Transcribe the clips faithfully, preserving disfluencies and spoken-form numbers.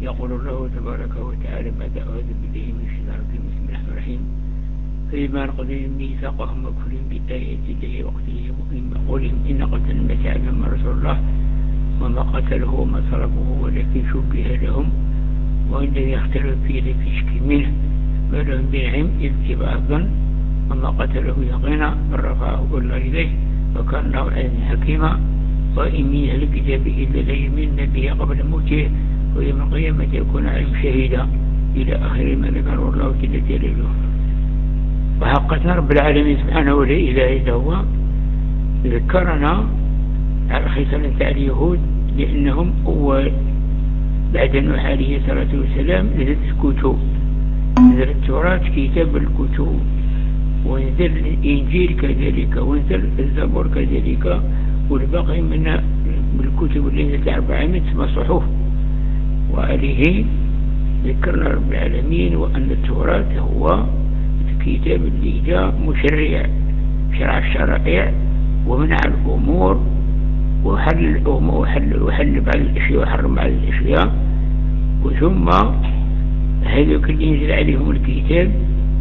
يقول الله تبارك وتعالى بعد أعوذ بالله من الشيطان الرجيم بسم الله الرحمن الرحيم فبما نقضهم ميثاقهم وكفرهم بآيات الله وقتلهم وقولهم إن قتل المسيح ابن رسول الله وما قتله وما صلبوه ولكن شبه لهم وإن يختلف فيه لفي شك منه ما لهم بالعلم إذ اتباع الظن وما قتله يقينا بل رفعه الله إليه وكان الله عليما حكيما وإن من أهل الكتاب إلا ليؤمنن به قبل موته ويوم القيامة يكون عليهم شهيدا إلى آخر ما ذكره الله جل جلاله. وحققنا رب العالمين سبحانه ولا إله إلا هو ذكرنا على خصالة اليهود لأنهم أول بعد نوح عليه الصلاة والسلام نزلت الكتب، نزل التوراة كتاب الكتب، ونزل الإنجيل كذلك، ونزل الزبور كذلك، والباقي من الكتب اللي نزلت أربعمائة صحف. وعليه ذكرنا رب العالمين وأن التوراة هو الكتاب اللي جاء مشرع شرع الشرائع ومنع الأمور وحل الأمور وحل, وحل بعض الأشياء وحرم بعض الأشياء. وثم هذوك اللي ينزل عليهم الكتاب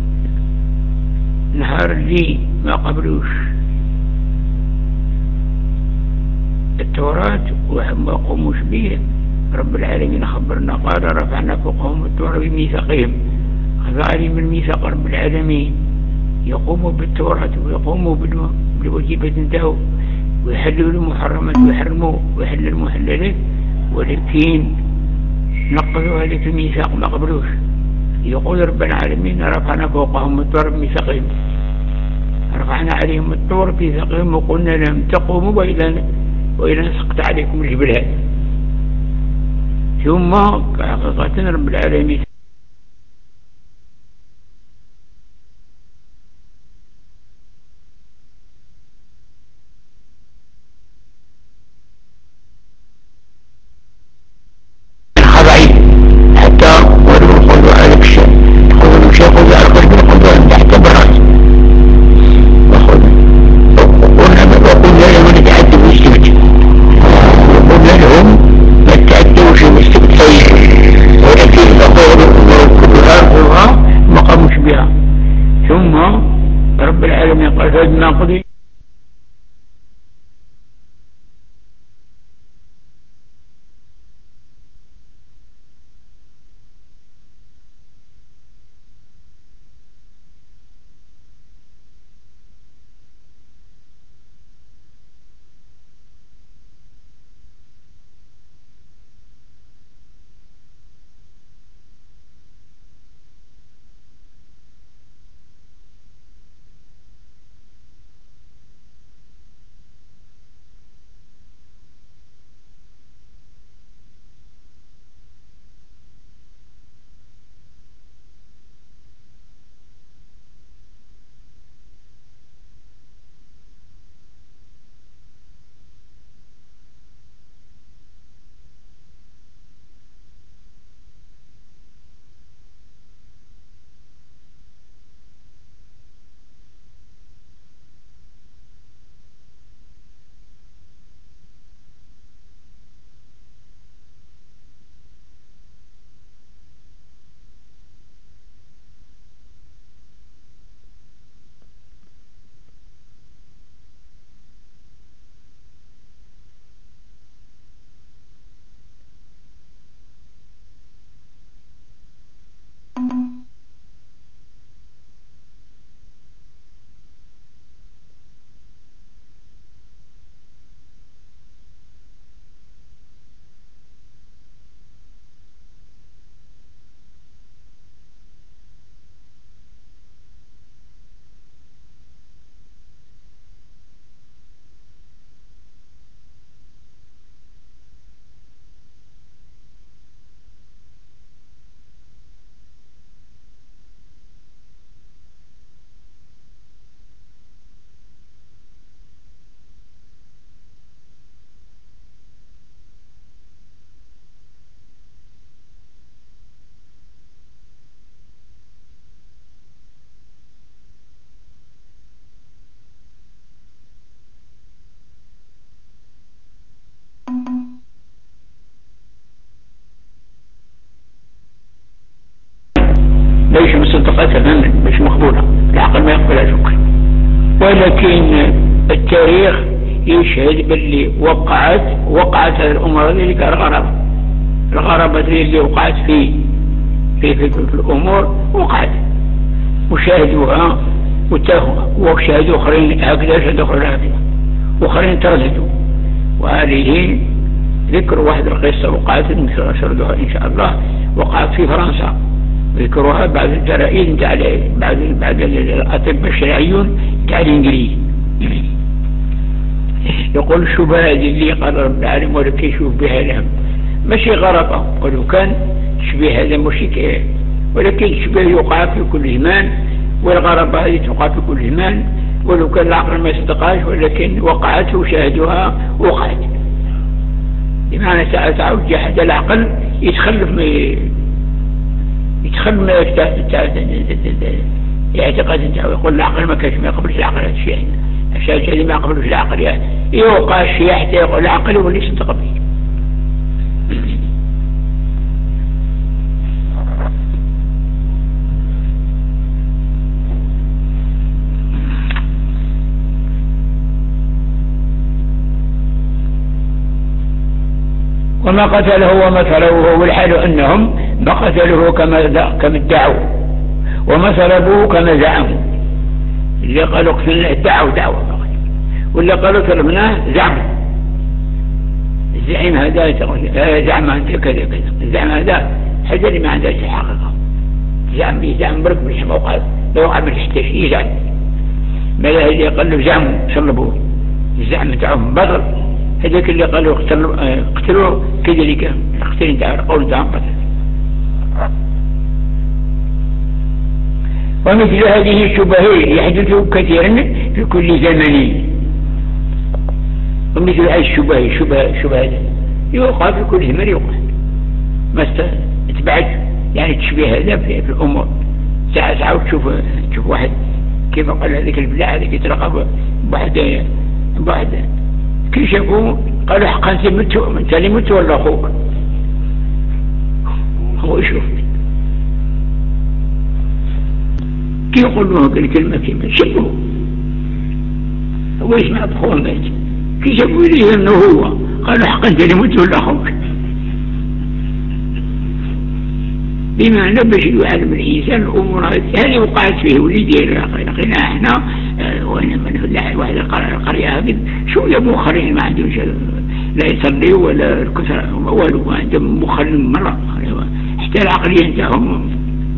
نهار اللي ما قبلوش التوراة وما قوموش به رب العالمين خبرنا قال رفعنا فوقهم الطور بميثاقهم، خذ عليهم الميثاق رب العالمين يقوموا بالتوراة ويقوموا بالواجبات نتاعو ويحلوا المحرمات ويحرموا ويحل المحللات، ولكن نقضوا هذا الميثاق ما قبلوش. يقول رب العالمين رفعنا فوقهم الطور بميثاقهم، رفعنا عليهم الطور بميثاقهم وقلنا لهم تقوموا وإلى وإلى نسقط عليكم الجبل هذا. ثم حقيقة رب العالمين خضعين حتى ولو خذوا على الشيء خذوا شيء خذوا على القلب خذوا تحت براس وقلنا وقلنا لهم نتعدوا بالسبت وقلنا لهم ما تعدوش بالسبت ولكن فقولوا ليش مصدقة تماما، مش مقبولة، العقل ما يقبلها شكرا. ولكن التاريخ يشهد باللي وقعت وقعت الأمور اللي كالغرابة، الغرابة اللي وقعت في في, في, في الأمور وقعت وشاهدوها وتاهوا، وشاهدوا آخرين هكذا شاهدوا آخرين هكذا وآخرين ترددوا. وهذه ذكر واحد القصة وقعت نشردها إن شاء الله، وقعت في فرنسا، ذكروها بعد الجرائد تاع بعد بعد الأطباء الشرعيون تاع الإنجليز. يقول الشبهات اللي قال رب العالمين ولكن يشوف بها لهم ماشي غرابة، ولو كان تشبيه هذا ماشي كيه، ولكن الشبه يقع في كل زمان، والغرابة هذه تقع في كل زمان، ولو كان العقل ما يصدقهاش، ولكن وقعت وشاهدوها وقعت. بمعنى تعود جحد العقل يتخلف ما يتخلف ما يعتقد انت، ويقول العقل ما كانش ما يقبلش العقل هذا الشيء، الشيء اللي ما يقبلش العقل يعني يوقع الشيء حتى يقول العقل واللي يصدق به. وما قتله ومثله، والحال أنهم ما قتلوه كما كما ادعوا، وما صلبوه كما زعموا. اللي قالوا قتلنا ادعوا دعوة فقط، واللي قالوا صلبناه زعموا. الزعيم هذا زعم أنت كذا كذا، الزعم هذا حاجة اللي ما عندهاش الحقيقة، زعم يزعم برك مش موقع لو عمل يحتاج يزعم. ما اللي قالوا زعموا صلبوه، الزعم تاعهم بطل. هذاك اللي قالوا اقتلوه كذلك اقتل تاع قول تاع قتل. ومثل هذه الشبهات يحدث كثيرا في كل زمن. ومثل هذه الشبهات شبهة شبهات يوقع في كل زمن، يوقع ما تبعد يعني تشبيه هذا في, في الامور. ساعة ساعة تشوف تشوف واحد كيف قال هذيك البلاعة هذيك يترقب واحد واحد كي شافوه قالوا حقا انت مت انت اللي مت ولا اخوك؟ هو يشوف كي يقول له هذه الكلمة كيما شافوه هو يسمع بخوه مات، كي شافوه ليه انه هو قالوا حقا انت اللي مت ولا اخوك؟ بمعنى باش يعلم الانسان الامور هذه وقعت فيه وليدي لقينا احنا وانا من واحد القريه هذه شو يبو مخرين ما عندهمش لا يصلي ولا الكثر والو، عندهم مخرين مره حتى العقليه نتاعهم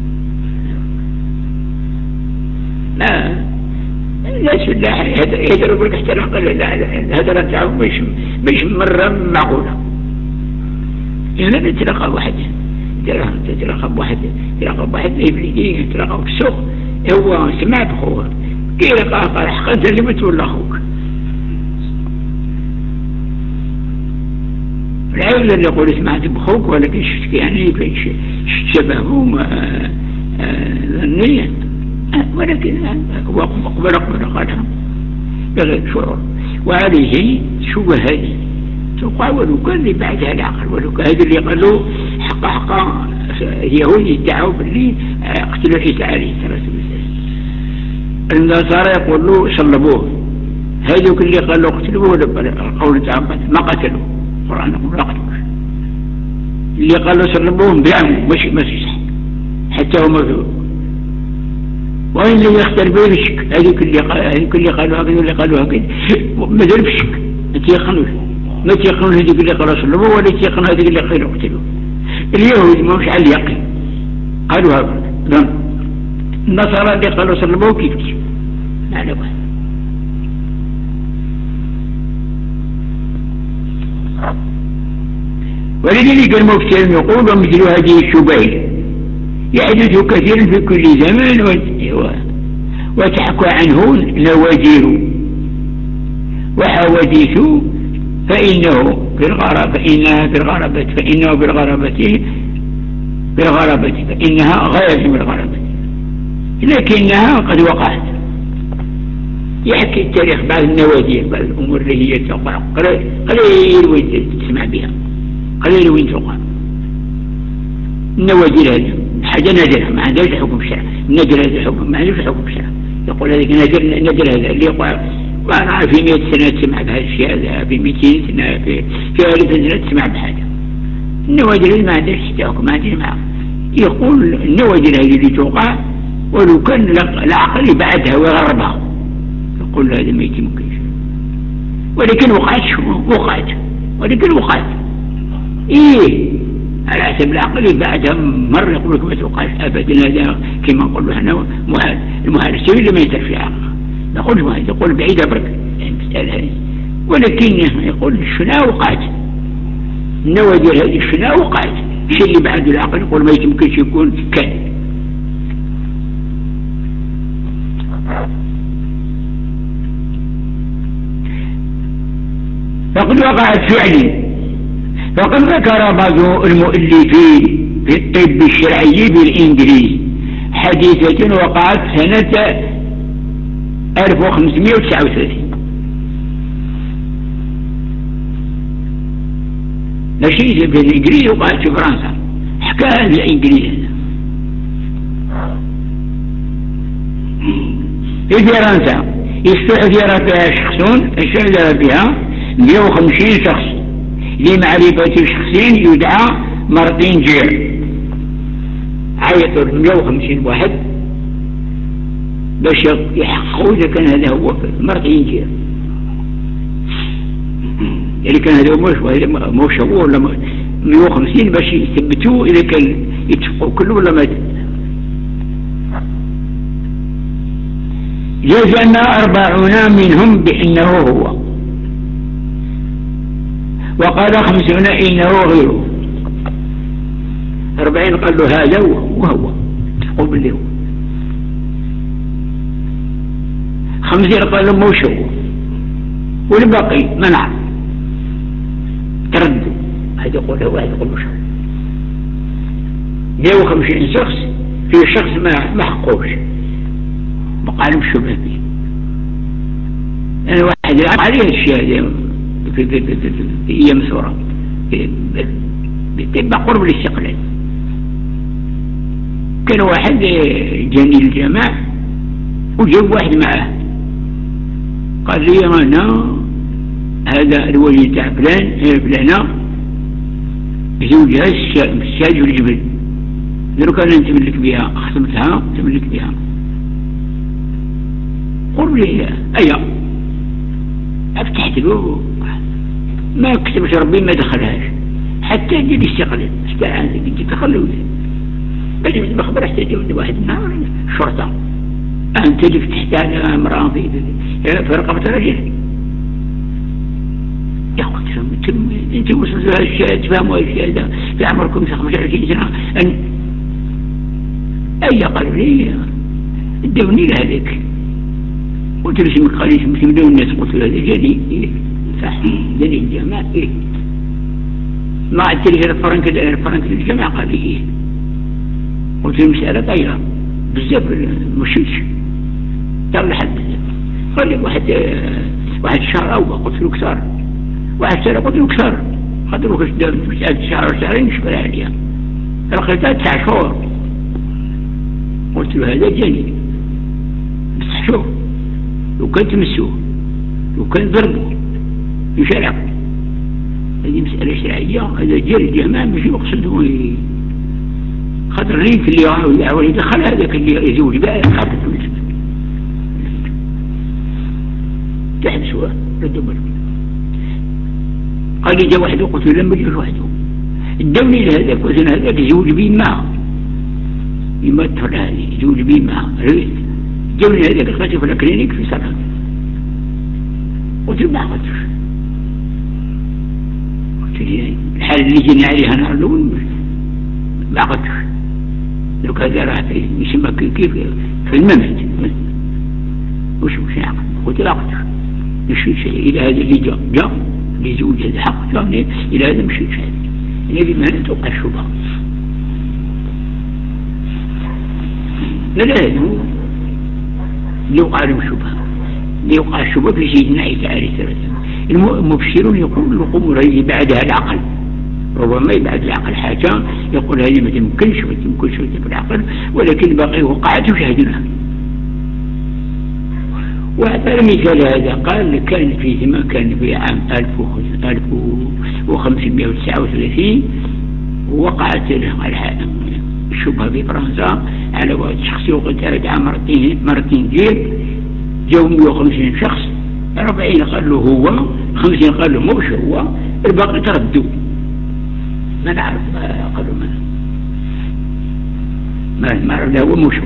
لا لا سلاح يضرب لك حتى العقل. الهدره نتاعهم مش مش مره معقوله. اذا نتلقى واحد تترقب واحد تترقب واحد يبليدي تترقب السوق هو سمع بخوه كي لقاه قال حقا انت اللي مت ولا اخوك؟ العيال اللي يقول سمعت بخوك ولكن شفت يعني شفت شبههم ظنيا، ولكن هو قبل قبل قالها بغير شعور. وهذه شبهة هذه توقع ولو كان اللي بعدها العقل، ولو كان هذا اللي قالوا حقا حقا اليهود يدعوا باللي قتلوا عيسى عليه الصلاة والسلام. النصارى يقولوا صلبوه، هذوك اللي قالوا قتلوه القول تاعهم ما قتلوا، القرآن يقول لا قتلوه. اللي قالوا صلبوهم زعموا ماشي ماشي صح حتى هم فيه. وين اللي يختلفوا بالشك؟ هذوك اللي هذوك اللي قالوا هكذا واللي قالوا هكذا مازال بالشك، ما تيقنوش ما تيقنون هذيك اللي قالوا صلبوه ولا تيقنون هذيك اللي قالوا قتلوه. اليهود ما مش على اليقين قالوا هكذا، النصارى اللي قالوا صلبوه كيف كيف ما على بالهم. ولذلك المفسر يقول ومثل هذه الشبهات يحدث كثيرا في كل زمان وتحكى عنه نوادر وحوادث فإنه في الغرابة فإنها في الغرابة فإنه في الغرابة في الغرابة فإنها غاية من الغرابة لكنها قد وقعت. يحكي التاريخ بعض النوادر بعض الأمور اللي هي توقع قليل وين تسمع بها قليل وين توقع. النوادر هذه حاجة نادرة ما عندهاش حكم شرع، النادر هذا حكم ما عندهاش حكم شرع. يقول هذا نادر، نادر هذا اللي يقول وأنا في مئة سنة تسمع بهذا الشيء، هذا في مئتين سنة في في ألف سنة تسمع بهذا. النوادر ما عندهاش حكم، ما عندهاش معه. يقول النوادر هذه اللي توقع ولو كان العقل يبعدها ويغربها، يقول هذا ما يمكنش، ولكن وقعت وقعت ولكن وقعت إيه على حسب العقل يبعدها مرة. يقول لك ما توقعش أبدا، هذا كما نقول له احنا المهارسين اللي ما ينتهي في العقل. نقول ما يقول بعيدة برك المسألة هذه، ولكن يقول الشنا وقعت النوادر هذه، الشنا وقعت الشيء اللي بعد العقل يقول ما يمكنش يكون كان. فقد وقعت فعلي. فقد ذكر بعض المؤلفين في الطب الشرعي بالإنجليزي حديثة وقعت سنة ألف وخمسمائة وتسعة وثلاثين. لا شيء في الإنجليزي وقعت في فرنسا، حكاها الإنجليزي في فرنسا استحضر فيها شخصون استحضر فيها مئة وخمسين شخص لمعرفة شخصين يدعى مارتين جير. عيطوا مئة وخمسين واحد باش يحققوا إذا كان هذا هو مارتين جير، يعني كان هذا هو مش هو ولا مئة وخمسين باش يثبتوا إذا كان يتفقوا كله ولا ما. جزم أربعون منهم بأنه هو، وقال خمسون إنه غيره. أربعين قال له هذا وهو تقول بالله هو. خمسين قال له موش هو، والباقي منع تردوا، هذا يقول هو هذا يقول مش هو. مئة وخمسين شخص في شخص ما ما حقوش ما قالوا شبه به. أنا واحد يلعب عليه الشيء هذا في في في في أيام ثورة بتبع قرب الاستقلال. كان واحد جاني الجماعة وجاب واحد معه قال لي أنا هذا الولي تاع فلان فلانة زوجها الساج والجبل، لو كان أنت تملك بها خصمتها تملك بها. قل لي أيا أفتحت له ما كتبش ربي ما دخلهاش حتى يجي الاستقلال حتى عندك يجي تخلوا باش المخبر حتى يجي واحد النهار الشرطة أنت اللي فتحت على امرأة في في رقبة رجل. يا أخوة أنت وصلت هذا الشيء تفهموا الشيء هذا في عمركم خمسة وعشرين سنة أن أي قالوا لي ادوني لهذاك. قلت له اسمك قال لي اسمك بدون الناس. قلت له هذا جاني إيه صح جاني الجامعة إيه ما عدت لي الفرنك الفرنك الجامعة قال لي إيه. قلت له المسألة طايرة بزاف مشيش تاو لحد بزاف. قال لي واحد واحد شهر أول. قلت له كثار. واحد سنة قلت له كثار. قلت له كش مسألة شهر شهرين شبه عليها رقيتها تسع شهور. قلت له هذا جاني بس شوف لو كان تمسوه لو كان ضربه يشرع هذه مسألة شرعية. هذا جاري الجماعة مش يقصده خاطر ريك اللي يحاول يدخل هذاك اللي يزوج بقى خاطر تحبسوها ردوا بالك. قال لي جا واحد قلت له لما يجوش وحده الدولي لهذاك وزن هذاك يزوج بيه معه يمثل هذه يزوج بيه معه ريت الدولي هذاك خاطر في الكلينيك في سرعة. قلت له ما عقدتش. قلت لي الحال اللي جينا عليها نهار الأول ما عقدتش. لو كذا راح يسمى كيف في الممت وش وش عقد. قلت له عقدتش مشيت شيء إلى هذا اللي جاء جاء اللي زوج هذا حق جاء إلى هذا مشيت شيء النبي ما نتوقع الشبهة. لا لا هو ليوقع لهم شبهة ليوقع الشبهة في سيدنا عيسى عليه السلام. المبشرون يقول لقوم رأيه بعدها العقل وهو ما يبعد العقل حاجة يقول هذه ما تمكنش ما تمكنش في العقل، ولكن باقي وقعت وشاهدناها. وأعطى مثال هذا قال كان في زمان كان في عام ألف وخمسمائة وتسعة وثلاثين وقعت الشبهة في فرنسا على واحد شخص يقتل عام مرتين مرتين جير، جاءوا مئة وخمسين شخص، أربعين قال له هو، خمسين قال له مش هو، الباقي تردوا ما نعرف قالوا ما ما ما عرف هو مش هو.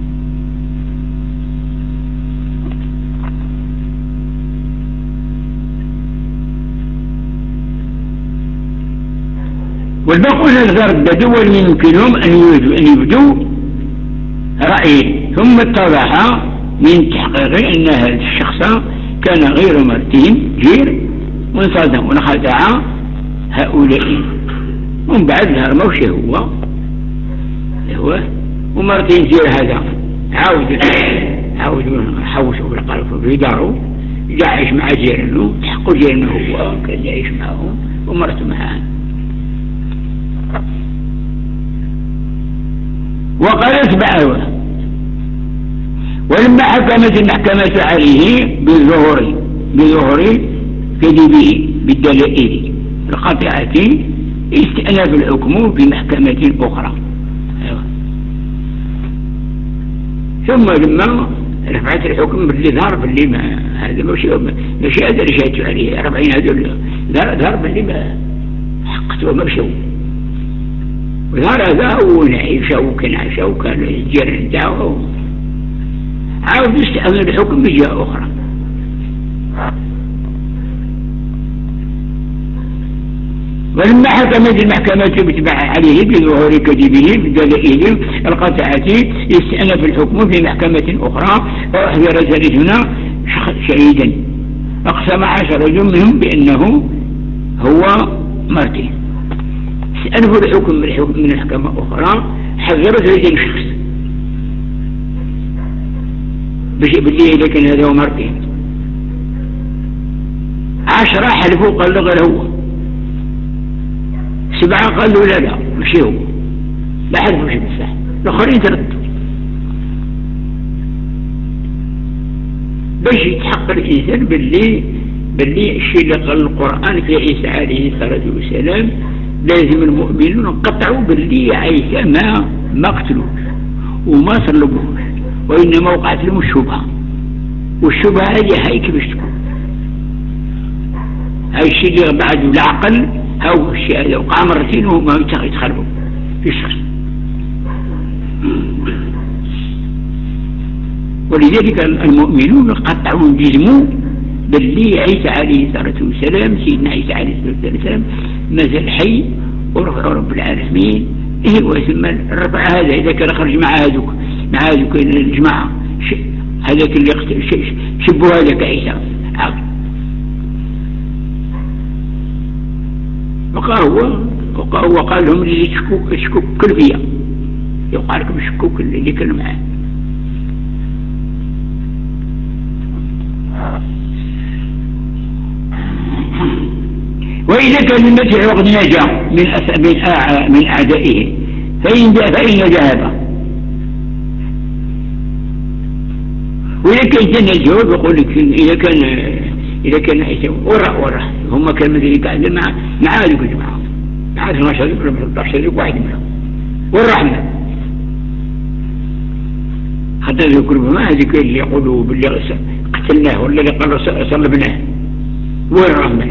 والباقون ترددوا ولم يمكنهم أن يبدوا رأيه، ثم اتضح من تحقيق أن هذا الشخص كان غير مرتين جير وانصدم ونخدع هؤلاء، ومن بعد ظهر موش هو هو ومرتين جير هذا عاود عاود حوشوا بالقلب في داره، يعيش مع جيرانه، تحقوا جيرانه هو كان يعيش معهم ومرت معه. وقالت بعوة ولما حكمت المحكمة عليه بالظهور بظهور كذبه بالدلائل القاطعة استئناف الحكم بمحكمة أخرى. أيوة. ثم لما رفعت الحكم باللي ظهر باللي ما هذا ماشي ماشي هذا اللي شهدت عليه أربعين هذول ظهر باللي ما حقته مشوا، وظهر هذا ونعيشه وكان عاشه وكان الجيران تاعو عاود يستأمن الحكم بجهة أخرى. ولما حكمت المحكمة بتبع عليه بظهور كذبه بدلائل القاطعة يستأنف الحكم في محكمة أخرى، وأحضر ثالثنا شهيدا أقسم عشر رجل منهم بأنه هو مرتين، استأنفوا الحكم من محكمة أخرى، حذرت رجل شخص بشيء بالله إذا كان هذا هو مرتين، عشرة حلفوا قال له غير هو، سبعة قالوا لا لا مش هو، لا حلفوا شيء بالصح، الآخرين تردوا. باش يتحقق الإنسان باللي باللي الشيء اللي قال القرآن في عيسى عليه الصلاة والسلام لازم المؤمنون قطعوا باللي عيسى ما ما قتلوش وما صلبوش، وإنما وقعت لهم الشبهة، والشبهة هذه هاي كيفاش تكون؟ هاي الشيء اللي بعد العقل هو الشيء هذا وقع مرتين وما يتخلبوا في الشخص. ولذلك المؤمنون قطعوا جزموا باللي عيسى عليه الصلاة والسلام سيدنا عيسى عليه الصلاة والسلام مازال حي ورفع رب العالمين. إيه وثم الرفع هذا إذا كان خرج مع هذوك مع هذوك الجماعة هذاك اللي شبوا هذاك عيسى عاق. وقال هو وقال لهم اللي تشكوك تشكوك كل فيا يقال لكم شكوك اللي كانوا معاه. وإذا كان المسيح وقد نجا من من من أعدائه فإن فإن ذهب، وإذا كان جن الجواب يقول لك إذا كان إذا كان عيسى ورا ورا هم كانوا مدري قاعدين مع مع هذوك الجماعة مع هذوك الشريك ولا الشريك واحد منهم والرحمة حتى يذكر بما هذيك اللي يقولوا باللي قتلناه ولا اللي قالوا صلبناه والرحمة.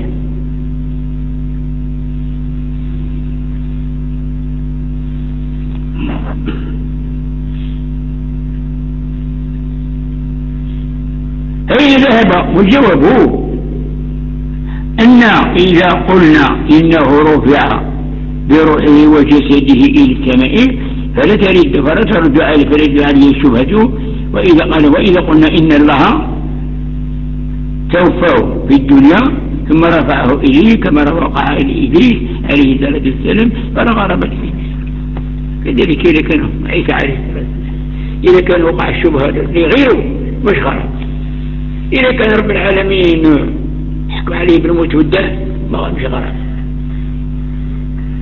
فإن ذهب والجواب هو أن إذا قلنا إنه رفع بروحه وجسده إلى السماء فلا ترد فلا ترد عليه فرد عليه الشبهة. وإذا قال وإذا قلنا إن الله توفاه في الدنيا ثم رفعه إليه كما وقع إلى إبليس عليه الصلاة والسلام فلا غرابة فيه. كذلك إذا كان عيسى عليه الصلاة والسلام إذا كان وقع الشبهة لغيره مش غراب. إذا كان رب العالمين حكم عليه بالموت والدهر ما هو مش غرام.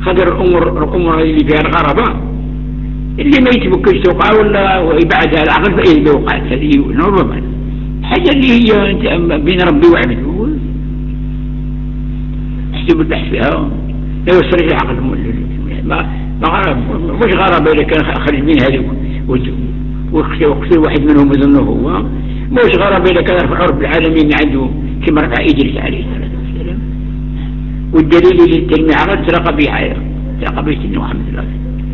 خاطر الأمور الأمور اللي فيها الغرابة اللي ما يتبكش توقع ولا ويبعدها العقل فإيه وقعت هذه نورمال. حاجة اللي هي بين ربي وعبده احسب البحث فيها لا يصرح العقل. ما ما مش غرابة إذا كان خرج من هذه وقتل واحد منهم يظنه هو، مش غرابة إذا كان رفع رب العالمين عنده كما رفع إدريس عليه الصلاة والسلام. والدليل اللي التلميع عقل تلقى به حياة تلقى به سيدنا محمد الله.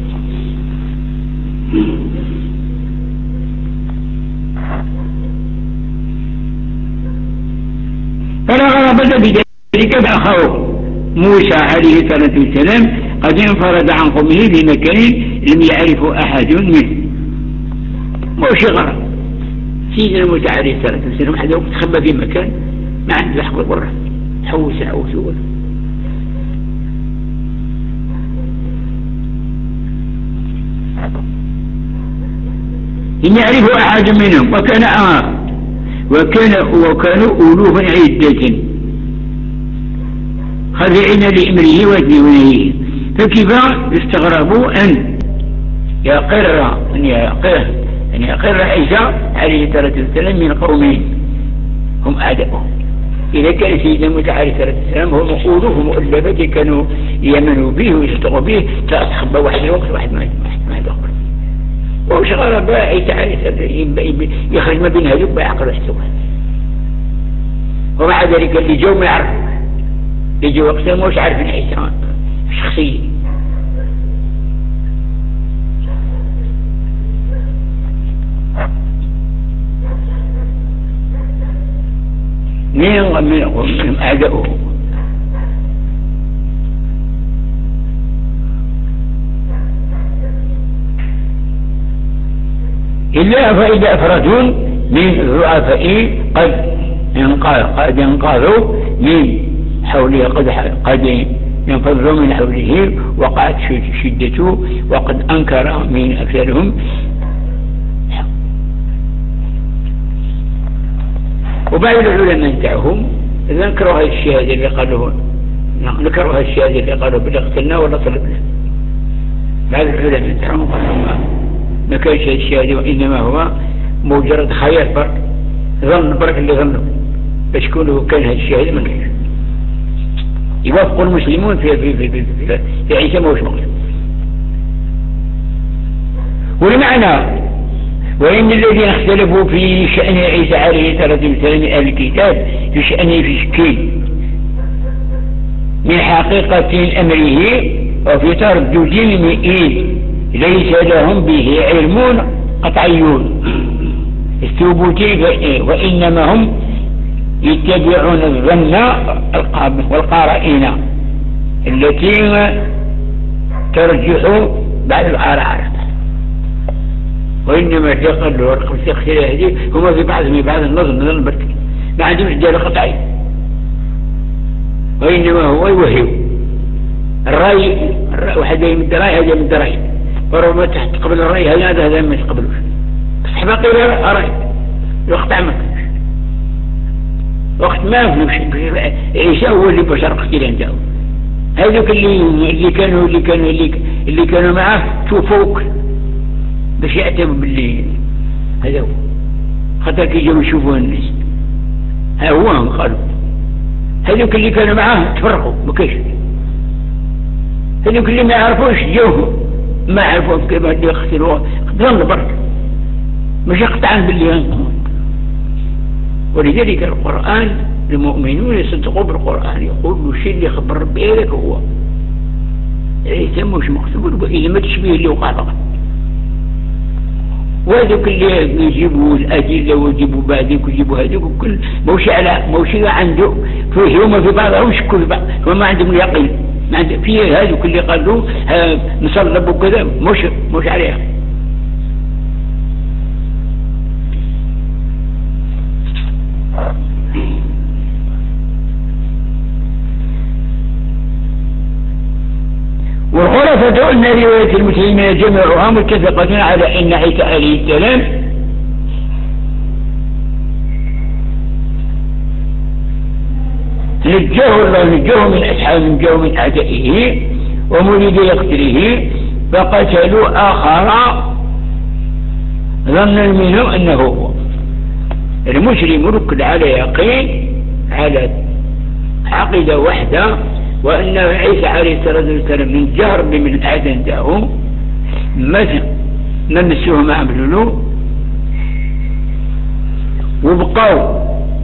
فلا غرابة بذلك فأخاه موسى عليه الصلاة والسلام قد انفرد عن قومه بمكان لم يعرفه أحد منه. موش غرب سيدنا موسى عليه الصلاة والسلام حتى وقت تخبى في مكان ما عنده لحظة برا حوس حوس ولا لم يعرفه أحد منهم. وكان آه وكان وكانوا ألوفا عدة خاضعين لأمره وديونه. فكيف استغربوا أن يقر أن يقر أن يقر عيسى عليه الصلاة والسلام من قومه هم أعداؤه. إذا كان سيدنا موسى عليه الصلاة والسلام هم ألوف مؤلفة كانوا يمنوا به ويشتغوا به تأخبى واحد الوقت واحد ما ما يدخل. وش غرب عيسى عليه السلام يخرج ما بين هذوك بيعقلوا حسوا. ومع ذلك اللي جو ما يعرف اللي جو وقتها مش عارفين عيسى شخصيا. من من أعداؤه. إلا فإذا أفراد من الضعفاء قد انقاذ قد انقاذوا من حوله قد قد ينفذوا من حوله وقعت شدته وقد أنكر من أكثرهم. وبعض العلماء انتعهم إذا نكروا هذه الشهادة اللي قالوا نكروا هذه الشهادة اللي قالوا بلا قتلنا ولا طلبنا. بعض العلماء انتعهم قالوا ما كانش هذه الشهادة وإنما هو مجرد خيال برك ظن برك اللي ظنوا باش كونه كان هذه الشهادة ما كانش. يوافق المسلمون في في في في, في, في عيسى ما هوش مقصود. والمعنى وإن الذين اختلفوا في شأن عيسى عليه الصلاة والسلام أهل الكتاب في شأنه في شكل من حقيقة أمره وفي تردد المئين ليس لهم به علم قطعيون الثبوتي وإنما هم يتبعون الظن والقرائن التي ترجح بعد الآراء. وإنما تقل ورقم السيخ هذه هما في بعض من بعض النظر نظر البركة ما عندهم دلالة قطعي. وإنما هو يوهم الرأي واحد يمد رأي هذا يمد رأي وربما تحت قبل الرأي هذا هذا ما يتقبلوش بس حباقي رأي الوقت عمك وقت ما فلوش. عيسى هو اللي بشر قتيل عنده. هذوك اللي اللي كانوا اللي كانوا اللي, اللي كانوا معه شوفوك باش يعتبوا باللي هذا هو خاطر كي جاو يشوفوا الناس ها هو هم قالوا. هذوك اللي كانوا معاه تفرقوا ما كاينش. هذوك اللي ما يعرفوش جاوهم ما عرفوا كيف يقتلوا ظن برك مش يقطعن باللي. ولذلك القرآن المؤمنون يصدقوا بالقرآن يقولوا الشيء اللي خبر ربي لك هو عيسى مش مقصود إذا ما تشبيه اللي وقع فقط. وهذوك اللي يجيبوا الأدلة ويجيبوا بعدين ويجيبوا هذوك وكل موش على موش عنده فيه هما في بعضهم يشكوا في بعض وما عندهم اليقين ما عند فيه هذوك اللي قالوا نصلب وكذا مش مش عليها. والخلاصة أن رواية المسلمين جميعها متفقة على أن عيسى عليه السلام نجاه الله نجاه من أصحاب نجاه من أعدائه ومريد يقتله فقتلوا آخر ظنا منهم أنه هو. المسلم ركن على يقين على عقيدة واحدة، وأن عيسى عليه الصلاة والسلام من جهر بمن أعدن داه مثل نمسوه ما عملوا له وبقوا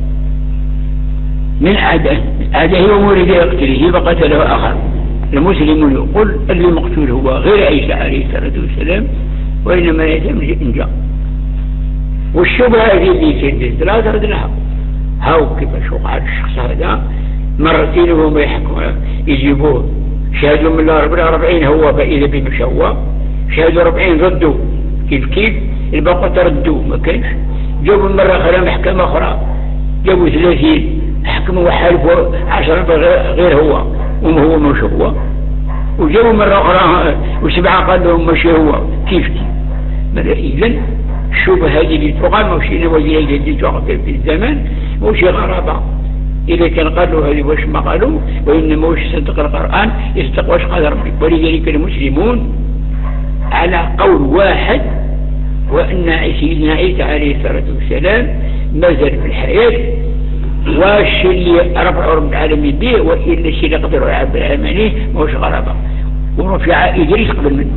من عدن هذا هو مريد يقتله فقتله آخر. المسلم يقول اللي مقتول هو غير عيسى عليه الصلاة والسلام وإنما يتم إنجاء. والشبهة هذه اللي سيدت لا ترد لها هاو كيف وقع الشخص هذا مرتين وهم يحكموا يجيبوه شهدوا من الله ربنا أربعين هو فإذا بمشوى شهدوا أربعين ردوا كيف كيف الباقة تردوا ما كانش. جابوا مرة خلا محكمة أخرى جابوا ثلاثين حكموا وحالفوا عشرة غير هو وما هو مش هو. وجابوا مرة أخرى وسبعة قال لهم مش هو كيف كيف. إذن الشبهة هذه اللي تقال مشينا وزيها اللي توقف في الزمان وشي غرابة. إذا كان قالوا هذه وش ما قالوا وإنما وش صدق القرآن يصدق وش قال ربي. ولذلك المسلمون على قول واحد وأن سيدنا عيسى عليه الصلاة والسلام نزل في الحياة واش اللي رفعوا رب العالمين به وإلا الشيء اللي قدروا رب العالمين موش غرابة. ورفع إدريس قبل منه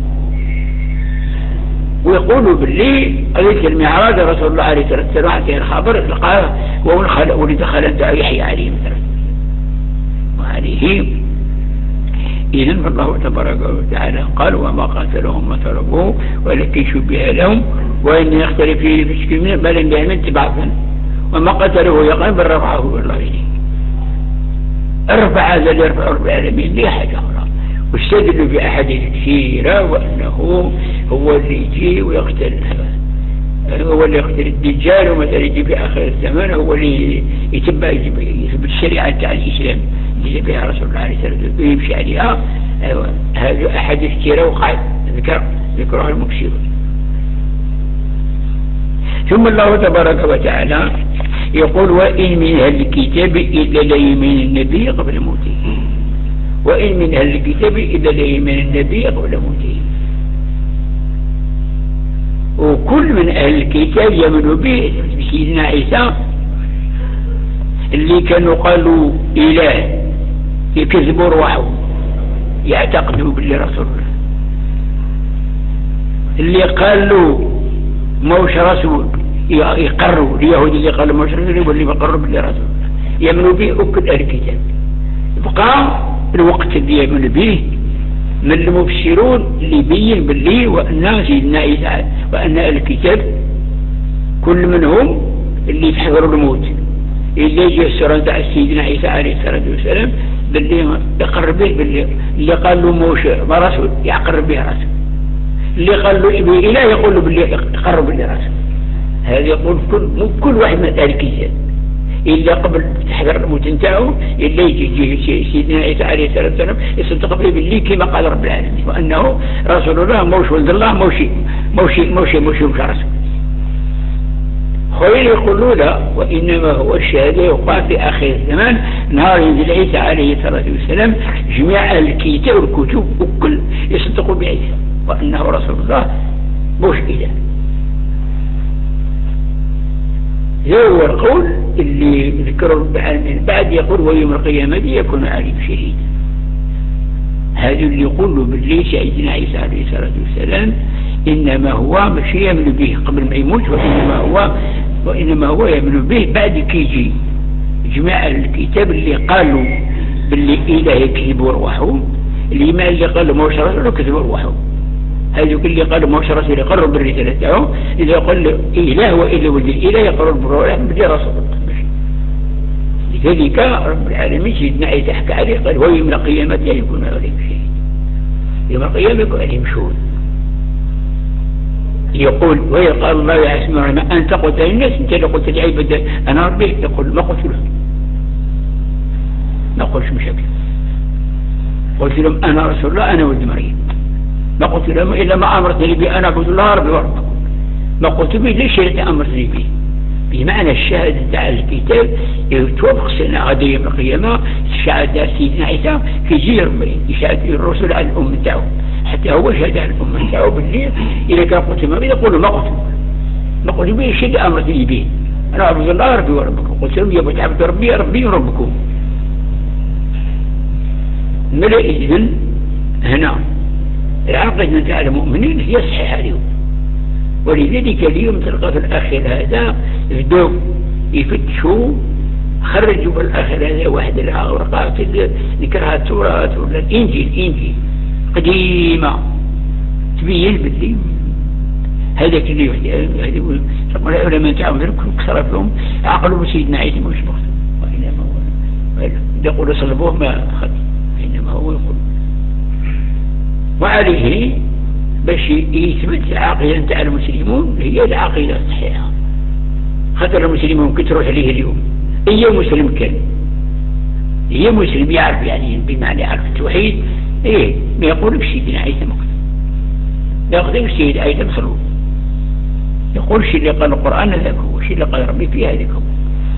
ويقولوا باللي قضية المعراج رسول الله عليه الصلاة والسلام عطيه الخبر لقاه ولد خلد يحيى عليه مثلا وعليه. إذن الله تبارك وتعالى قال وما قاتلهم ما طلبوه ولكن شبه لهم وإن يختلف فيه في شكل منه بل بأمن تبعثا وما قتلوه يقين بل رفعه بالله إليه. ارفع هذا اللي يرفع رب العالمين ليه حاجة أخرى واستدلوا بأحاديث كثيرة وأنه هو اللي يجي ويقتل هو اللي يقتل الدجال ومثلا يجي في آخر الزمان هو اللي يتبع يثبت الشريعة تاع الإسلام اللي بها رسول الله عليه الصلاة والسلام ويمشي عليها. هذه أحاديث كثيرة وقعت ذكر ذكرها المكسرون. ثم الله تبارك وتعالى يقول وإن من أهل الكتاب إلا ليؤمن النبي قبل موته وإن من أهل الكتاب إلا ليؤمن النبي قبل موته. وكل من أهل الكتاب يؤمنوا به سيدنا عيسى اللي كانوا قالوا إله يكذبوا روحه يعتقدوا بالله رسول الله اللي قالوا موش رسول يقروا اليهود اللي قالوا موش رسول واللي يقروا بالله رسول الله يؤمنوا به أكل أهل الكتاب. يبقى الوقت اللي يؤمن به من المبشرون اللي بين باللي وأن سيدنا عيسى وأن الكتاب كل منهم اللي يتحذروا الموت اللي يجي السورة تاع سيدنا عيسى عليه الصلاة والسلام باللي يقر به باللي اللي قال له موش رسول يقر به رسول اللي قال له ابن إله يقول له باللي يقر بالله رسول. هذا يقول كل كل واحد من الكتاب إلا قبل تحذر الموت نتاعو إلا يجي سيدنا عيسى عليه الصلاة والسلام يصدق به باللي كما قال رب العالمين وأنه رسول الله موش ولد الله موشي موشي موشي موشي موشي رسول. خويل يقولوا لا وإنما هو الشهادة يقع في آخر الزمان نهار ينزل عيسى عليه الصلاة والسلام جميع الكتاب والكتب وكل يصدقوا بعيسى وأنه رسول الله موش إله. هو القول اللي ذكره رب العالمين بعد يقول ويوم القيامة يكون عليم شهيد. هذا اللي يقول باللي سيدنا عيسى عليه الصلاة والسلام إنما هو مش يؤمن به قبل ما يموت وإنما هو وإنما هو يؤمن به بعد كيجي جماعة الكتاب اللي قالوا باللي إله يكذب روحه اللي ما اللي قالوا موش رسول كذب روحه. هذا كل اللي قالوا موش رسول يقرر بالرسالة تاعه إذا قال له إله وإلا ولد الإله يقرر بالروح بدي رسول الله. لذلك رب العالمين سيدنا عيسى حكى عليه قال ويوم القيامة لا يكون عليهم شهيد. يوم القيامة يكون عليهم شهود. يقول ويقال الله يا اسمع ما أنت قلت للناس أنت لو قلت لعبد أنا ربي يقول ما قلت لهم ما قلتش مشاكل قلت لهم أنا رسول الله أنا ولد مريم ما قلت لهم إلا ما أمرتني به أنا عبد الله ربي وربكم ما قلت به ليش اللي أمرتني به بمعنى الشهادة تاع الكتاب توافق سنة غدا يوم القيامة الشهادة سيدنا عيسى كيجي يشهد الرسل على الأم تاعو، حتى هو شهد على الأم تاعو بالليل إذا كان قتل ما يقول ما قتل ما قتل به شد أمر به أنا أعبد الله ربي وربكم، قلت لهم يا بتعبد ربي ربي وربكم. ملأ إذن هنا العقيدة نتاع المؤمنين هي صحيحة اليوم، ولذلك اليوم تلقى في الآخر هذا بدوا يفتشوا خرجوا بالآخر هذا واحد الورقات ذكرها التوراة ولا الإنجيل إنجيل قديمة تبين باللي هذاك اللي هذا العلماء تاعهم كسر لهم عقلوا سيدنا عيسى مش مقصود، وإنما هو يقول صلبوه ما أخذ، إنما هو يقول. وعليه باش يثبت العقيدة نتاع المسلمون هي العقيدة الصحيحة، خاطر المسلمون كتروح عليه اليوم هي مسلم كان هي مسلم يعرف يعني بمعنى يعرف التوحيد ايه ما يقولش سيدنا عيسى مقصود، لا يقولش سيدنا عيسى مصلوب، يقول شيء اللي قال القرآن هذاك هو شيء اللي قال ربي فيه هذاك هو.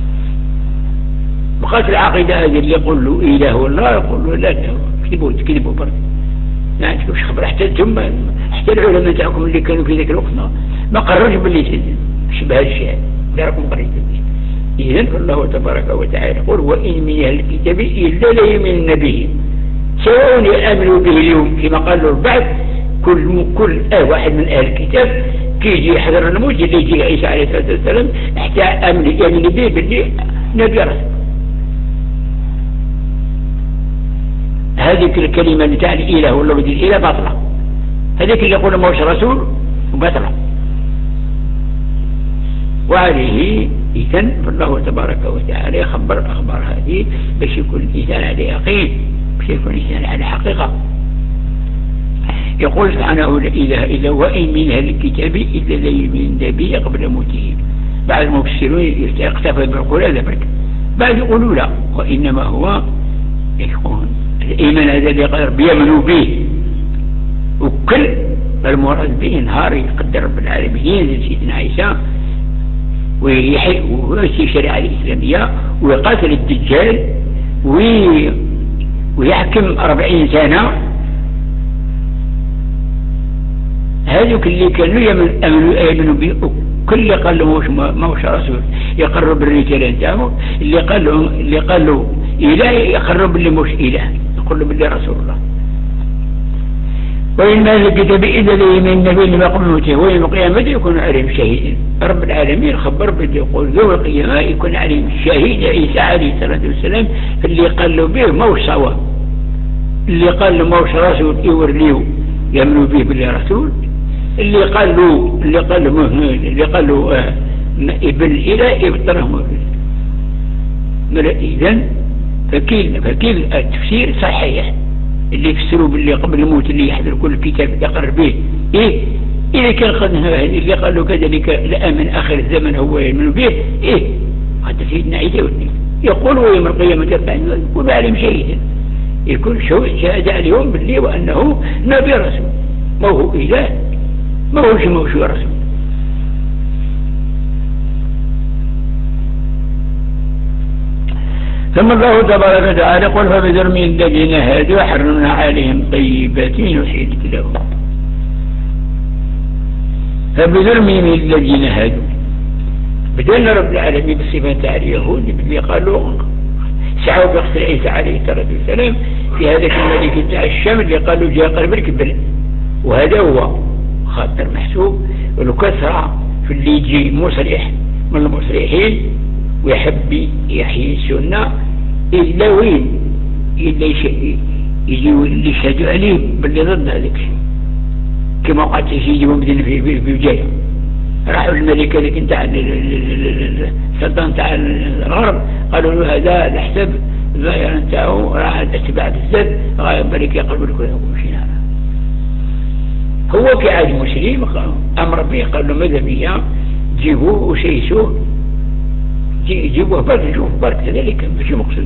بقات العقيدة هذه اللي يقول له إله والله يقول له لا لا كذبوا تكذبوا برد يعني تكونش خبر حتى ثم حتى العلماء تاعكم اللي كانوا في ذاك الوقت ما قررش باللي شبه الشيء لا راكم قريتوا. إذن الله تبارك وتعالى يقول وإن من أهل الكتاب إلا ليؤمنن به سواء يؤمنوا به اليوم كما قالوا البعض كل كل آه واحد من أهل الكتاب كيجي يحضر الموت اللي يجي عيسى عليه الصلاة والسلام حتى أمن يؤمن به باللي نبي رسول. هذه الكلمة اللي تعني إله ولا بدي الإله باطلة، هذيك اللي يقول ما هوش رسول وباطلة. وعليه إذن فالله تبارك وتعالى يخبر أخبار هذه باش يكون الإنسان على يقين، باش يكون الإنسان على حقيقة. يقول سبحانه لا إله إلا وإن من أهل الكتاب إلا ليؤمنن به قبل موته. بعض المفسرون يقتفى بالقول هذا برك، بعض يقولوا لا وإنما هو يكون الإيمان هذا اللي قدر بيؤمنوا به، وكل المراد به نهار يقدر رب العالمين ينزل سيدنا عيسى ويحيي ويمشي الشريعة الإسلامية ويقاتل الدجال ويحكم أربعين سنة. هذوك اللي كانوا يؤمنوا به كل اللي قال له ما هوش رسول يقرب الرجال نتاعو، اللي قال له اللي قال له إله يقرب اللي مش إله يقول له بالله رسول الله. وإن ما الكتاب إذا ليؤمن النبي لما قبل موته ويوم القيامة يكون عليهم شهيدا. رب العالمين خبر بده يقول يوم القيامة يكون عليهم شهيد عيسى عليه الصلاة والسلام اللي قال له به ما هوش صواب، اللي قال له ما هوش رسول يورليه يؤمنوا به بالله رسول، اللي قال له اللي قال له اللي قال له آه ابن الإله يبطلهم. إذن فكيل فكيل التفسير صحيح اللي يفسروا باللي قبل الموت اللي يحضر كل كتاب يقرر به إيه إذا كان قدنا اللي قال له كذلك لأمن آخر الزمن هو يؤمن به إيه حتى سيدنا عيسى يقول يوم القيامة يكون عليهم شهيدا يكون شهادة اليوم باللي وأنه نبي رسول ما هو إله ما هو شيء ما هو شيء رسول. ثم الله تبارك وتعالى قل فبذرم الذين هادوا حرمنا عليهم طيبات وحيدت لهم. فبذرم الذين هادوا بدأنا رب العالمين بصفة تاع اليهود اللي قالوا سعوا بقتل عيسى عليه الصلاة والسلام في هذا الملك تاع الشام اللي قالوا جاء قرب الكبل، وهذا هو خاطر محسوب والكثرة في اللي يجي مصرح من المصرحين ويحب يحيي السنة إلا وين إلا يجي اللي يشهدوا عليه باللي ضد هذاك الشيء كما قعدت يجيبوا مدينة في في وجاية راحوا الملكة اللي كنت السلطان تاع الغرب قالوا له هذا الحسب الظاهر نتاعو راح اتباع بالزد غاية الملك يقلبوا لكم مشينا. هو كعاد مسلم أمر به قال له ماذا بيا جيبوه وشيسوه جيبوه برك شوف برك ذلك ماشي مقصود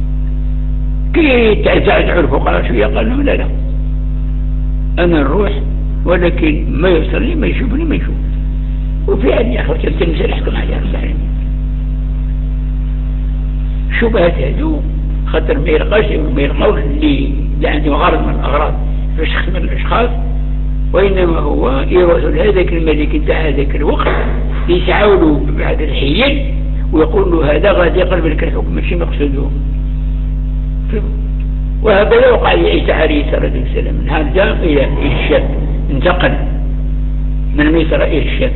كي تعزعزعوا الفقراء شوية قال لهم لا لا أنا نروح ولكن ما يوصلني ما يشوفني ما يشوف وفي عدي يا أخوة التمثال يحكم على رب العالمين. شبهات هذو خاطر ما يلقاش ما يلقاوش اللي عنده غرض من الأغراض في شخص من الأشخاص، وإنما هو يروحوا لهذاك الملك نتاع هذاك الوقت يسعوا له بعد الحيل ويقول له هذا غادي يقلب لك الحكم ماشي مقصوده. وهكذا وقع لعيسى عليه الصلاة والسلام، نهار جاء إلى الشام، انتقل من مصر إلى الشام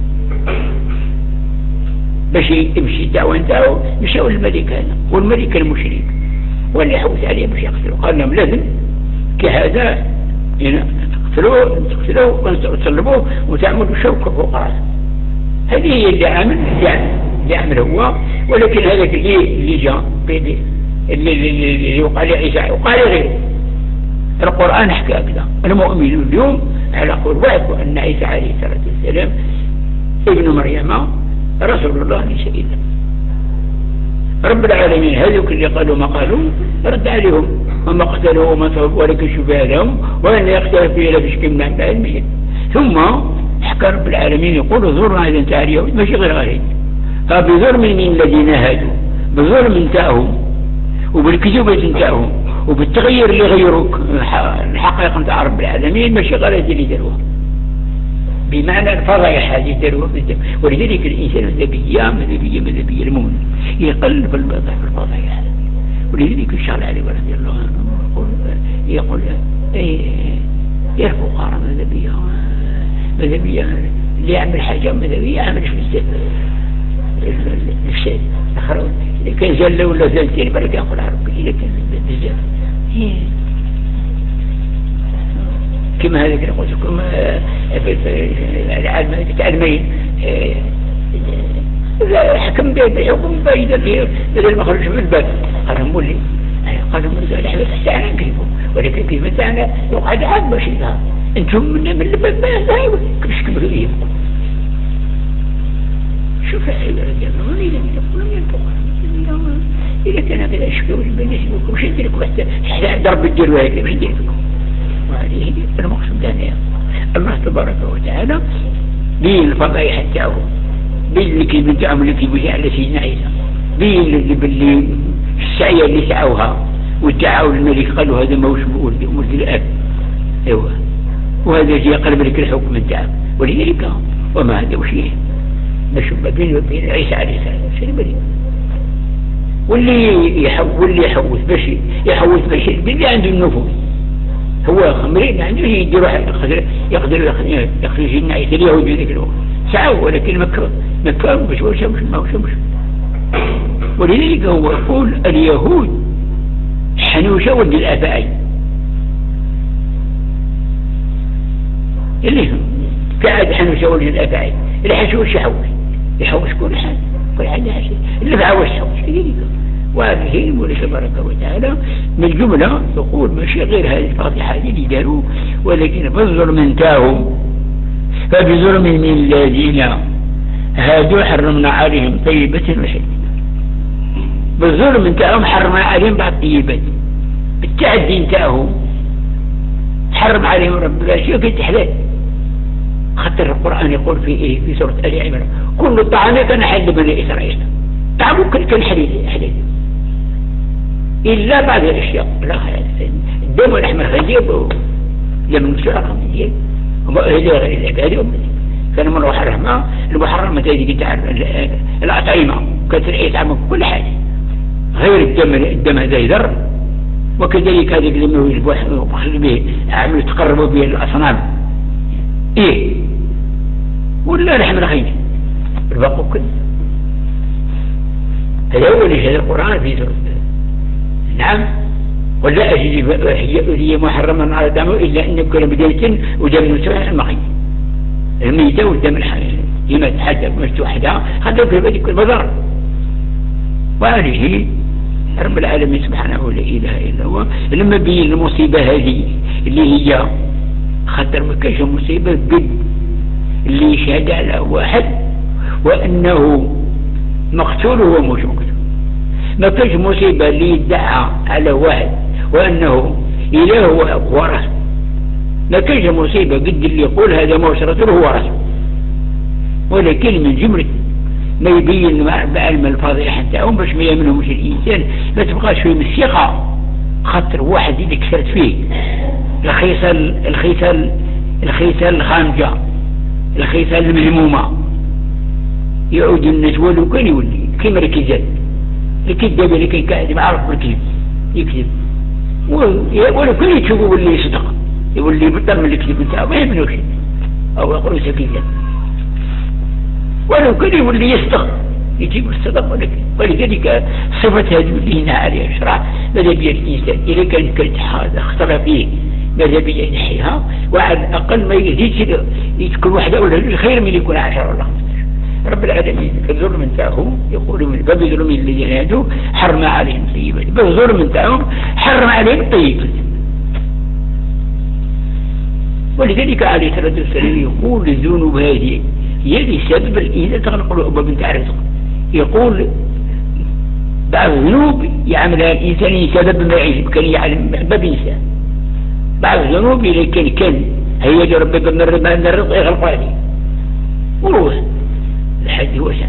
باش يمشي الدعوة نتاعو، مشاو للملك هذا والملك المشرك واللي حوس عليه باش يقتلوه، قال لهم لازم كي هذا تقتلوه تقتلوه وتصلبوه وتعملوا شوكة فوق راسه. هذه هي اللي عمل اللي عمل هو، ولكن هذاك اللي اللي جاء اللي اللي وقع لعيسى وقع لغيره. القرآن حكى كذا، المؤمنون اليوم على قول واحد أن عيسى عليه الصلاة والسلام ابن مريم رسول الله ليس إلا رب العالمين. هذوك اللي قالوا ما قالوا رد عليهم، وما قتلوا وما صلبوا ولكن شبه لهم وأن يختلف فيه لفش كم عند علمهم. ثم حكى رب العالمين يقول ظلم هذا نتاع اليهود ماشي غير غريب، فبظلم من الذين هادوا، بظلم نتاعهم وبالكذوبة نتاعهم وبالتغيير اللي غيروك الحقائق نتاع رب العالمين ماشي غير هذه اللي داروها، بمعنى الفضائح هذه داروها. ولذلك الإنسان مذهبية مذهبية مذهبية المؤمن يقل في الفضائح هذه. ولذلك الشرع علي رضي الله عنه يقول يقول يا الفقراء مذهبية مذهبية اللي يعمل حاجة مذهبية يعملش في الفساد آخر. إذا كان زل ولا زلتين برك يقول ربك إذا كان بزاف كما هذا كنا قلت لكم في العالم العلمين حكم بالحكم فإذا بدل ما خرج من الباب قال مولي قال مولي الحبة تحتانا نكذبه، ولكن كيف تاعنا يقعد عاد باش يظهر انتم من من الباب ما يظهر كيفاش كبروا ايامكم. شوف الحبة رضي الله عنه إذا يقولون ينفقوا إذا كان هذا يشكوا بالنسبة لكم وش يدير لكم حتى ضرب الدير وهكذا وش يدير لكم. وهذه المقصود هنا الله تبارك وتعالى بين الفضائح تاعو، بين اللي كيبين تاعهم اللي كيبين على سيدنا عيسى، بين اللي باللي السعيه اللي سعوها وادعوا الملك قالوا هذا موش ولد ولد الاب ايوا وهذا جاء قلب لك الحكم نتاعك. ولذلك وما هذا وشيء نشوف بين وبين عيسى عليه السلام شنو واللي يحول اللي يحوث باش يحوث باش اللي عنده النفوذ هو خمرين ما عندوش يديروا يقدر يقدر يخرج لنا عيسى اليهود في ذاك الوقت سعوا، ولكن مكة مكة مش وش مش ما وش مش. ولذلك هو يقول اليهود حنوشة ولد الأفاعي اللي قاعد حنوشة ولد الأفاعي اللي حشوش يحوش يحوش كل حاجة كل حاجة حشي اللي بعوش يحوش كذلك. وهذه المولى تبارك وتعالى من الجملة يقول ماشي غير هذه الفاتحة اللي داروا، ولكن بالظلم انتاهم فبظلم من الذين هادوا حرمنا عليهم طيبة وحلوة. بالظلم انتاهم حرمنا عليهم بعض طيبات، بالتعدي انتاهم حرم عليهم رب العالمين كنت حلال. خاطر القرآن يقول في ايه في سورة آل عمران كل الطعام كان حل بني إسرائيل، طعامه كان حلال حلال إلا بعض الأشياء لا الدم واللحم الخنزير لم نسرق من دين هذا غير العبادة كان من روح الرحمة المحرمة هذه تاع الأطعمة كثر يطعم كل حاجة غير الدم الدم هذا يضر. وكذلك هذا اللي يبخل به عملوا تقربوا به الأصنام إيه ولا لحم الخنزير الباقي كله. هذا هو اللي القرآن في سورة نعم ولا أجد هي محرما على دمه إلا أن يكون بداية ودم مسرح المخي الميتة والدم الحقيقي لما تحدث مفتوحة هذا في بدك البذر. وهذه رب العالمين سبحانه لا إله إلا هو لما بين المصيبة هذه اللي هي خطر ما كانش مصيبة قد اللي يشهد على واحد وأنه مقتول هو مش مقتول، ما كانش مصيبة اللي يدعى على واحد وأنه إله ورث، ما كانش مصيبة قد اللي يقول هذا ما رسول هو رسول. ولكن من جملة ما يبين بعلم الفضيحة نتاعهم باش ما يامنهمش الإنسان، ما تبقاش فيه الثقة، خاطر واحد اللي كثرت فيه الخيصل الخيصل الخيصل الخامجة، الخيصل المهمومة، يعود الناس ولو كان يولي كيما الكذاب الكذاب اللي كان قاعد ما عرف بالكذب يكذب، ولو كان يشوفه واللي يصدق يولي بطل من الكذب نتاعو ما يمنوش أو يقولوا سكيزا، ولو كان يولي يصدق يجيب الصدق ولكن. ولذلك صفة هذه اللي هنا عليها شرع ماذا بيا الإنسان إذا كان كانت هذا اختلى فيه ماذا بيا ينحيها، وعلى الأقل ما يزيدش تكون واحدة ولا خير من يكون عشرة ولا خمسة. رب العالمين الظلم نتاعهم يقول من باب ظلم الذين هادوا حرم عليهم طيبات، بالظلم نتاعهم حرم عليهم طيبات. ولذلك عليه الصلاة والسلام يقول الذنوب هذه هي اللي سبب الإنسان تغلق له أبواب نتاع الرزق. يقول بعض الذنوب يعملها الإنسان سبب ما يعيش كان يعلم باب إنسان، بعض الذنوب اللي كان كان هي اللي ربي من الرزق يغلق عليه وروح الحد وسع.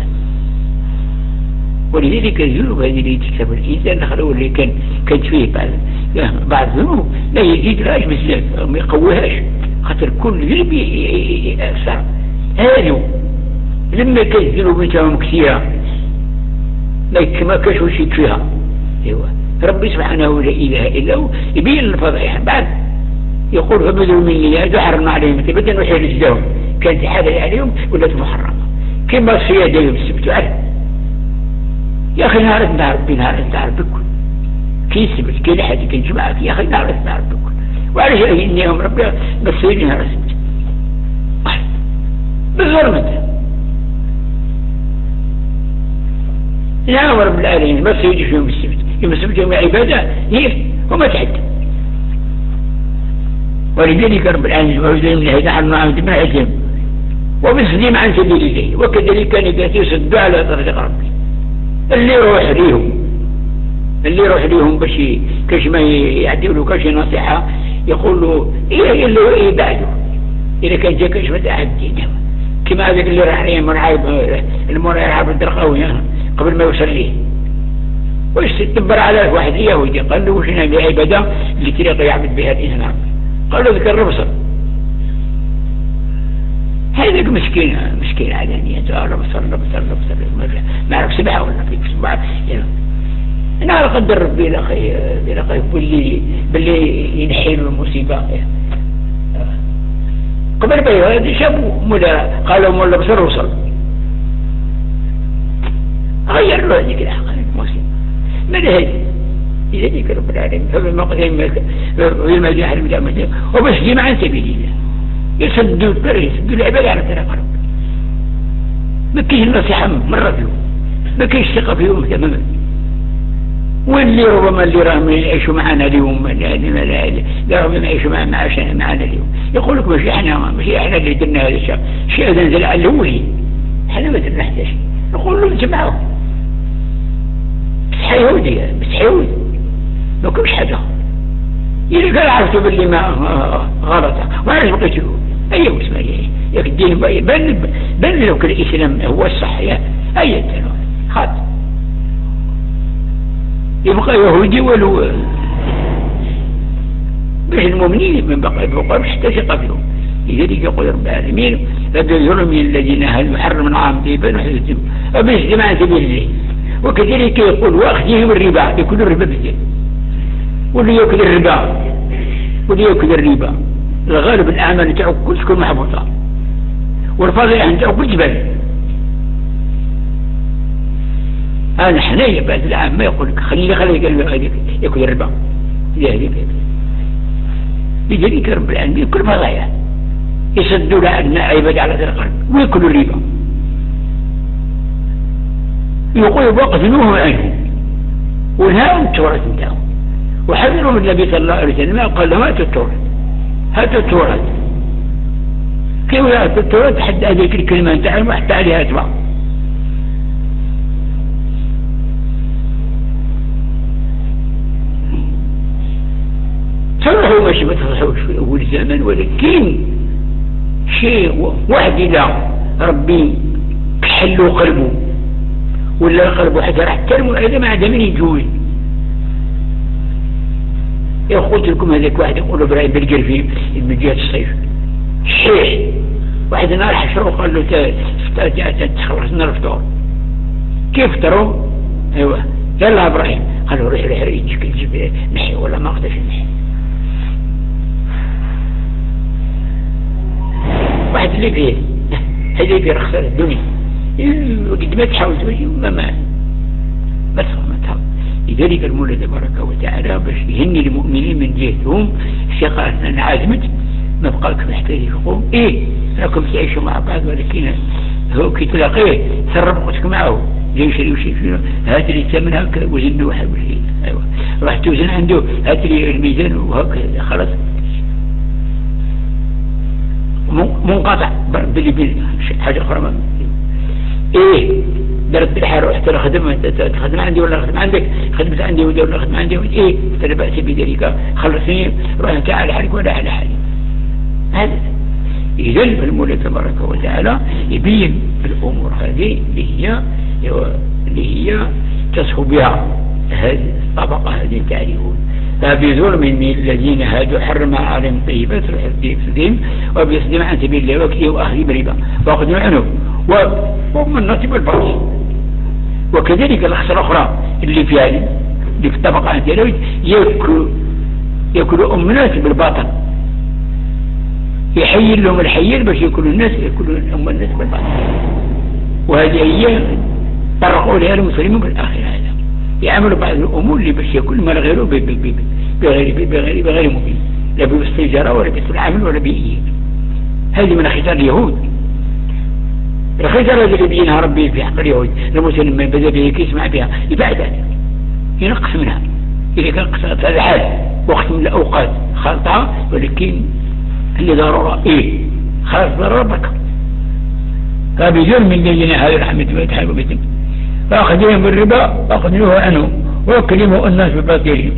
ولذلك الذنوب هذه اللي تكسب الإنسان نخلوه اللي كان كانت فيه بعض بعض الذنوب لا يزيد راش بزاف ما يقويهاش، خاطر كل ذنب أكثر هادو لما كان الذنوب نتاعهم كثيرة ما كاش وش يكفيها. ايوه ربي سبحانه ولا إله إلا هو يبين الفضائح بعد يقول فبذلوا من الله حرمنا عليهم تبدا وحيل الزوم كانت حالة عليهم ولات محرمة كما الصيادة يوم السبت عارف يا أخي نهار نهار ربي نهار نهار بكل كي السبت كي لحد كي جمعك يا أخي نهار نهار بكل وعلى شيء إني يوم ربي بصيري نهار السبت بالظلم انت نعم رب العالمين ما سيجي في يوم السبت، يوم السبت يوم عبادة هي وما تحد. ولذلك رب العالمين وعوذين من هذا حرمنا عن دماء عزم وبصديم عن سبيل الله وكذلك كان يصدوا على طريق ربي اللي يروح ليهم اللي يروح ليهم باش كاش ما يعديوا له كاش نصيحة يقول له ايه اللي ايه بعده اذا كان جا كاش متاع الدين كما هذاك اللي راح ليه مرعايب المرة يلعب الدرقاوي قبل ما يوصل ليه واش تدبر على واحد يهودي قال له وش هذه العبادة اللي طريقة يعبد بها الإنسان قال له ذكر الربصر هذاك مسكين مسكين علانية ربصر ربصر ربصر ما عرف سبعة ولا فيك سبعة يعني أنا على قدر ربي لقي لقي باللي باللي ينحيل المصيبة قبل بيه شافوا مولا قالوا مولا بصر وصل غير له هذيك الحقيقة المسلم ماذا هذه إذا ذيك رب العالمين فبما قدم وما جاء من الأمر وبس جمع عن سبيل الله يسدوا يسدوا العباد على طريق رب ما كاينش النصيحة مرة فيهم ما كاينش ثقة فيهم تماما واللي ربما اللي راهم يعيشوا معنا اليوم لا ربما يعيشوا معنا اليوم يقول لك ماشي احنا ماشي احنا اللي درنا هذا الشيء الشيء هذا نزل على الأولين احنا ما درنا حتى شيء نقول لهم جمعوا بس حيودي بس حيودي ما كلش حاجة إذا كان عرفتوا باللي ما غلطة وعرف بقيته أيه اسمه ياك الدين بل بل لو كان الإسلام هو الصح يا أيه خاط يبقى يهودي ولو باش المؤمنين من بقى يبقى مش حتى ثقة فيهم. لذلك يقول رب العالمين فبظلم الذين هل يحرم عام طيبا وحدثهم وبس جماعة سبيل الله. وكذلك يقول واخذهم الربا يكون الربا بالذات واللي يأكل الربا واللي يأكل الربا الغالب الأعمال نتاعو كل تكون محبوطة والفضائح نتاعو كل جبل. أنا حنايا بعد العام ما يقول لك خلي خلي يأكل الربا لذلك رب العالمين كل فضائح يسدوا لنا عباد على ذلك القلب ويأكلوا الربا يقول وقتلوهم عنه ونهاهم التورث نتاعهم وحذروا من النبي صلى الله عليه وسلم قال لهم هاتوا التورث هاتوا التورث كيف هاتوا التورث حتى هذيك الكلمة نتاعهم وحتى عليها اتباع. صلحوا ماشي ما تصلحوش في أول الزمن ولكن شيء واحد إذا ربي كحلوا قلبه ولا القلب حتى راح تلموا هذا ما عندها من يجوز. يا قلت لكم هذاك واحد يقول ابراهيم بالقر في المجيات الصيف شيح واحد نار حشره وقال له تخلص لنا الفطور. كيف فطروا؟ ايوه يلا ابراهيم قال له روح روح يجيك تجيب نحي ولا ما قدرش نحي. واحد اللي فيه هذا فيه رخصة الدنيا قد ما تحاول توجه ما ما ما تحاول. لذلك المولى تبارك وتعالى باش يهني المؤمنين من جهتهم ثقة أن عزمت ما بقاك محتاج يقوم ايه راكم تعيشوا مع بعض ولكن هو كي تلاقيه سرب قوتك معه جاي يشري وشي فيه هات لي ثمن هكا وزن واحد وشي ايوه راح توزن عنده هات لي الميزان وهكا خلاص منقطع باللي بين حاجة أخرى ما ايه درت الحال رحت الخدمة تخدم عندي ولا خدم عندك خدمت عندي ولا خدم عندي ايه فلا بأس بذلك خلصني روح انت على حالك ولا على حالي. هذا إذن المولى تبارك وتعالى يبين الأمور هذه اللي هي اللي هي تصف بها هذه الطبقة هذه التعريفون. فبظلم من الذين هادوا حرم عليهم طيبات الحديث وبيصدم عن سبيل الله وكله وأخذ بربا وأخذوا عنه وهم النصب والباطل. وكذلك الأخصى الأخرى اللي في هذه اللي في الطبقة هذه يأكل يأكلوا أم الناس بالباطل يحيل لهم الحيل باش يأكلوا الناس يأكلوا أم الناس بالباطل. وهذه هي طرقوا لها المسلمين بالآخر هذا يعملوا بعض الأمور اللي باش يأكل ما غيره بغير بغير بغير مبين لا بالتجارة ولا بالعمل ولا بإيه. هذه من خطار اليهود. الخطر الذي بينها ربي في حق اليهود المسلم من بدأ به يسمع بها يبعد عنها ينقص منها إذا كان قصة هذا حال وقت من الأوقات خلطها ولكن اللي ضرورة إيه خلاص ضرورة بك. فبظلم الذين هذا الحمد ويتحابوا بهم فأخذهم بالربا أخذوه عنه وكلموا الناس بباطلهم.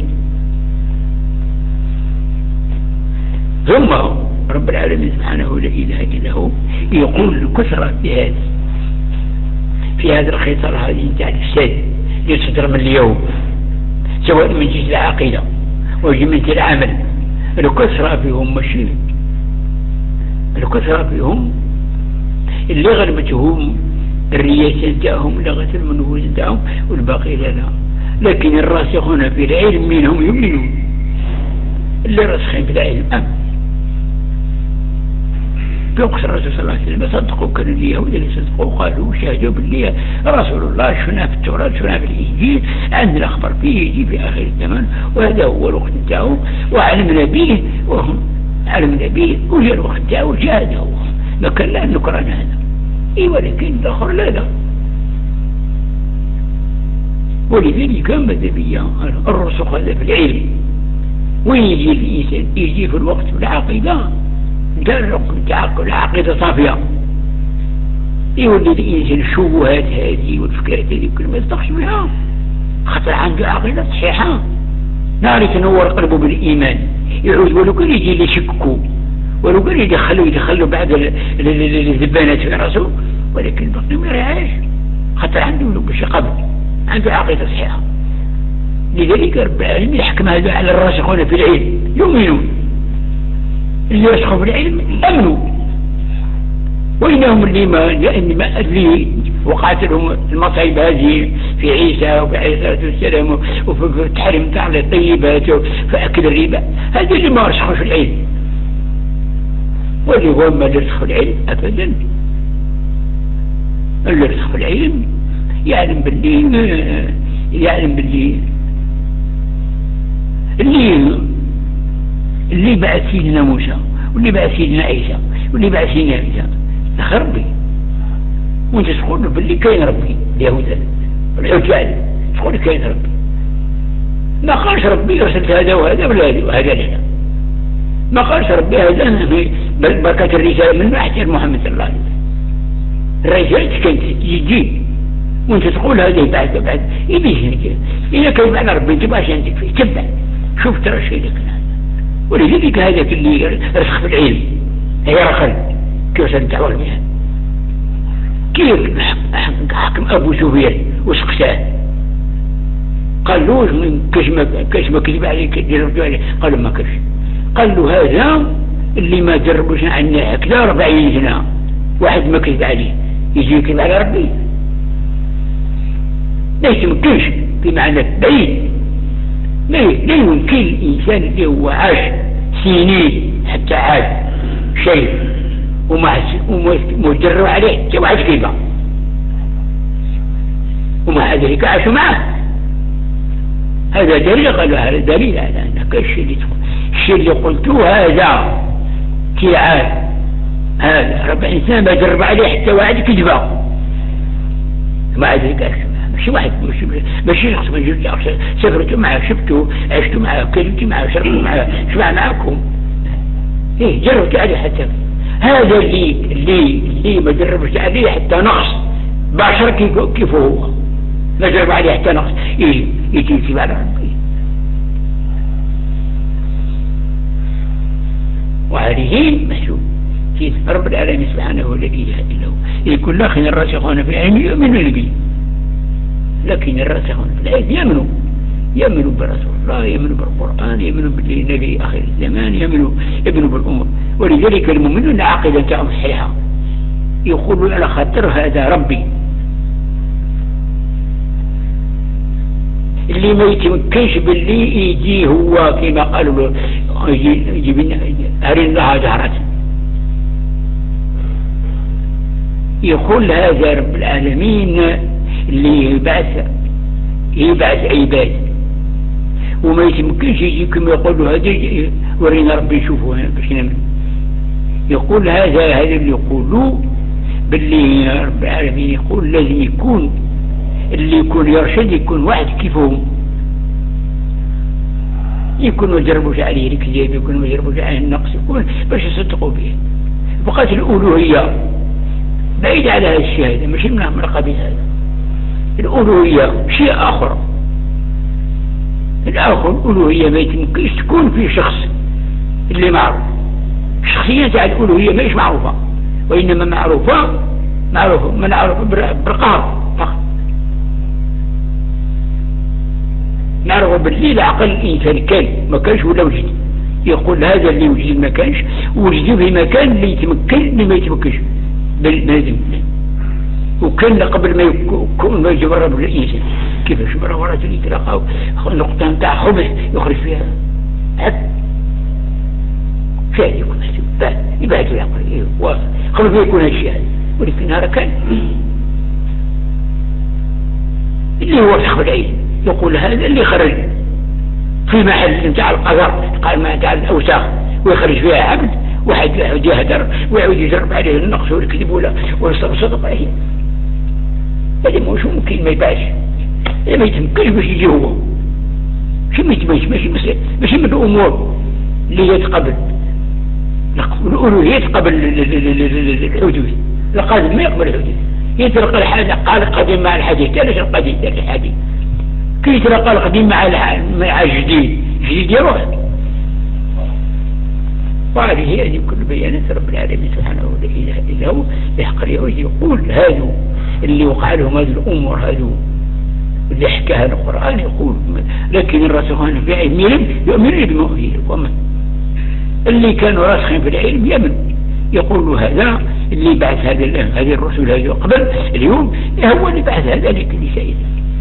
ثم رب العالمين سبحانه لا إله إلا هو يقول كثرة في هذا في هذا الخطر هذه تاع الفساد يصدر من اليوم سواء من جهة العقيدة وجهة العمل. الكثرة فيهم مشي الكثرة فيهم اللي غلبتهم الرياسة تاعهم لغت المنفوذ تاعهم والباقي لا لا. لكن الراسخون في العلم منهم يؤمنون اللي راسخين في العلم أم بيقصر الرسول صلى الله عليه وسلم صدقوا كانوا اليهود اللي صدقوا قالوا شاهدوا باللي رسول الله شنا في التوراة شنا في الإنجيل عندنا الأخبار فيه يجي في آخر الزمان وهذا هو الوقت تاعه وعلمنا به وهم علمنا به وجاء الوقت تاعه وجاء هذا هو ما كان لا نكران هذا إيه ولكن الآخر لا لا. ولذلك مذهبية الرسخ هذا في العلم وين يجي الإنسان يجي في الوقت في العقيدة قال لكم العقيدة صافية يولي الإنسان الشبهات هذه والفكرات هذه كل ما يستخش بها خطر عنده عقيدة صحيحة نار تنور قلبه بالإيمان يعود ولو كان يجي اللي يشككوا ولو كان يدخلوا يدخلوا بعد الذبانات في رأسه ولكن بقي ما يرعاش خطر عنده بشي قبل عنده عقيدة صحيحة. لذلك رب العالمين يحكم هذا على الراسخون في العلم يؤمنون اللي يرسخوا في العلم أمنوا وإنهم اللي ما ما اللي وقعت لهم المصايب هذه في عيسى وفي عليه الصلاة والسلام وفي التحريم تاع الطيبات وفي أكل الربا هذا اللي ما رسخوا في العلم. واللي هو ما يرسخوا العلم أبدا اللي يرسخوا العلم يعلم باللي يعلم باللي اللي اللي بعث سيدنا موسى واللي بعث سيدنا عيسى واللي بعث سيدنا عيسى دخل ربي وانت تقول له باللي كاين ربي اليهود والعجال تقول كاين ربي ما قالش ربي رسلت هذا وهذا ولا هذا لا ما قالش ربي هذا بركة الرسالة من أحسن محمد صلى الله عليه وسلم. الرسالة كانت يجي وانت تقول هذا بعد بعد يبيش إذا كان معنى ربي انت باش عندك فيه تبع شوف ترى الشيء لك ولذلك هذا اللي رسخ في العلم هي رخل كيف سنتعوى المهن كيف حكم أبو سفيان وسقساه قال له كاش ما كاش ما كذب عليك جربتوا عليه قال ما كاش قال له هذا اللي ما جربوش عنا هكذا أربعين سنة واحد ما كذب عليه يجي يكذب على ربي لا يمكنش بمعنى بعيد لا يمكن الإنسان اللي هو عاش سنين حتى عاش شيء وما مجرب عليه حتى واحد كذبه ومع ذلك عاشوا معه هذا دليل قالوا هذا دليل على أنك الشيء اللي الشيء اللي قلته هذا كي عاد هذا ربع إنسان ما جرب عليه حتى واحد كذبه مع ذلك عاشوا معه ماشي واحد ماشي ماشي شخص من جلد سافرت معه شفته عشت معه كلمت معه شربت معه شبع معكم ايه جربت عليه حتى هذا اللي اللي اللي ما جربش عليه حتى نقص بشر كيف هو ما جرب عليه حتى نقص ايه يجي يجيب على ربي وهذه مشروع في رب العالمين سبحانه لا اله الا هو يقول لكن الراسخون في العلم يؤمنوا به لكن الراسخون في العلم يؤمنوا يؤمنوا برسول الله يؤمنوا بالقرآن يؤمنوا بالنبي آخر الزمان يؤمنوا يؤمنوا بالأمور ولذلك المؤمنون عقيدة تاعهم صحيحة يقولون على خاطر هذا ربي اللي ما يتمكنش باللي يجي هو كما قالوا يجي يجي أرين لها جهرة يقول هذا رب العالمين اللي يبعث يبعث عباد وما يتمكنش يجيكم يقولوا هذا ورينا ربي نشوفوا باش نعمل يقول هذا هذا اللي يقولوا باللي رب العالمين يقول لازم يكون اللي يكون يرشد يكون واحد كيفهم يكون ما جربوش عليه الكذب يكون ما جربوش عليه النقص يكون باش يصدقوا به بقات الألوهية بعيد على هذا الشيء هذا ماشي من قبيل هذا الألوهية شيء آخر الآخر الألوهية ما يمكنش تكون في شخص اللي معروف الشخصية تاع الألوهية ما هيش معروفة وإنما معروفة معروفة من عرف بالقهر فقط نعرف باللي العقل الإنسان كان ما كانش ولا وجد يقول هذا اللي وجد ما كانش وجد في مكان اللي يتمكن اللي ما يتمكنش بالنادم وكان قبل ما يكون ما يجرب الإنسان كيفاش مرة ورا اللي تلقاو نقطة نتاع خبز يخرج فيها عب شاهد يكون بعد يبعد العقل قبل ما يكون هالشيء هذا ولكن هذا كان اللي هو فخ العين يقول هذا اللي خرج في محل نتاع القذر قال ما نتاع الأوساخ ويخرج فيها عبد واحد يعود يهدر ويعود يجرب عليه النقص والكذب ولا ويصدق عليه هذا مش ممكن ما يباش هذا ما يتمكنش باش يجي هو ماشي ما يتمكنش ماشي ماشي من الأمور اللي يتقبل الألوهية يتقبل الحدوث القادم ما يقبل الحدوث يتلقى الحاجة قال القديم مع الحديث ثالث القديم ثالث الحديث كي يتلقى القديم مع مع الجديد جديد يروح وهذه هذه كل بيانات رب العالمين سبحانه لا اله الا هو يحق اليهود يقول هذا اللي وقع لهم هذه الامور هذا اللي حكاها القران يقول لكن الراسخون في العلم يؤمنون بما اوحي لكم اللي كانوا راسخين في العلم يؤمنوا يقولوا هذا اللي بعث هذا هذه الرسل هذه قبل اليوم هو اللي بعث هذا لكل شيء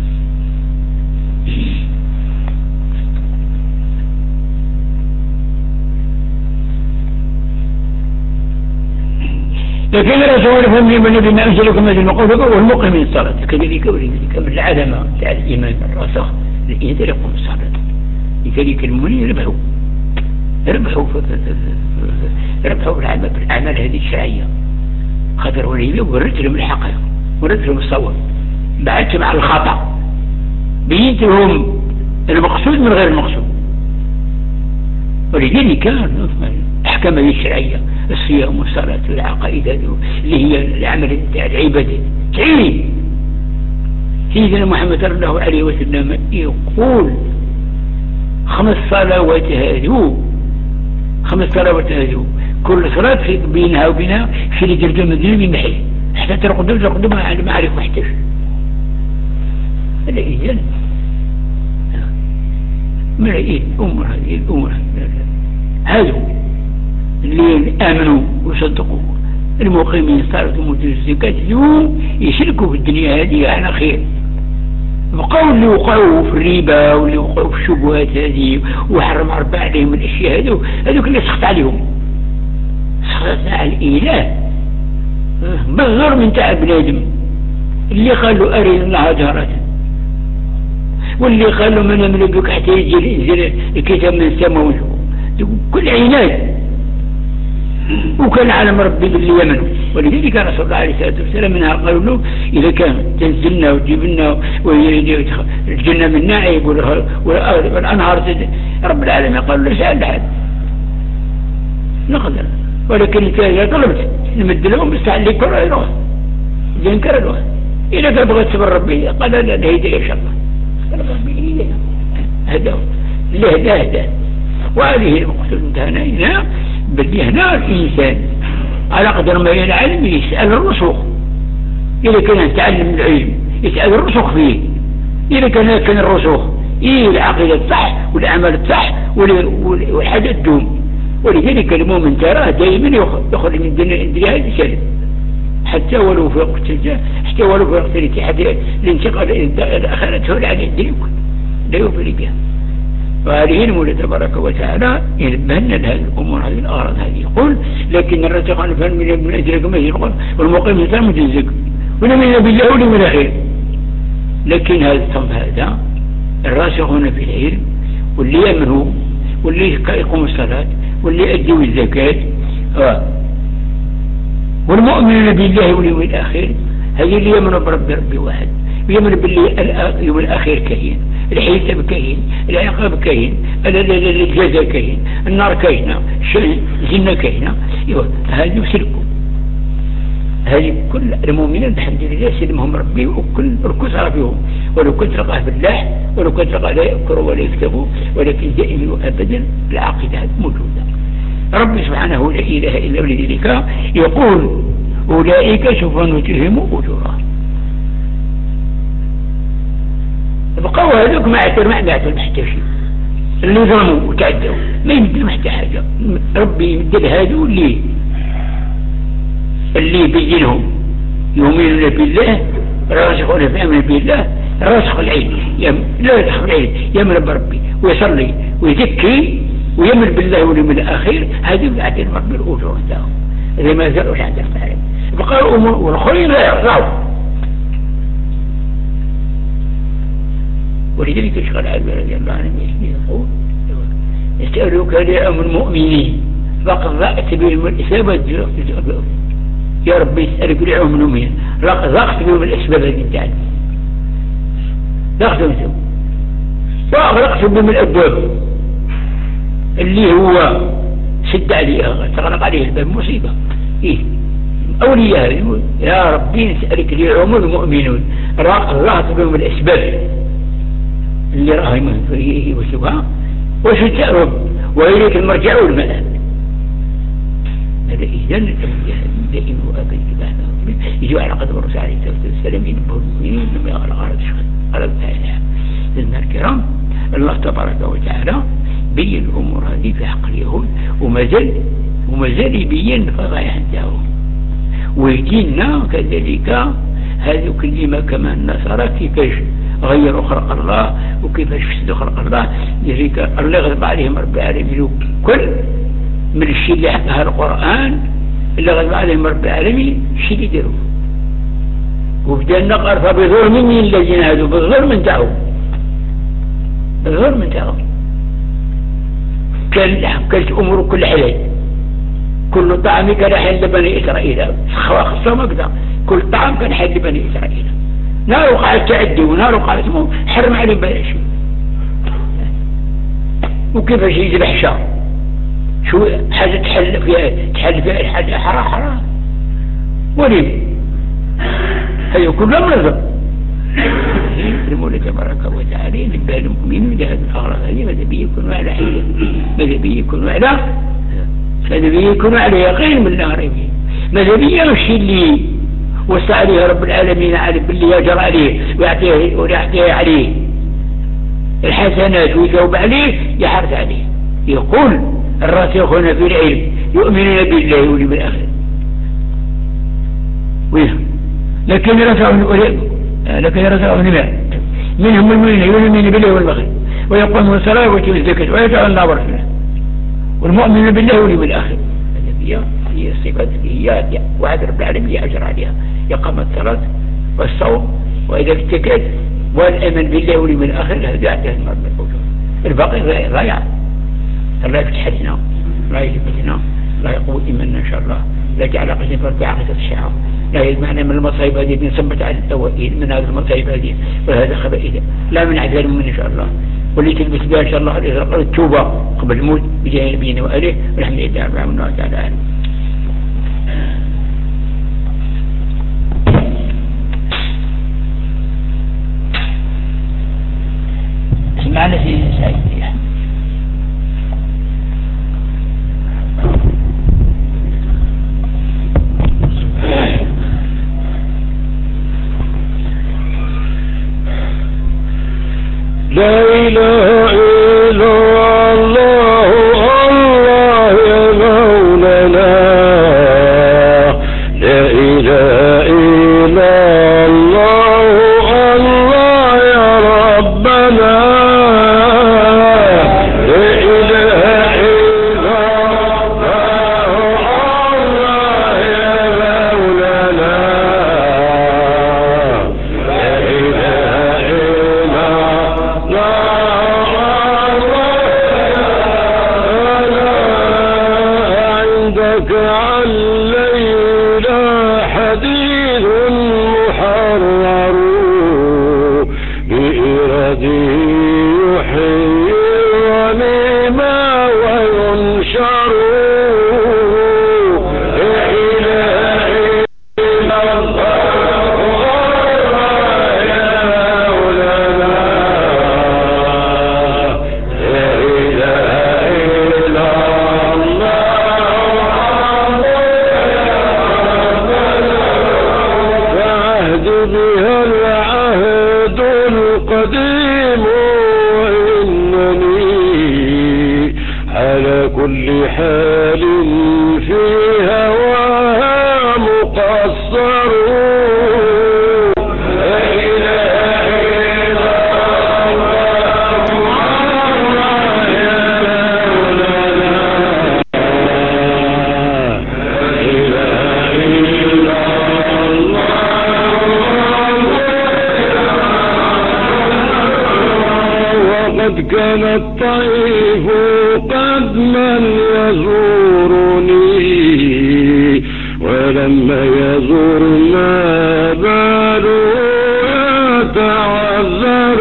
لكن الرسول فهمني من بما أنزلكم هذه المقوله والمقيم من الصلاة كذلك ولذلك من العلامة تاع الإيمان الراسخ الإنسان يقوم الصلاة لذلك المؤمنين يربحوا يربحوا يربحوا بالأعمال هذه الشرعية خاطر وليه ورث لهم الحقيقة ورث لهم الصواب بعدت مع الخطأ بينت لهم المقصود من غير المقصود ولذلك الأحكام هذه الشرعية الصيام والصلاة والعقائد اللي هي العمل تاع العبادة تعين سيدنا محمد صلى الله عليه وسلم يقول خمس صلوات هذو خمس صلوات هذو كل صلاة بينها وبينها في اللي جرجم الذنب يمحي حتى ترقدوا ترقدوا ما عارف محتاج هذا إذن ملايين أمور هذه الأمور هذو اللي آمنوا وصدقوا المقيمين صاروا ومؤتوا الزكاة اليوم يشركوا في الدنيا هذه على خير. بقوا اللي وقعوا في الربا واللي وقعوا في الشبهات هذه وحرم أربع عليهم الأشياء هذو هذوك اللي سخط عليهم سخط على الإله بالظلم من تاع بنادم اللي قالوا أرنا الله جهرة واللي قالوا من نملك حتى يجي الكتاب من السماء كل عناد. وكان عالم ربي باللي يمنوا ولذلك رسول الله عليه الصلاة والسلام منها قالوا له إذا كان تنزلنا وتجيبنا الجنة من ناعب والأنهار رب العالمين قالوا له سأل لحد نقدر ولكن إذا طلبت نمد لهم بستعلي كرة يروح زين كرة يروح إذا كان بغيت تبر ربي قال لا لا هيدا إن شاء الله قال ربي هدا اللي هدا هدا. وهذه المقصود انتهنا هنا بدي هنا الإنسان على قدر ما يعلم يسأل الرسوخ. إذا كان يتعلم العلم يسأل الرسوخ فيه. إذا كان كان الرسوخ إيه العقيدة الصح والعمل الصح والحاجة الدوم. ولذلك المؤمن تراه دائما يخرج من الدنيا هذه سلم حتى ولو في وقت حتى ولو في وقت الاتحاد الانتقال الآخرة هو عليه الدنيا لا يفرق بها. وهذه المولى تبارك وتعالى ينبهنا لهذه الأمور هذه الأغراض هذه. يقول لكن الرسخ عن فهم من أجلكم ما يقول والمقيم الإسلام متزك ونمنا بالله ولمن الأخير. لكن هذا الصنف هذا الراسخون في العلم واللي يمنوا واللي يقوم الصلاة واللي يؤدوا الزكاة والمؤمنون بالله واليوم الآخر هذه اللي يمنوا برب ربي واحد ويمن بالله يوم الآخر كهين الحساب كهين العقاب كهين الجزاء كهين النار كهينة الجنة كهينة. هذه يسلكوا هذه كل المؤمنين الحمد لله سلمهم ربي وكل الكسر فيهم ولو كنت رقاه بالله ولو كنت رقاه لا يذكروا ولا يكتبوا ولكن دائما وابدا العقيدة موجودة. ربي سبحانه لا إله إلا ولذلك يقول أولئك سوف نؤتيهم أجورهم. بقوا هذوك ما اعتر ما اعتر محتاج شيء اللي ظلموا وتعدوا ما يمدل محتاج حاجة. ربي يمدل هذو اللي اللي بينهم يؤمنون بالله راسخون في أمر بالله راسخ العلم لا يدخل العلم يأمر بربي ويصلي ويزكي ويأمر بالله واليوم الآخر. هذه بعدين ربي الأجور عندهم إذا ما زالوا عند الفعل بقوا أمور والخير لا يعرفوا. ولذلك يشغل علي رضي الله عنه يقول يسألوك لأم المؤمنين فقد ضاقت بهم الإسباب يا رب يسألك لأم المؤمنين ضاقت بهم الأسباب هذه تعالى ضاقت بهم وأغلقت بهم الأبواب اللي هو سد عليها تغلق عليه الباب مصيبة. إيه أولياء يا ربي نسألك لأم المؤمنون ضاقت بهم الأسباب اللي راهم فيه وسبها وشجع رب وإليك المرجع والمآب. هذا إذن دائما وأبدا كبانا يجوا على قدر الرسول عليه الصلاة والسلام ينبهوا المؤمنين لما يغلق على الشخص على الفائلة. لأن الكرام الله تبارك وتعالى بين الأمور هذه في حق اليهود وما زال وما زال يبين فغاية عندهم ويديننا كذلك هذا كلمة كما النصارى كيفاش غيروا خلق الله وكيفاش فسدوا خلق الله. لذلك الله غضب عليهم رب العالمين كل من الشيء اللي حكاها القرآن اللي غضب عليهم رب العالمين الشيء اللي يديروه وبدأ نقر فبظلم من الذين هادوا بالظلم انتهوا بالظلم انتهوا. كانت أمور كل حلال كل طعام كان حل بني إسرائيل خصوا مقدر كل طعام كان حل بني إسرائيل. نار وقعت تعدي ونار وقعت مو حرم عليهم بلاش. وكيفاش يجي الحشا شو حاجة تحل فيها تحل فيها الحاجة حرام حرام وليم هذا كله منظم. المولى تبارك وتعالى نبه المؤمنين لهذه الأغراض هذه ماذا بيه يكونوا على حيلة ماذا بيه يكونوا على ماذا بيه يكونوا على يقين من لا ريب فيه ماذا بيه الشيء اللي وسع عليه رب العالمين عالم باللي يجر عليه ويعطيه ويعطيه عليه الحسنات ويثوب عليه يحرص عليه. يقول الراسخون في العلم يؤمنون بالله واليوم الآخر لكن رسعهم لكن رسعهم منهم المؤمنين يؤمنون بالله والآخر ويقومون الصلاة ويؤتون الزكاة ويدعون الله ورسوله والمؤمن بالله واليوم الآخر. هي هي صفات هي وعد رب العالمين أجر عليها يقام الصلاة والصوم وإذا اتكت والأمن بالله واليوم الآخر هذا يعطيه المرض الباقي ضايع. الله يفتح لنا لا يثبتنا لا يقوي إيماننا إن شاء الله لا جعل قسم فرد عقيدة الشعار لا يجمعنا من المصايب هذه بنثبت على الأوائل من هذه المصايب هذه وهذا خبائث لا من عذاب من إن شاء الله واللي تلبس بها إن شاء الله التوبة قبل الموت بجانب نبينا وآله والحمد لله رب العالمين وتعالى. اسمعنا في سعيد لا إله إلا الله الله يا مولانا لا إله إلا الله الله يا ربنا لا إله إلا الله الله يا مولانا لا إله إلا عندك الليلة حديث محرر بإرادي يحيي الرميم وينشر لا إله إلا الله يا مولانا لا إله إلا فعهد بها العهد القديم وإنني على كل حال في هواها مقصر لا إله إلا الله يا مولانا لا إله إلا وقد كان الطيف قد من يزورني ولما يزور ما باله يتعذر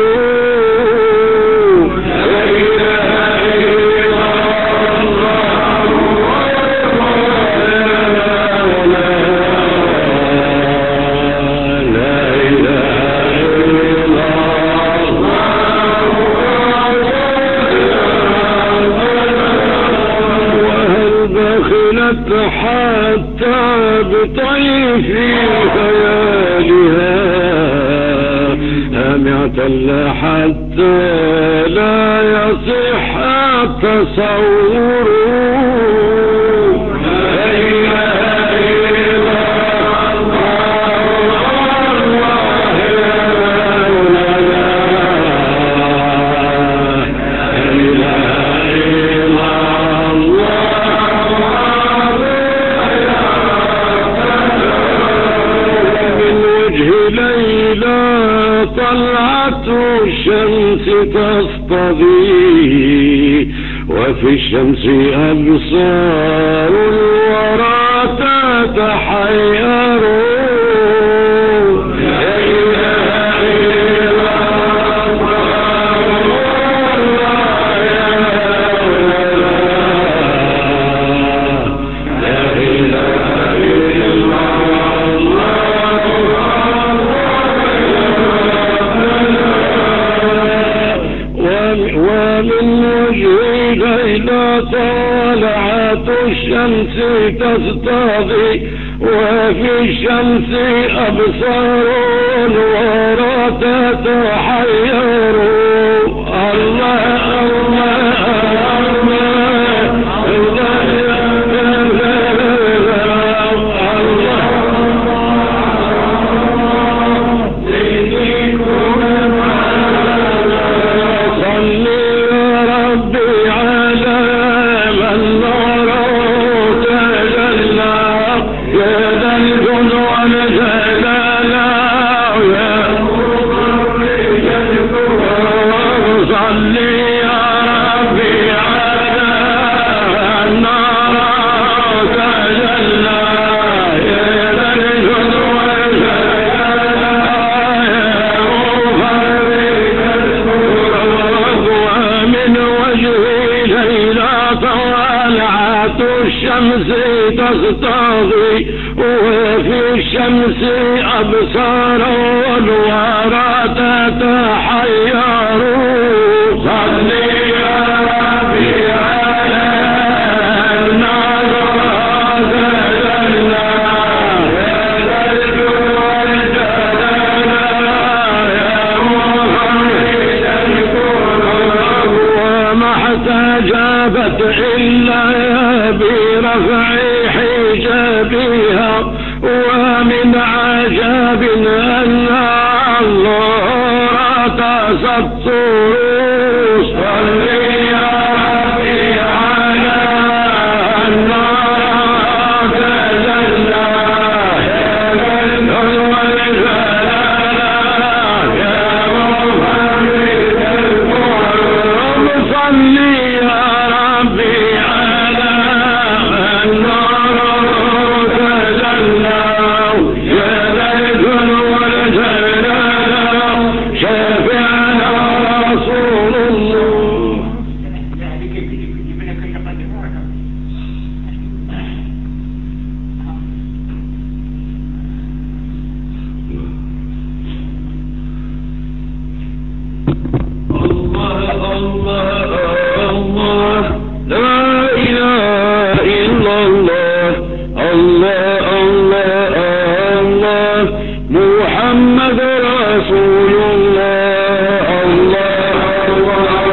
لا إله إلا الله لا إله إلا وهل بخلت حتى بطيف خيالها هامعة حتى لا يصح التصور لا إله إلا الله يا مولانا لا إله إلا من وجه ليلى طلعت الشمس تصطدي وفي الشمس أبصار الورى تتحير لا إله إلا الله يا مولانا لا إله إلا ومن وجه ليلى طالعت الشمس تستضي وفي الشمس أبصار ورا تتحير الله الله تغطغي وفي الشمس أبصار الورى تتحير صلي يا ربي على النار تجلى يا ذا الجود والجلال يا مخرج القلوب وما احتجبت إلا برفع حجابها ومن عجاب أن الله تسطر صلي يا ربي على النار تجلى يا ذا الجود والجلال يا مخرج القلوب صلي يا ربي على النار تجلى يا ذا الجود والجلال شافعنا رسول الله الله الله الله لا إله إلا الله الله الله الله محمد رسول الله الله الله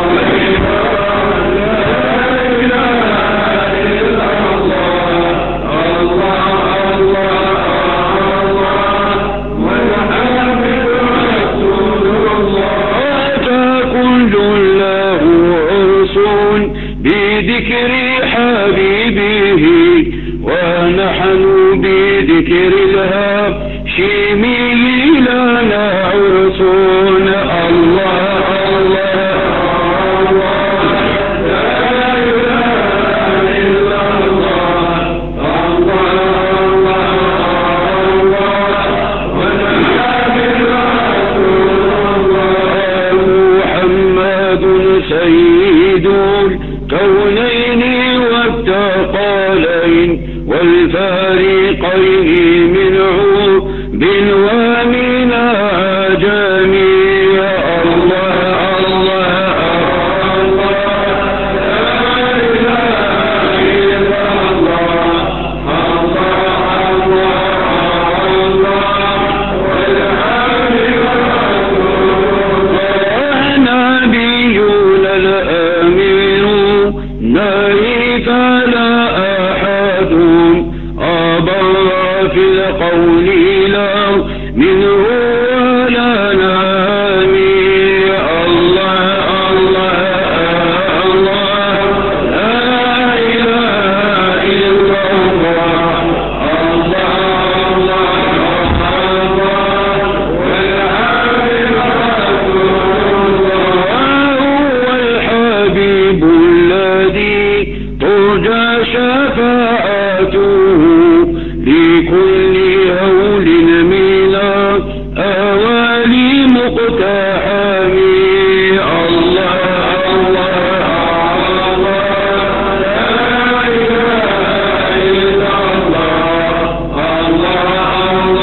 لا إله إلا الله الله الله محمد رسول الله أتاكم جله عرسون بذكر حبيبه ونحن بذكر الهاشمي لنا عرسون الله الله لا إله إلا الله الله ونحن رسول الله محمد سيد الكونين والثقلين والفارقين منه ومن عجم الله الله لا إله إلا الله الله والحمد لله نبينا الأمين نهيك لا أحد أبر في القول لا منه ولا نامي الله الله الله لا إله إلا الله الله الله والحبيب رسول الله هو الحبيب الذي ترجى شفاعته لكل هول من أوالي مقتحمي الله الله لا إله إلا الله الله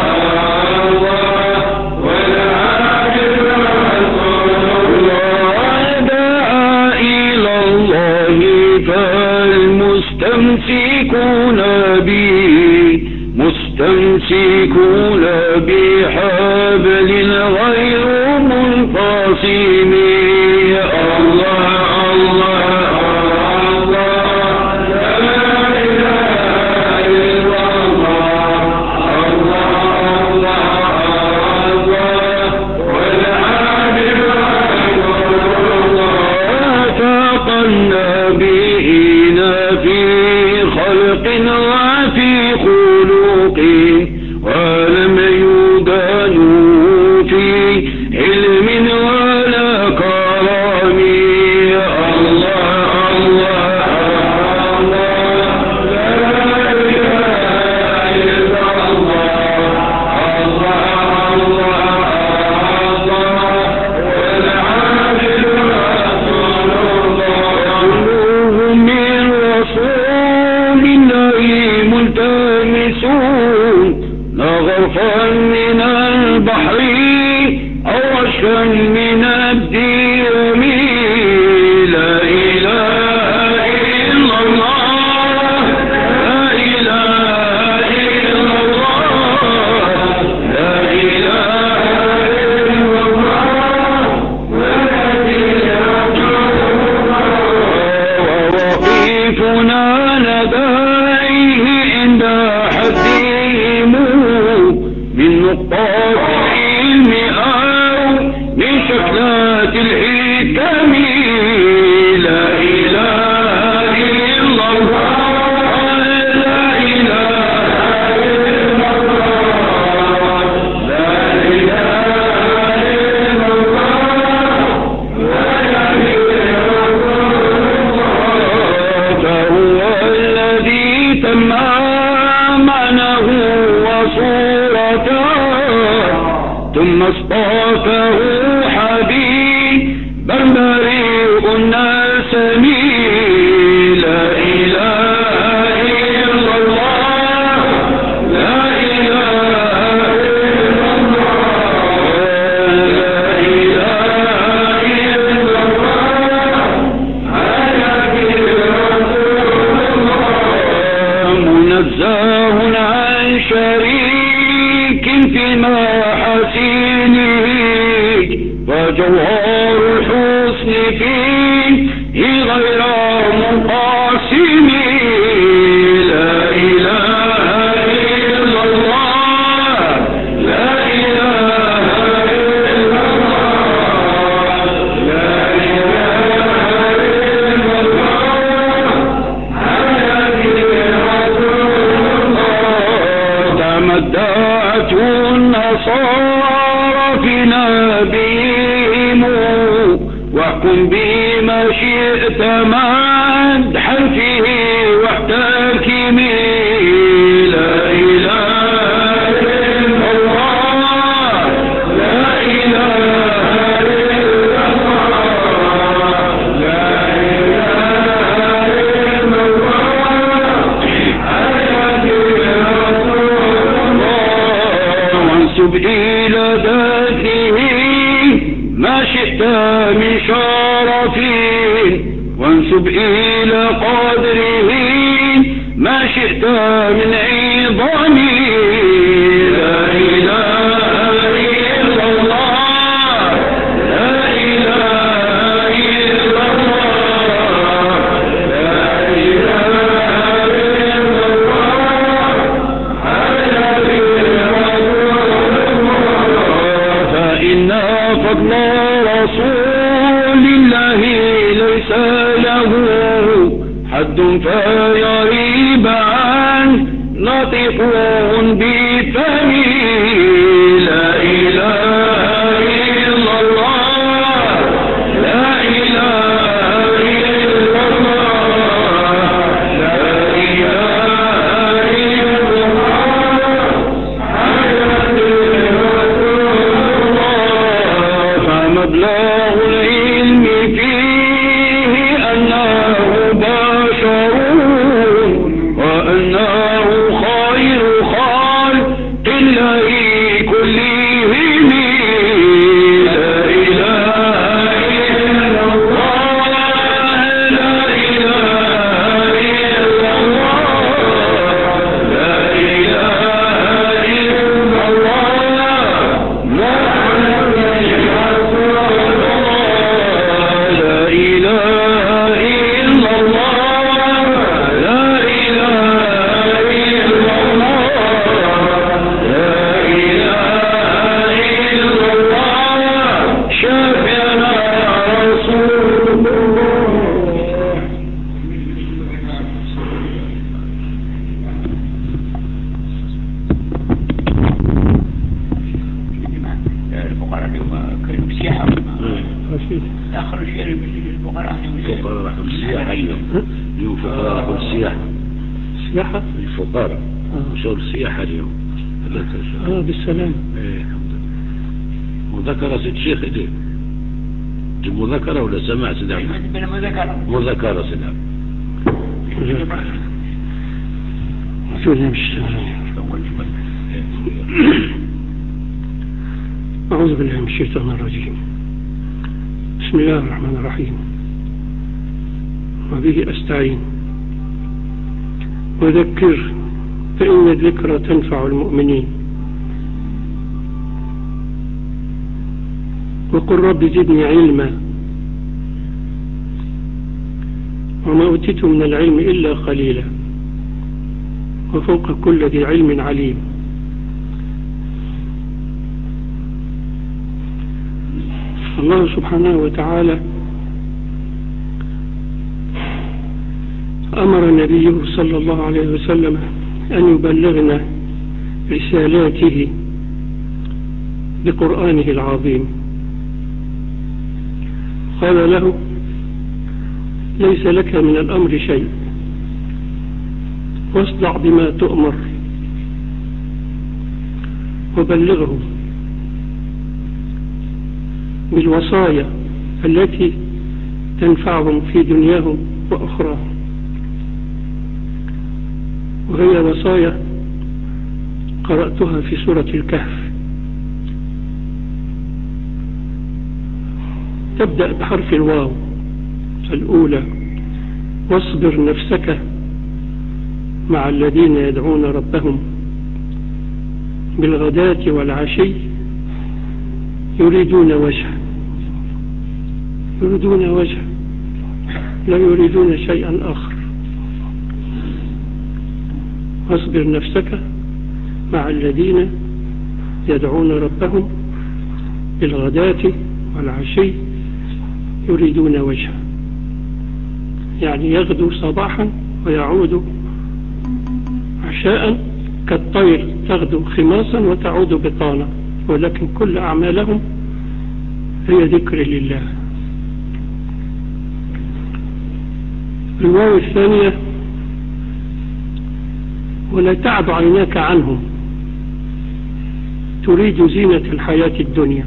والحبيب رسول الله دعا إلى الله فالمستمسكون به يمسكون بحبل غير منقسم. الله الله الله لا إله إلا الله الله الله والعابد الله فاق النبيين في خلق وفي خلق ولم يدانوا في علم ولا كرم. الله الله الله لا إله إلا الله الله الله والعابد رسول الله من رسول الله ملتمسون لا غرفا من البحر أو عشقا من الديم. لا إله إلا الله لا إله إلا الله لا إله إلا الله ووقيفنا لديه عند حدهم من نقطات العلم أو من شكلات الحكم. لا إله إلا الله لا إله إلا الله لا إله إلا الله لا إله فهو الذي تم معناه وصورته ثم اصطفاه حبيبا بريء الناس. لا إله إلا الله لا إله إلا الله لا إله إلا الله منزه عن شريك في محاسنه وجوهر الحسن فيه غير منقسم. لا إله إلا الله لا إله إلا الله لا إله إلا الله تمدعت النصارى في نبيهم واحكم بما شئت مدحا فيه واحتكم. لا إله إلا الله لا إله إلا الله لا إله إلا الله وانسب إلى ذاته ما شئت من شرف وانسب إلى قدره ما شئت من عظم. لا إله إلا الله لا إله إلا الله لا إله إلا الله فإن فضل رسول الله ليس له حد فيريب عن ناطق بفم. لا إله إلا الله لا إله إلا الله لا إله إلا الله فمبلغ العلم فيه أنه بشر وأنه خير خالق الله سياحة الفقراء آه. شغل السياحة اليوم. اه بالسلام. ايه الحمد لله. مذكرة ست شيخ إليه مذكرة ولا سماع سلام؟ مذكرة مذكرة سلام. أعوذ بالله من الشيطان الرجيم. بسم الله الرحمن الرحيم. وبه أستعين. وذكر فإن الذكرى تنفع المؤمنين. وقل رب زدني علما وما أوتيت من العلم إلا قليلا وفوق كل ذي علم عليم. الله سبحانه وتعالى أمر النبي صلى الله عليه وسلم أن يبلغنا رسالاته بقرآنه العظيم. قال له ليس لك من الأمر شيء واصدع بما تؤمر وبلغهم بالوصايا التي تنفعهم في دنياهم وأخراهم. وهي وصايا قرأتها في سورة الكهف. تبدأ بحرف الواو الأولى واصبر نفسك مع الذين يدعون ربهم بالغداة والعشي يريدون وجهه يريدون وجهه لا يريدون شيئا آخر. واصبر نفسك مع الذين يدعون ربهم بالغداة والعشي يريدون وجهه، يعني يغدو صباحا ويعود عشاء كالطير تغدو خماصا وتعود بطانا، ولكن كل أعمالهم هي ذكر لله. الواو الثانية ولا تعد عيناك عنهم تريد زينة الحياة الدنيا.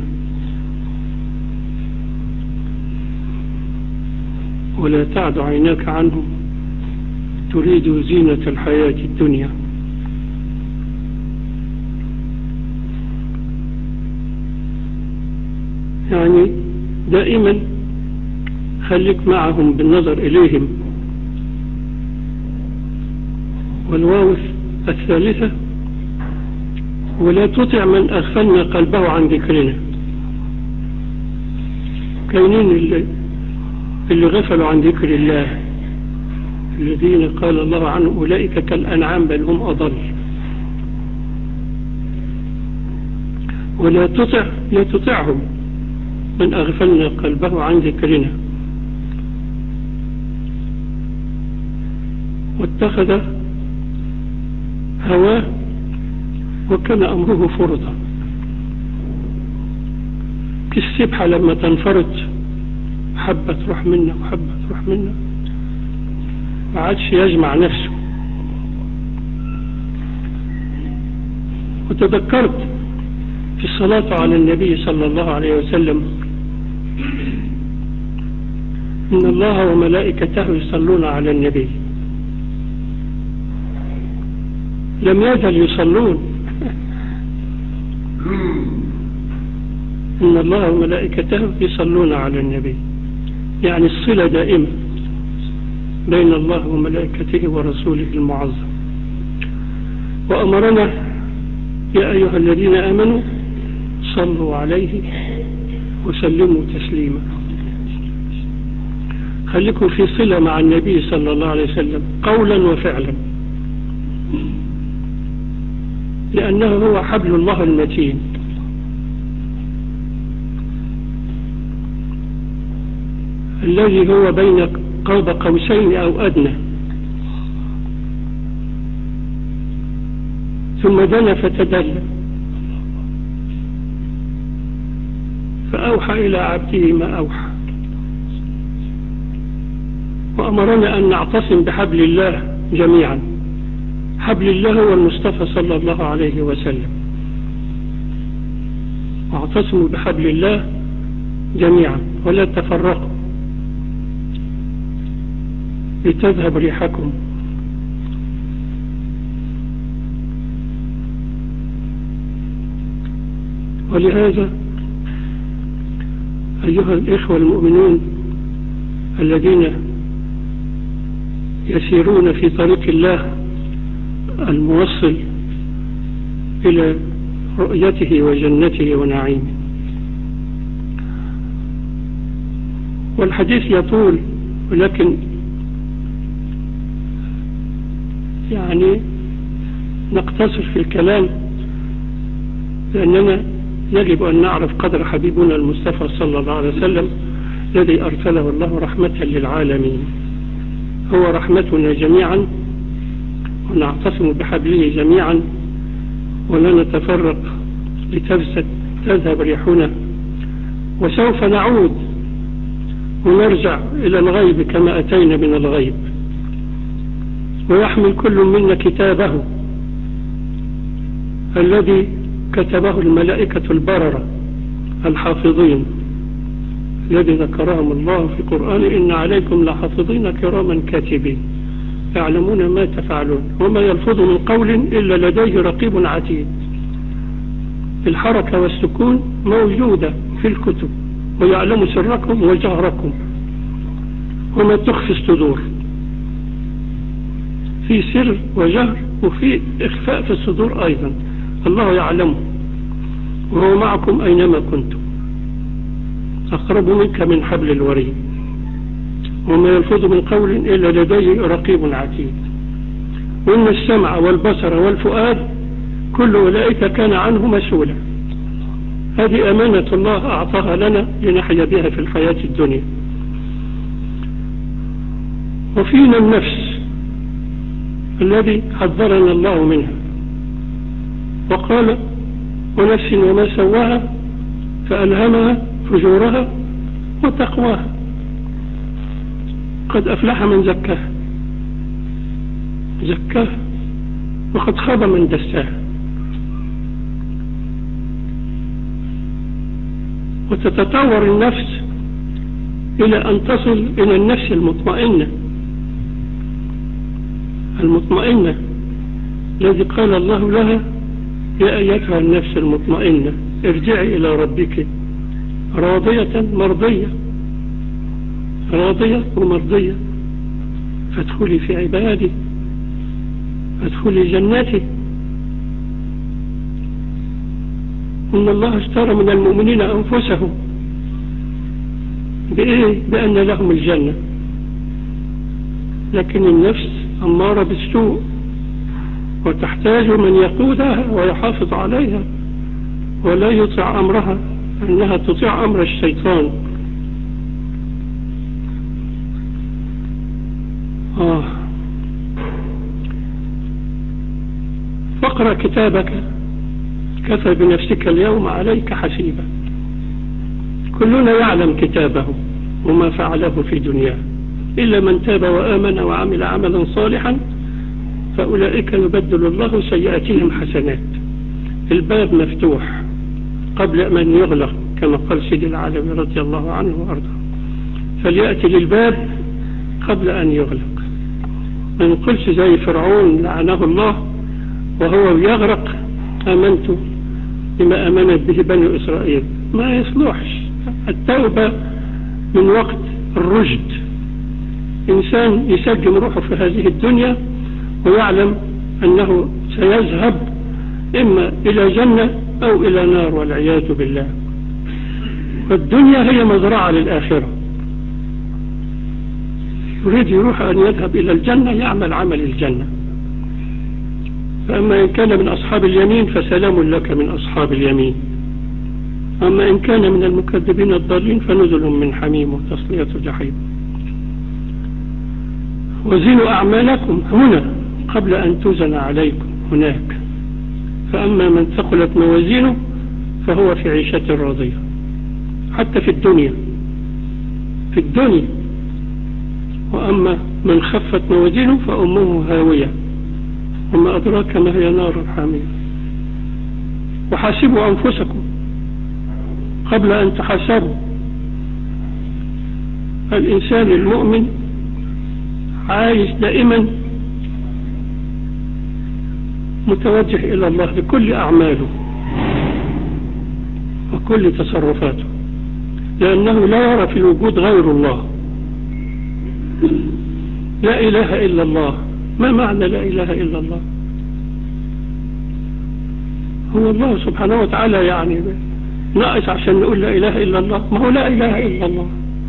ولا تعد عيناك عنهم تريد زينة الحياة الدنيا. يعني دائما خليك معهم بالنظر إليهم. والواو الثالثة ولا تطع من أغفلنا قلبه عن ذكرنا. كاينين اللي, اللي غفلوا عن ذكر الله الذين قال الله عنهم أولئك كالأنعام بل هم أضل. ولا تطع لا تطعهم من أغفلنا قلبه عن ذكرنا واتخذ هواه وكان أمره فرطا. كالسبحة لما تنفرط حبة تروح منا وحبة تروح منا ما عادش يجمع نفسه. وتذكرت في الصلاة على النبي صلى الله عليه وسلم إن الله وملائكته يصلون على النبي. لم يزل يصلون. إن الله وملائكته يصلون على النبي، يعني الصلة دائمة بين الله وملائكته ورسوله المعظم. وأمرنا يا أيها الذين آمنوا صلوا عليه وسلموا تسليما. خليكم في صلة مع النبي صلى الله عليه وسلم قولا وفعلا، لأنه هو حبل الله المتين. الذي هو بين قاب قوسين أو أدنى. ثم دنا فتدلى فأوحى إلى عبده ما أوحى. وأمرنا أن نعتصم بحبل الله جميعا حبل الله هو المصطفى صلى الله عليه وسلم. واعتصموا بحبل الله جميعا ولا تفرقوا لتذهب ريحكم. ولهذا أيها الإخوة المؤمنون الذين يسيرون في طريق الله الموصل إلى رؤيته وجنته ونعيمه، والحديث يطول ولكن يعني نقتصر في الكلام، لأننا يجب أن نعرف قدر حبيبنا المصطفى صلى الله عليه وسلم الذي أرسله الله رحمة للعالمين. هو رحمتنا جميعا، ونعتصم بحبله جميعا ولا نتفرق لتفسد تذهب ريحنا. وسوف نعود ونرجع إلى الغيب كما أتينا من الغيب، ويحمل كل منا كتابه الذي كتبه الملائكة البررة الحافظين الذي ذكرهم الله في القرآن: إن عليكم لحافظين كراما كاتبين يعلمون ما تفعلون وما يلفظ من قول إلا لديه رقيب عتيد. الحركة والسكون موجودة في الكتب، ويعلم سركم وجهركم وما تخفي الصدور. في سر وجهر وفي إخفاء في الصدور أيضا، الله يعلمه وهو معكم أينما كنتم، أقرب منك من حبل الوريد، وما يلفظ من قول إلا لديه رقيب عتيد. وإن السمع والبصر والفؤاد كل أولئك كان عنه مسؤولا. هذه أمانة الله أعطاها لنا لنحيا بها في الحياة الدنيا. وفينا النفس الذي حذرنا الله منها وقال: ونفس وما سواها فألهمها فجورها وتقواها قد أفلح من زكاها زكاها وقد خاب من دساها. وتتطور النفس إلى أن تصل إلى النفس المطمئنة المطمئنة الذي قال الله لها: يا أيتها النفس المطمئنة ارجعي إلى ربك راضية مرضية راضية ومرضية فادخلي في عبادي فادخلي جناتي. إن الله اشترى من المؤمنين أنفسهم بإيه؟ بأن لهم الجنة. لكن النفس أمارة بالسوء وتحتاج من يقودها ويحافظ عليها ولا يطيع أمرها، أنها تطيع أمر الشيطان. آه. فاقرأ كتابك كفى بنفسك اليوم عليك حسيبا. كلنا يعلم كتابه وما فعله في دنياه، إلا من تاب وآمن وعمل عملا صالحا فأولئك يبدل الله سيئاتهم حسنات. الباب مفتوح قبل أن يغلق كما قال سيدي العالمي رضي الله عنه وأرضاه، فليأتي للباب قبل أن يغلق. ما نقولش زي فرعون لعنه الله وهو يغرق: آمنت بما آمنت به بني إسرائيل. ما يصلحش. التوبة من وقت الرشد. إنسان يسجم روحه في هذه الدنيا ويعلم أنه سيذهب إما إلى جنة أو إلى نار والعياذ بالله. والدنيا هي مزرعة للآخرة. يريد يروح أن يذهب إلى الجنة يعمل عمل الجنة. فأما إن كان من أصحاب اليمين فسلام لك من أصحاب اليمين، أما إن كان من المكذبين الضالين فنزل من حميم وتصلية جحيم. وزنوا أعمالكم هنا قبل أن توزن عليكم هناك. فأما من ثقلت موازينه فهو في عيشة راضية. حتى في الدنيا في الدنيا وأما من خفت موازينه فأمه هاوية وما أدراك ما هي نار حامية. وحاسبوا أنفسكم قبل أن تحاسبوا. الإنسان المؤمن عايش دائما متوجه إلى الله بكل أعماله وكل تصرفاته، لأنه لا يرى في الوجود غير الله. لا إله إلا الله. ما معنى لا إله إلا الله؟ هو الله سبحانه وتعالى يعني ناقص عشان نقول لا إله إلا الله؟ ما هو لا إله إلا الله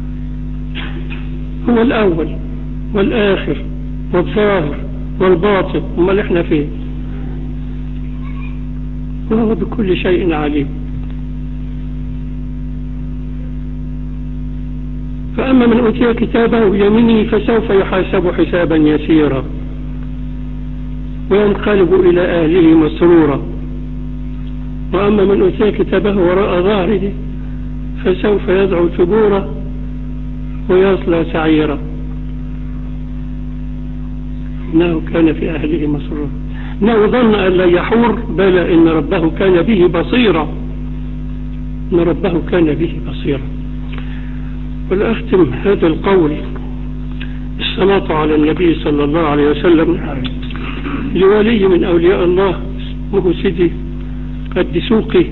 هو الأول والآخر والظاهر والباطن. وما احنا فيه؟ وهو بكل شيء عليم. فأما من أوتي كتابه بيمينه فسوف يحاسب حسابا يسيرا وينقلب إلى أهله مسرورا. وأما من أوتي كتابه وراء ظهره فسوف يدعو ثبورا ويصلى سعيرا إنه كان في أهله مسرورا. إنه ظن أن لا يحور، بلى إن ربه كان به بصيرا. إن ربه كان به بصيرا. ولأختم هذا القول الصلاة على النبي صلى الله عليه وسلم لولي من أولياء الله اسمه سيدي الدسوقي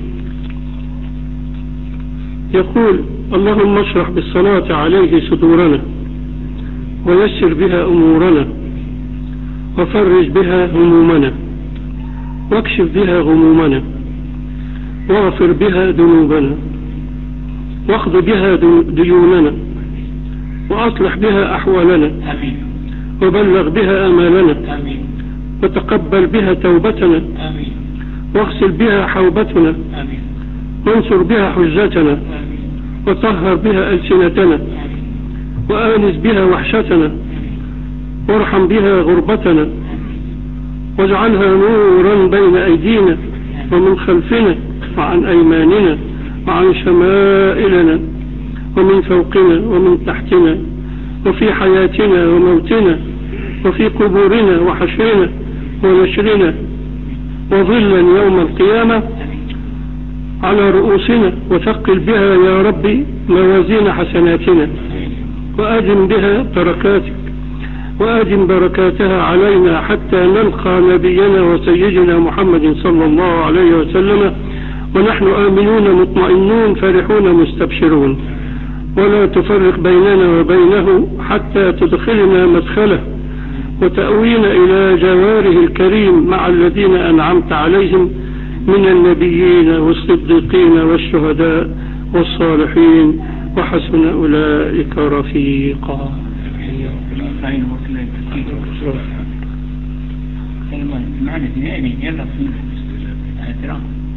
يقول: اللهم اشرح بالصلاة عليه صدورنا ويسر بها أمورنا وفرج بها همومنا واكشف بها غمومنا واغفر بها ذنوبنا واقض بها ديوننا وأصلح بها أحوالنا وبلغ بها أمالنا وتقبل بها توبتنا واغسل بها حوبتنا وانصر بها حجتنا وطهر بها ألسنتنا وآنس بها وحشتنا وارحم بها غربتنا واجعلها نورا بين أيدينا ومن خلفنا وعن أيماننا وعن شمائلنا ومن فوقنا ومن تحتنا وفي حياتنا وموتنا وفي قبورنا وحشرنا ونشرنا وظلا يوم القيامة على رؤوسنا وثقل بها يا ربي موازين حسناتنا وأدم بها بركاتك وأدم بركاتها علينا حتى نلقى نبينا وسيدنا محمد صلى الله عليه وسلم ونحن آمنون مطمئنون فرحون مستبشرون. ولا تفرق بيننا وبينه حتى تدخلنا مدخله وتأوينا إلى جواره الكريم مع الذين أنعمت عليهم من النبيين والصديقين والشهداء والصالحين وحسن أولئك رفيقا. معنا اثنين يلا اعتراف.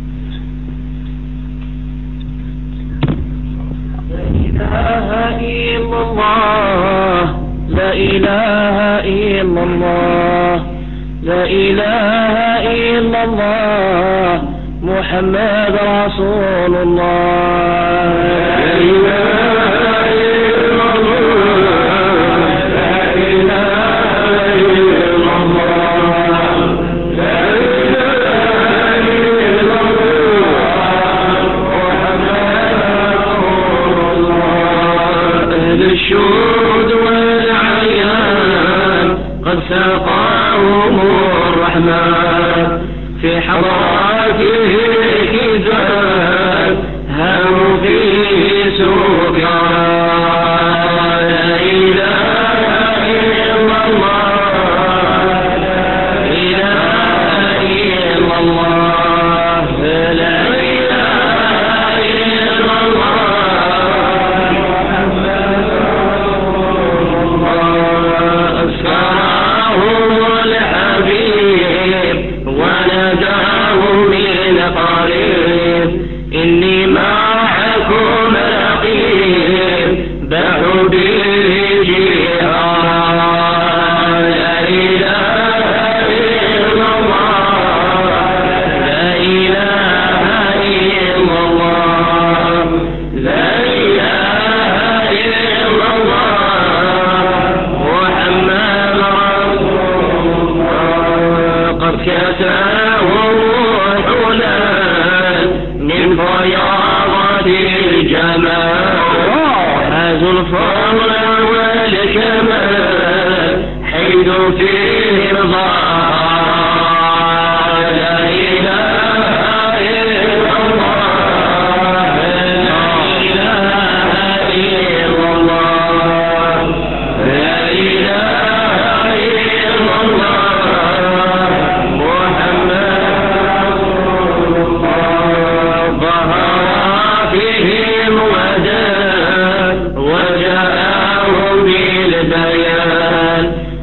لا إله إلا الله لا إله إلا الله لا إله إلا الله محمد رسول الله. لا إله إلا الله لا إله إلا الله لا إله إلا الله محمد رسول الله. أهل الشهود والعيان قد ساقاهم الرحمن في حضراته الكتاب هم فيه سكران. لا إله إلا الله لا إله إلا الله لا إله إلا الله محمد رسول الله. أسكرهم الحبيب وناداه من قريب إني معكم رقيب قد كساهم حلال من فياضات الجمال هذا الفضل والكمال حيث فيه رضا لا إله إلا الله لا إله إلا الله لا إله إلا الله محمد رسول الله ظهر فيهم غدا وجاءهم بالبيان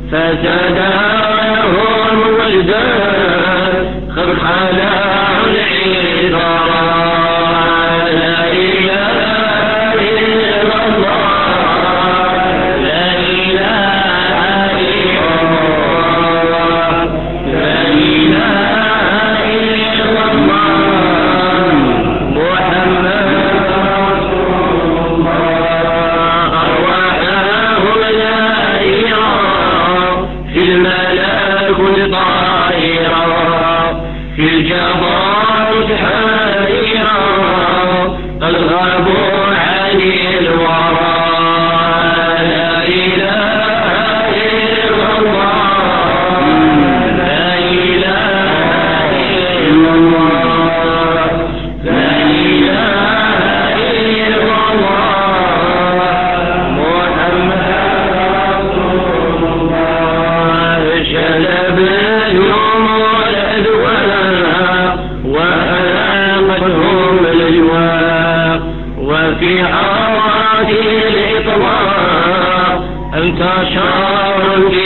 فتداهم الوجدان قد خلعوا العذرا لا إله إلا الله لا إله إلا الله لا إله إلا الله محمد رسول الله أرواحهم دائرة في الملكوت طائرة في الجبروت حائرة قد غابوا عن الورى لا إله إلا الله لا إله إلا الله لا إله إلا الله محمد رسول الله شلب اليوم والأذواق وأذاقتهم الأجواق وفي عرات الإطلاق انتشر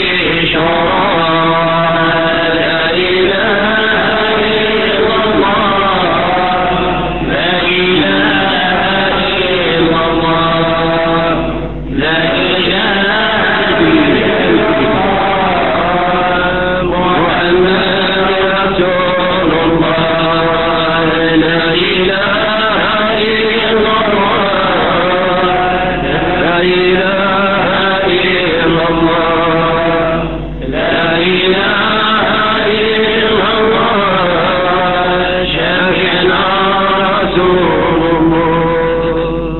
الانتشار لا إله إلا الله لا إله إلا الله لا إله إلا الله محمد رسول الله لا إله إلا الله لا إله إلا الله لا إله إلا الله شفيعنا رسول الله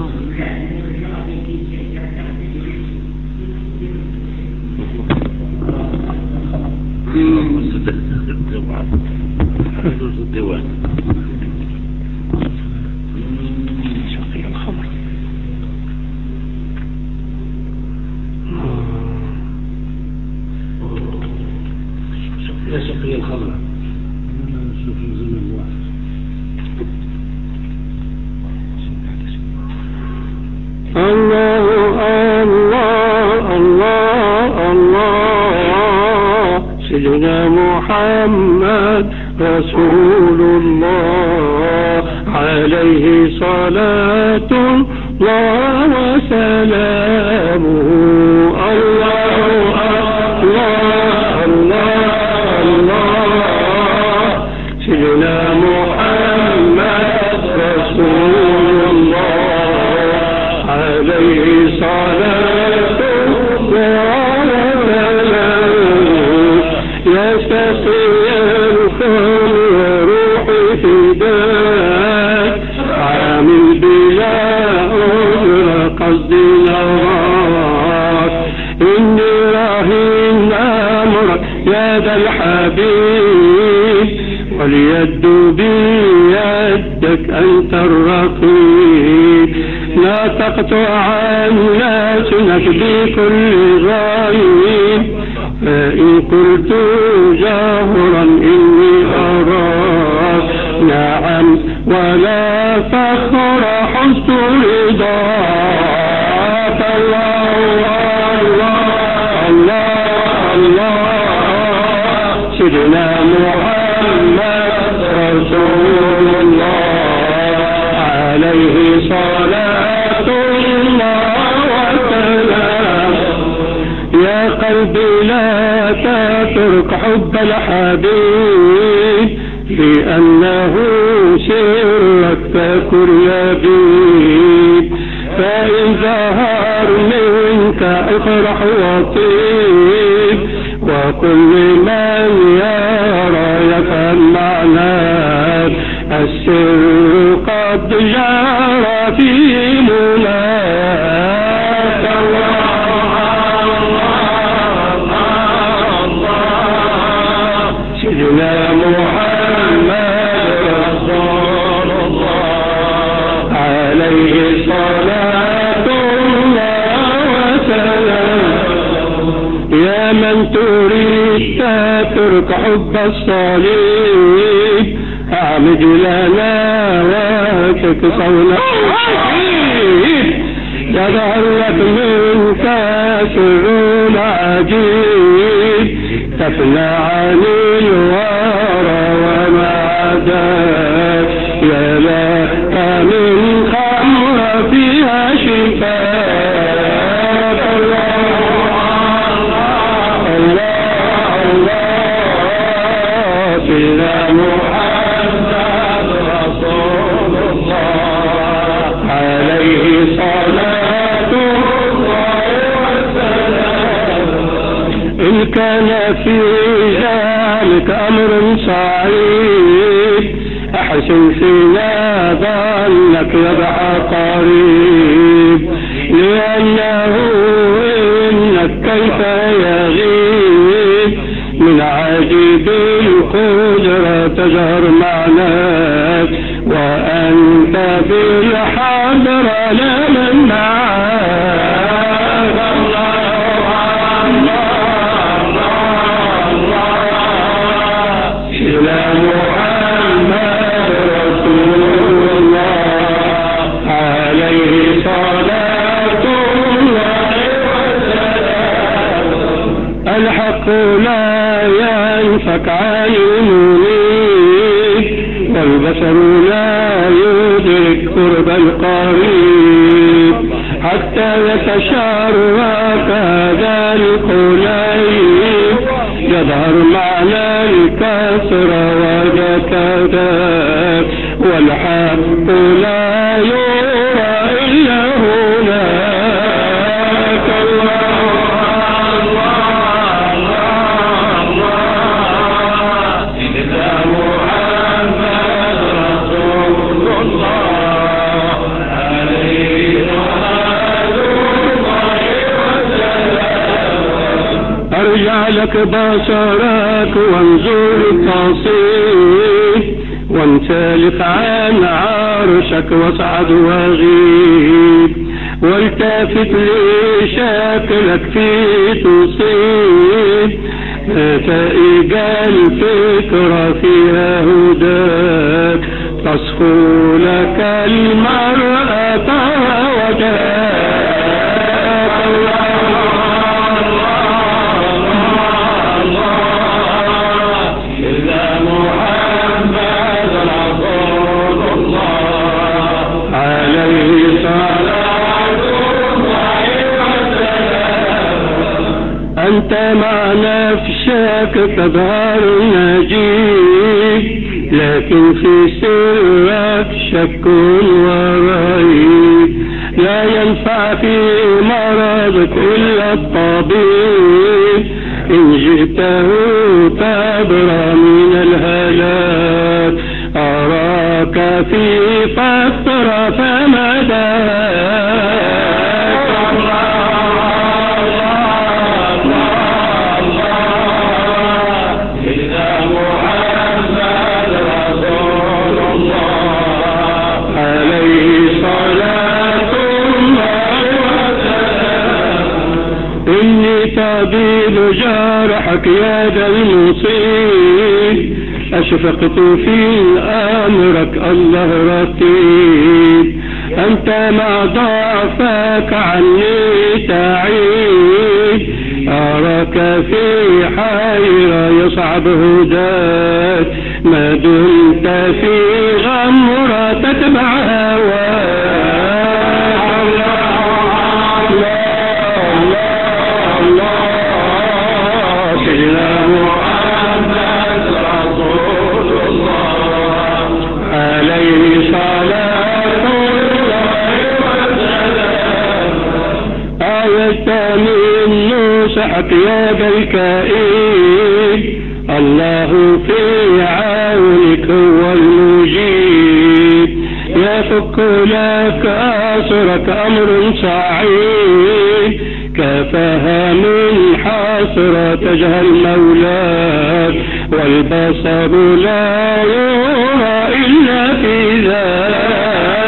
الديوان شقي الخمر يا سقي الخمر شوف زمن واحد الله الله الله الله سيدنا محمد رسول الله عليه صلاة الله وسلامه الله الله الله الله سيدنا محمد رسول الله عليه صلاة الله وسلامه يا سقي الخمر وروح فداك عامل بلا أجر قصد نراك إني راهن أمرك يا ذا الحبيب واليد بيدك أنت الرقيب نطقت عن ناسك بكل غيب فإن قلت جاهرا إني أراك نعم ولا فخر حسن رضاك الله الله الله الله سيدنا محمد رسول الله عليه صلاة الله وسلام يا قلبي لا تترك حب الحبيب لأنه سرك فكر يبيب فإن ظهر منك افرح وطيب وكل من يرى السر قد جار في مناك سيدنا محمد رسول الله عليه صلاة الله وسلام يا من تريد تترك حب الصليب أعمد لنا واتك صونا يظهر لك منك سر عجيب تفنى عن الورى وما عداك يا لك من خمر فيها شفاء الله الله الله سيدنا محمد رسول الله عليه صلاة الله وسلام إن كان في ذلك أمر صعيب أحسن فينا ظنك يبقى قريب لأنه إنك كيف يغيب من عجيب القدرة تجهر معناك وأنت بالحضرة لا من معاك سيدنا محمد رسول الله عليه صلاة الله وسلام الحق لا ينفك عن المنيب والبشر لا يدرك قرب القريب حتى يتشارك هذا القليب يظهر معنى الكسر وذكاك والحق لا يرى إلا هناك الله الله الله سيدنا محمد رسول الله عليه صلاة الله وسلام أرجع لك بصرك وانظر التصيب وانسلق عن عرشك واصعد وغيب والتفت لشكلك في تصيب نتائج الفكرة فيها هداك تصفو لك المرأة وجهك الله أنت مع نفسك تظهر نجيب لكن في سرك شك وريب لا ينفع في مرضك إلا الطبيب إن جئته تبرى من الهلاك أراك في فترة فمداك طبيب جارحك يا ذا المصيب أشفقت في أمرك الله رتيب أنت مع ضعفك عني تعيد أراك في حيرة يصعب هداك ما دمت في غمرة تتبع هواك من نوسعك يا ذا الكائن الله في عونك هو المجيب يفك لك أسرك أمر سعيد كفاها من حسرة تجهل مولاك والبصر لا يرى إلا في ذاك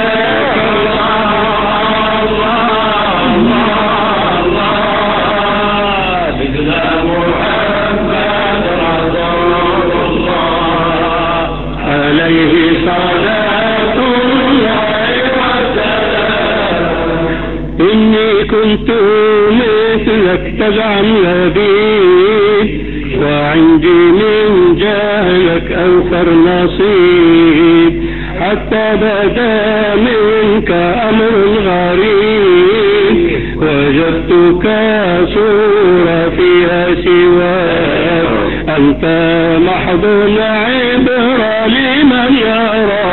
عليه صلاة الله وسلام. إني كنت مثلك تزعم لبيب وعندي من جهلك أوفر نصيب حتى بدا منك أمر غريب وجدتك صورة فيها سواك أنت محض عبرة لمن يرى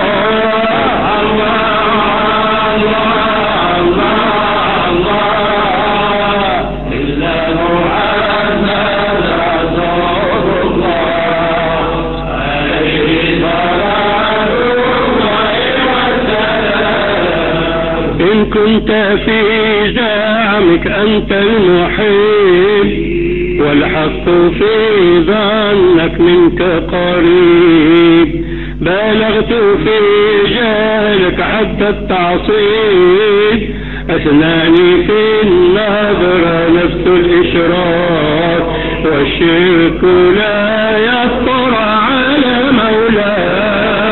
إن كنت في زعمك أنت المحب والحق في ظنك منك قريب بلغت في جهلك حد التعصيب أثناني في النظر نفس الإشراك والشرك لا يخطر على مولاك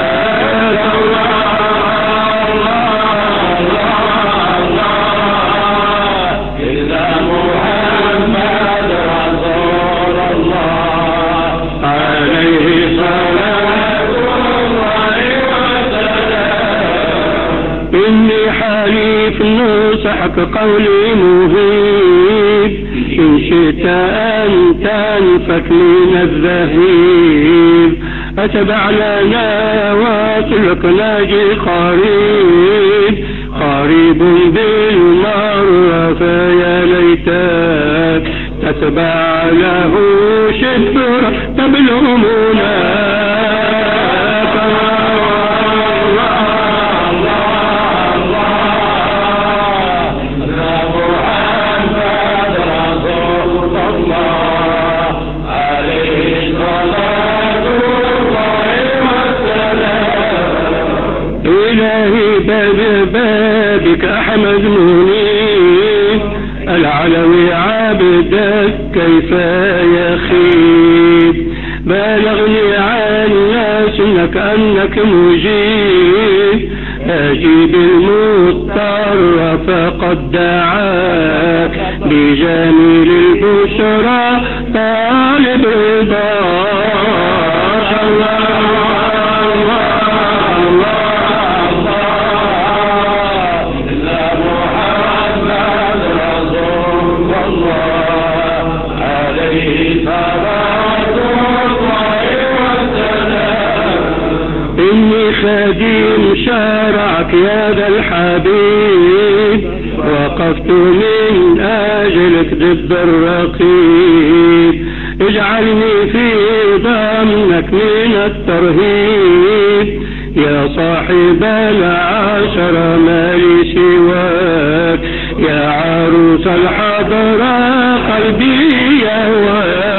إني حليف نصحك قولي مهيب إن شئت أن تنفك من الذهيب أتبع لنا واترك ناجي قريب قريب بالمرة فيا ليتك تتبع له شفر تبلغ مناك إلهي باب بابك أحمد منيب العلوي عبدك كيف يخيب بلغني عن ناس انك انك مجيب أجيب المضطر فقد دعاك بجميل البشرى طالب رضاك الله إني خادم شارعك يا ذا الحبيب وقفت من أجلك ضد الرقيب اجعلني في ضمنك من الترهيب يا صاحب العشر ما لي سواك يا عروس الحضرة قلبي يهواك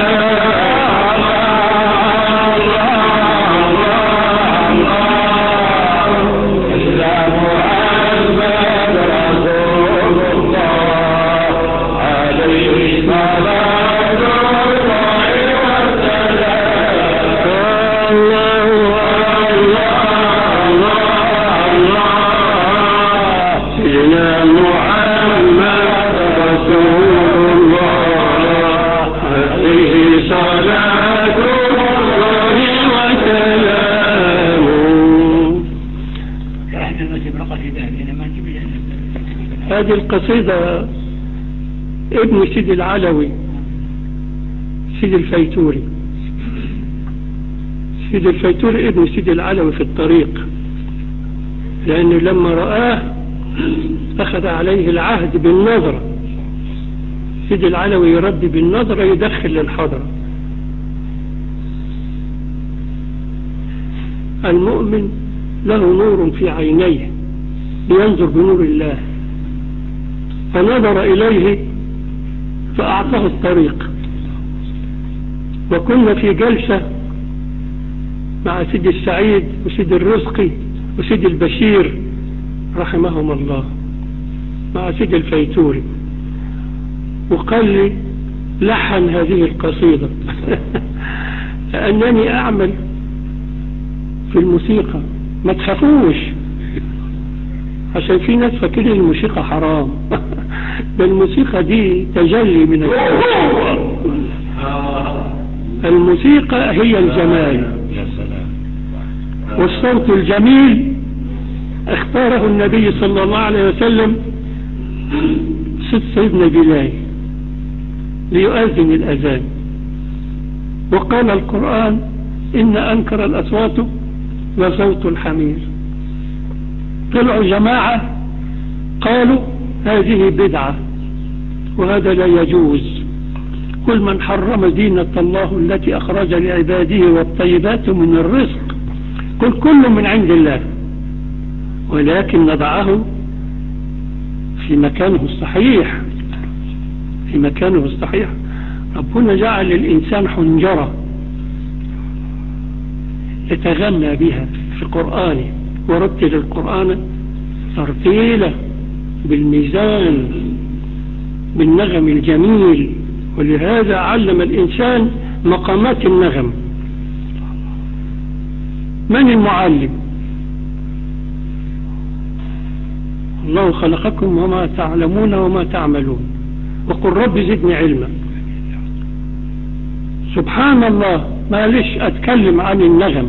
هذه القصيدة ابن سيد العلوي سيد الفيتوري سيد الفيتوري ابن سيد العلوي في الطريق لأنه لما رآه أخذ عليه العهد بالنظرة سيد العلوي يرد بالنظرة يدخل للحضرة المؤمن له نور في عينيه لينظر بنور الله، فنظر إليه فأعطاه الطريق. وكنا في جلسة مع سيد السعيد وسيد الرزقي وسيد البشير رحمهم الله مع سيد الفيتوري، وقال لي لحن هذه القصيدة لأنني أعمل في الموسيقى. ما تخافوش عشان في ناس فاكرين الموسيقى حرام ده الموسيقى دي تجلي من الله. الموسيقى هي الجمال والصوت الجميل اختاره النبي صلى الله عليه وسلم صوت سيدنا بلال ليؤذن الأذان. وقال القرآن إن أنكر الأصوات لصوت الحمير. طلعوا جماعة قالوا هذه بدعة وهذا لا يجوز، كل من حرم دينة الله التي أخرج لعباده والطيبات من الرزق، كل كل من عند الله، ولكن نضعه في مكانه الصحيح، في مكانه الصحيح. ربنا جعل الإنسان حنجرة يتغنى بها في قرآنه، ورتل القرآن ترتيلا بالميزان بالنغم الجميل. ولهذا علم الإنسان مقامات النغم. من المعلم؟ الله خلقكم وما تعلمون وما تعملون، وقل رب زدني علما. سبحان الله، ما ليش أتكلم عن النغم.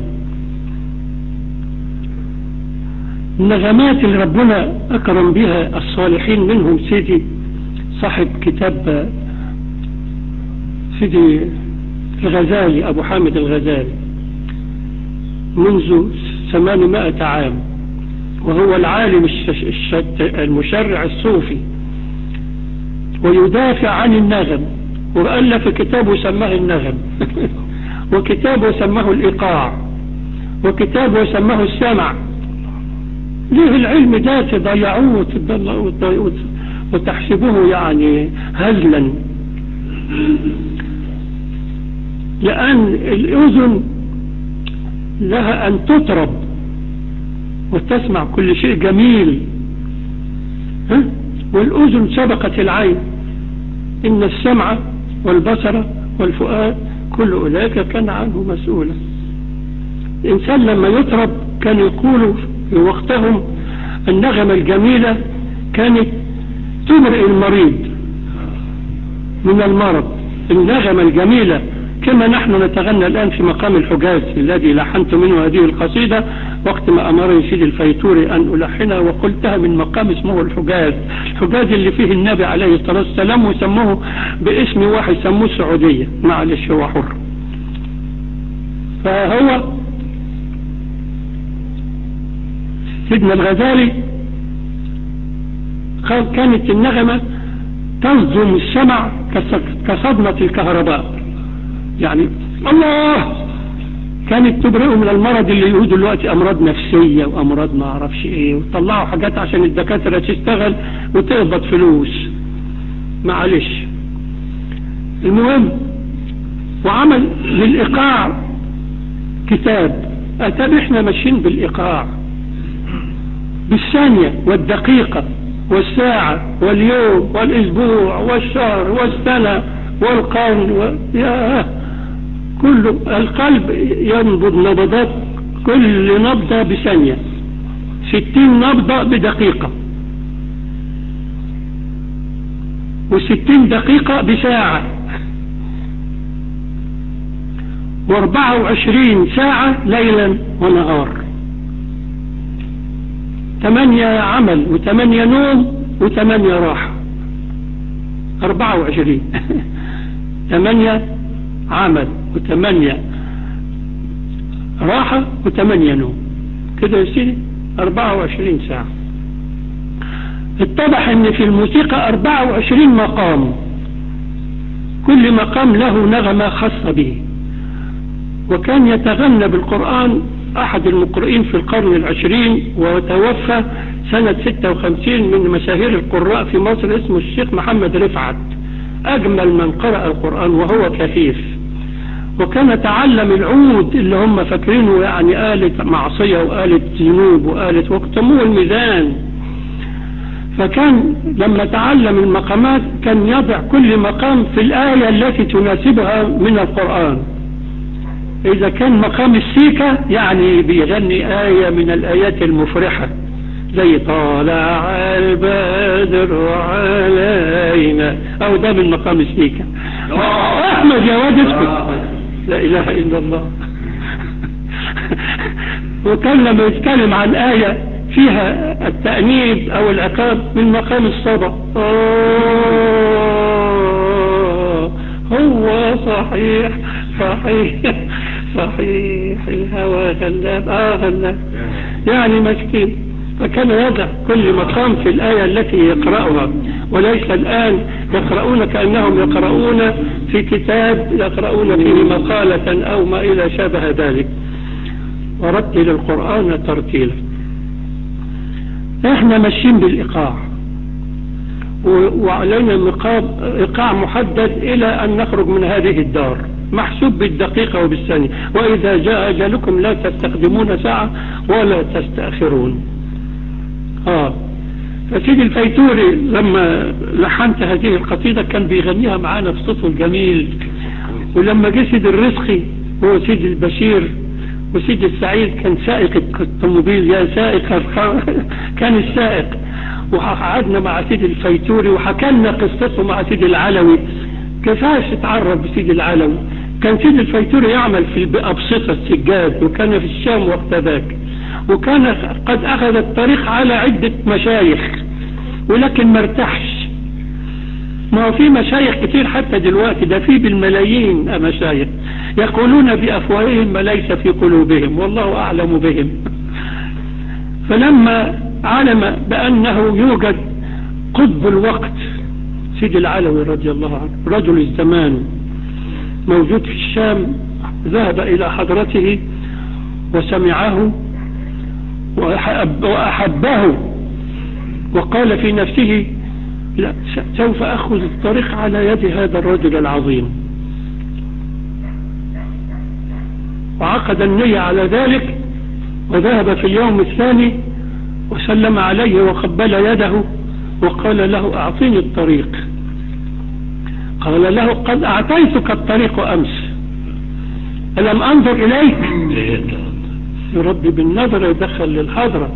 النغمات اللي ربنا أكرم بها الصالحين منهم سيدي صاحب كتاب سيدي الغزالي أبو حامد الغزالي منذ ثمانمائة عام، وهو العالم المشرع الصوفي ويدافع عن النغم، وألف كتابه سماه النغم وكتابه سماه الإيقاع، وكتابه سماه السمع. ليه العلم ده تضيعوه وتحسبوه يعني هزلا؟ لأن الأذن لها أن تطرب وتسمع كل شيء جميل، ها؟ والأذن سبقت العين. إن السمع والبصر والفؤاد كل أولئك كان عنه مسؤولا. الإنسان لما يطرب كان يقول في وقتهم النغمة الجميلة كانت تبرئ المريض من المرض. النغمة الجميلة كما نحن نتغنى الآن في مقام الحجاز الذي لحنت منه هذه القصيدة وقت ما أمرني سيدي الفيتوري أن ألحنها، وقلتها من مقام اسمه الحجاز. الحجاز اللي فيه النبي عليه الصلاة والسلام، وسموه باسم واحد سموه السعودية، معلش هو حر. فهو سيدنا الغزالي كانت النغمة تصدم السمع كصدمة الكهرباء، يعني الله كانت تبرئه من المرض اللي يقول دلوقتي امراض نفسية وامراض ما اعرفش ايه، وطلعوا حاجات عشان الدكاترة تشتغل وتقبض فلوس، معلش. المهم وعمل للايقاع كتاب. اتاب احنا ماشيين بالايقاع بالثانية والدقيقة والساعة واليوم والاسبوع والشهر والسنة والقرن و... يا كل القلب ينبض نبضات كل نبضة بثانية، ستين نبضة بدقيقة، وستين دقيقة بساعة، واربعة وعشرين ساعة ليلا ونهار، ثمانية عمل وثمانية نوم وثمانية راحة، اربعة وعشرين ثمانية عمل وثمانية راحة وثمانية نوم، كده يصير اربعة وعشرين ساعة. اتضح ان في الموسيقى اربعة وعشرين مقام، كل مقام له نغمة خاصة به. وكان يتغنى بالقرآن أحد المقرئين في القرن العشرين، وتوفى سنة ستة وخمسين، من مشاهير القراء في مصر، اسمه الشيخ محمد رفعت، أجمل من قرأ القرآن وهو كفيف. وكان تعلم العود اللي هم فاكرينه يعني آلة معصية وآلة ذنوب وآلة وقتموه الميزان. فكان لما تعلم المقامات كان يضع كل مقام في الآية التي تناسبها من القرآن. إذا كان مقام السيكة يعني بيغني آية من الآيات المفرحة زي طالع البدر علينا، أو ده من مقام السيكة. أحمد يا واد اسكت، لا إله إلا الله. وكان لما يتكلم عن آية فيها التأنيب أو العقاب من مقام الصبا. آه هو صحيح صحيح صحيح الهوى غلاب، آه غلاب يعني مسكين. فكان يضع كل مقام في الآية التي يقرأها، وليس الآن يقرؤون كأنهم يقرؤون في كتاب يقرؤون فيه مقالة أو ما إلى شابه ذلك. ورتل القرآن ترتيلا. احنا ماشيين بالإيقاع، وعلينا مقام إيقاع محدد إلى أن نخرج من هذه الدار، محسوب بالدقيقة وبالثانية. وإذا جاء أجلكم لا تستخدمون ساعة ولا تستأخرون. آه فسيد الفيتوري لما لحنت هذه القصيدة كان بيغنيها معانا في صوته الجميل. ولما جه سيد الرزقي هو سيد البشير وسيد السعيد كان سائق الطوموبيل، يا سائق كان السائق. وقعدنا مع سيد الفيتوري وحكلنا قصته مع سيد العلوي. كيفاش اتعرف بسيد العلوي؟ كان سيد الفيتوري يعمل في بأبسطة السجاد، وكان في الشام وقت ذاك، وكان قد أخذ الطريق على عدة مشايخ ولكن ما ارتاحش. ما هو في مشايخ كتير حتى دلوقتي، ده في بالملايين مشايخ يقولون بأفواههم ما ليس في قلوبهم، والله أعلم بهم. فلما علم بأنه يوجد قطب الوقت سيد العلوي رضي الله عنه رجل الزمان موجود في الشام، ذهب إلى حضرته وسمعه وأحبه، وقال في نفسه لا سوف أخذ الطريق على يد هذا الرجل العظيم. وعقد النية على ذلك، وذهب في اليوم الثاني وسلم عليه وقبل يده وقال له أعطيني الطريق. قال له قد أعطيتك الطريق أمس، ألم أنظر إليك؟ يربي بالنظر يدخل للحضرة.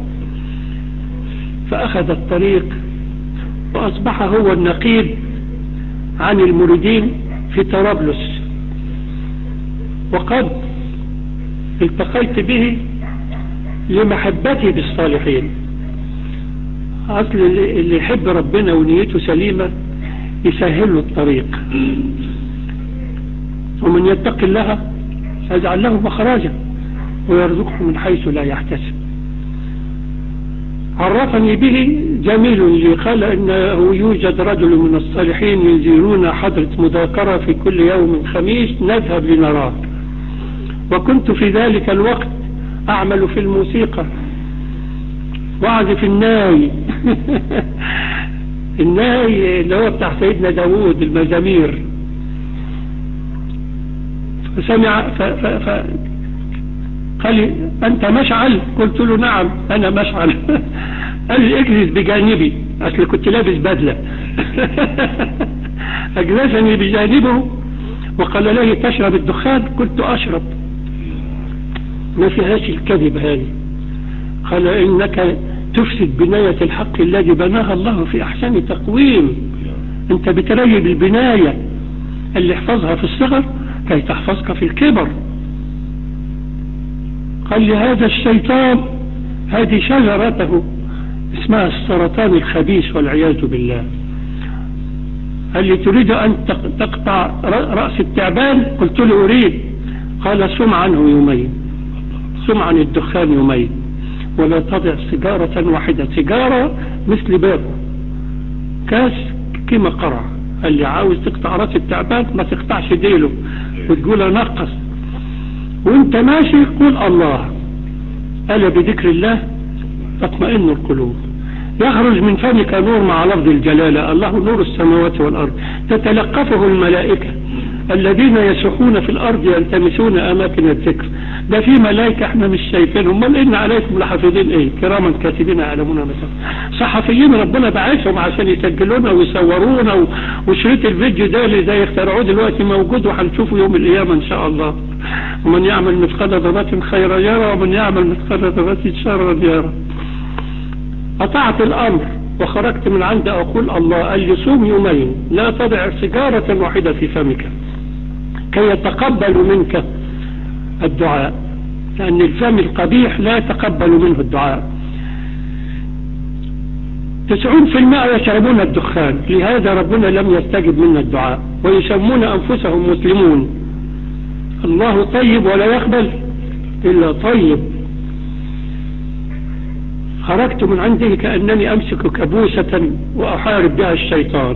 فأخذ الطريق وأصبح هو النقيب عن المريدين في طرابلس. وقد التقيت به لمحبتي بالصالحين. أصل اللي يحب ربنا ونيته سليمة يسهل له الطريق، ومن يتق الله يجعل له مخرجا ويرزقه من حيث لا يحتسب. عرفني به جميل لي، قال إنه يوجد رجل من الصالحين ينزلون حضرة مذاكرة في كل يوم خميس نذهب لنراه. وكنت في ذلك الوقت أعمل في الموسيقى وأعزف الناي الناي اللي هو بتاع سيدنا داود المزامير. فسمع ف... ف... ف... قال لي أنت مشعل؟ قلت له نعم أنا مشعل. قال لي اجلس بجانبي، أصل كنت لابس بدلة. أجلسني بجانبه وقال لي تشرب الدخان؟ قلت أشرب. ما فيهاش الكذب هذه. قال إنك تفسد بناية الحق الذي بناها الله في أحسن تقويم. أنت بتريب البناية اللي احفظها في الصغر كي تحفظك في الكبر. قال لي هذا الشيطان هذه شجرته اسمها السرطان الخبيث والعياذ بالله. قال لي تريد أن تقطع رأس التعبان؟ قلت له أريد. قال سم عنه يومين، سم عن الدخان يومين، ولا تضع سيجارة واحدة، سيجارة مثل باب كاس كما قرع. قال لي عاوز تقطع رأس التعبان ما تقطعش ديله وتقول نقص، وانت ماشي قول الله ألا بذكر الله تطمئن القلوب. يخرج من فمك نور مع لفظ الجلالة، الله نور السماوات والأرض، تتلقفه الملائكة الذين يسحون في الأرض يلتمسون أماكن الذكر. ده في ملائكة احنا مش شايفينهم، بل إن عليكم لحافظين ايه كراما كاتبين يعلمون مثلا. صحفيين ربنا بعثهم عشان يسجلونا ويصورونا، وشريط الفيديو ده اللي زي اخترعوه دلوقتي موجود وهنشوفه يوم القيامة ان شاء الله. ومن يعمل مثقال ذرة خيرا يرى ومن يعمل مثقال ذرة شرا يرى. قطعت الأمر وخرجت من عند أقول الله قال لي صوم يومين لا تضع سيجارة واحدة في فمك كي يتقبل منك الدعاء، لأن الفم القبيح لا يتقبل منه الدعاء. تسعون في المئة يشربون الدخان، لهذا ربنا لم يستجب منا الدعاء، ويسمون أنفسهم مسلمون. الله طيب ولا يقبل إلا طيب. خرجت من عنده كأنني أمسك كبوسة وأحارب بها الشيطان.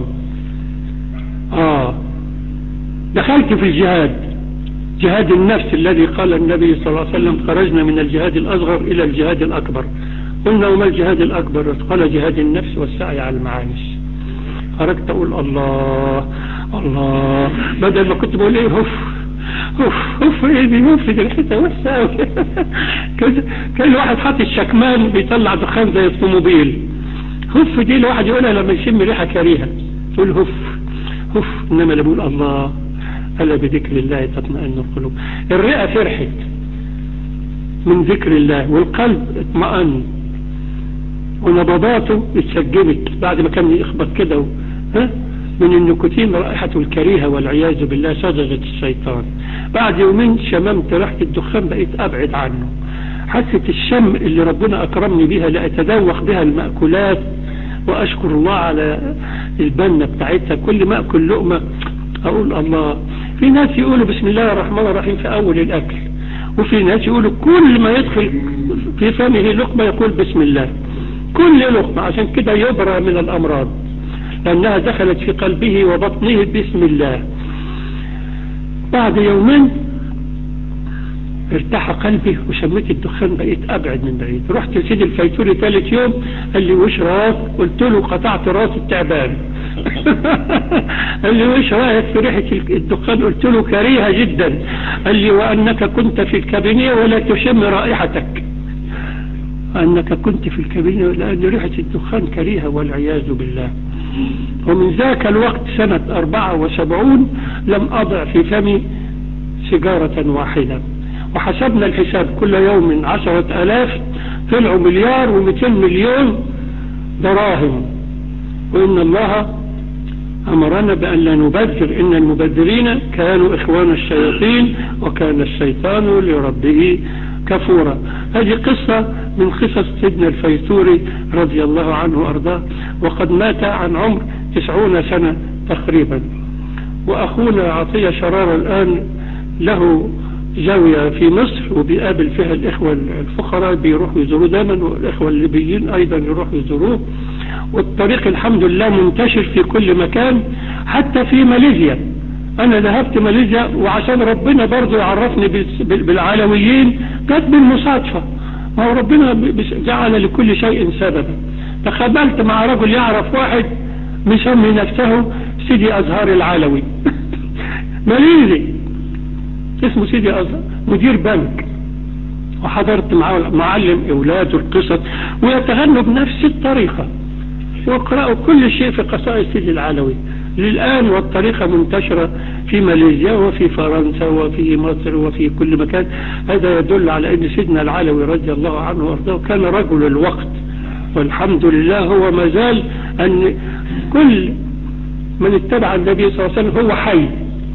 آه دخلت في الجهاد، جهاد النفس الذي قال النبي صلى الله عليه وسلم خرجنا من الجهاد الأصغر إلى الجهاد الأكبر. قلنا وما الجهاد الأكبر؟ قال جهاد النفس والسعي على المعايش. خرجت أقول الله الله، بدل ما كنت بقول إيه هف هف هف إيه دي هف دي الحتة وسع كان الواحد حاطط الشكمان بيطلع دخان زي الطوموبيل. هف دي الواحد يقولها لما يشم ريحة كريهة تقول هف هف، إنما اللي بقول الله ألا بذكر الله تطمئن القلوب. الرئة فرحت من ذكر الله والقلب اطمئن ونبضاته اتسجمت بعد ما كان يخبط كده ها من النيكوتين رائحته الكريهة والعياذ بالله سججت الشيطان. بعد يومين شممت ريحة الدخان بقيت أبعد عنه. حست الشم اللي ربنا أكرمني بها لأتذوق بها المأكولات وأشكر الله على البنة بتاعتها. كل ما أكل لقمة أقول الله. في ناس يقولوا بسم الله الرحمن الرحيم في أول الأكل، وفي ناس يقولوا كل ما يدخل في فمه لقمة يقول بسم الله كل لقمة، عشان كده يبرأ من الأمراض لأنها دخلت في قلبه وبطنه بسم الله. بعد يومين ارتاح قلبي وشميت الدخان بقيت أبعد من بعيد. رحت لسيدي الفيتوري ثالث يوم قال لي وش راس؟ قلت له قطعت راس التعبان. قال لي وش رايك في ريحة الدخان؟ قلت له كريهة جدا. قال لي وأنك كنت في الكابينة ولا تشم رائحتك. أنك كنت في الكابينة لأن ريحة الدخان كريهة والعياذ بالله. ومن ذاك الوقت سنة أربعة وسبعون لم أضع في فمي سيجارة واحدة. وحسبنا الحساب كل يوم عشرة ألاف، طلعوا مليار ومئتين مليون دراهم. وإن الله أمرنا بأن لا نبذر، إن المبذرين كانوا إخوان الشياطين وكان الشيطان لربه كفورا. هذه قصة من قصص سيدنا الفيتوري رضي الله عنه وأرضاه، وقد مات عن عمر تسعون سنة تقريبا. وأخونا عطية شرارة الآن له زاوية في مصر وبيقابل فيها الإخوة الفقراء بيروحوا يزوروه دائما، والإخوة الليبيين أيضا يروحوا يزوروه. والطريق الحمد لله منتشر في كل مكان حتى في ماليزيا. أنا ذهبت ماليزيا وعشان ربنا برضو يعرفني بالعلويين جت بالمصادفة، ما هو ربنا جعل لكل شيء سببا. تقابلت مع رجل يعرف واحد مسمي نفسه سيدي أزهار العلوي ماليزي اسمه سيدي أزهار، مدير بنك. وحضرت معه معلم أولاده القصص ويتغنوا بنفس الطريقة ويقرأوا كل شيء في قصائد سيدي العلوي للآن. والطريقة منتشرة في ماليزيا وفي فرنسا وفي مصر وفي كل مكان. هذا يدل على أن سيدنا العلوي رضي الله عنه وارضاه كان رجل الوقت، والحمد لله هو ما زال. أن كل من اتبع النبي صلى الله عليه وسلم هو حي.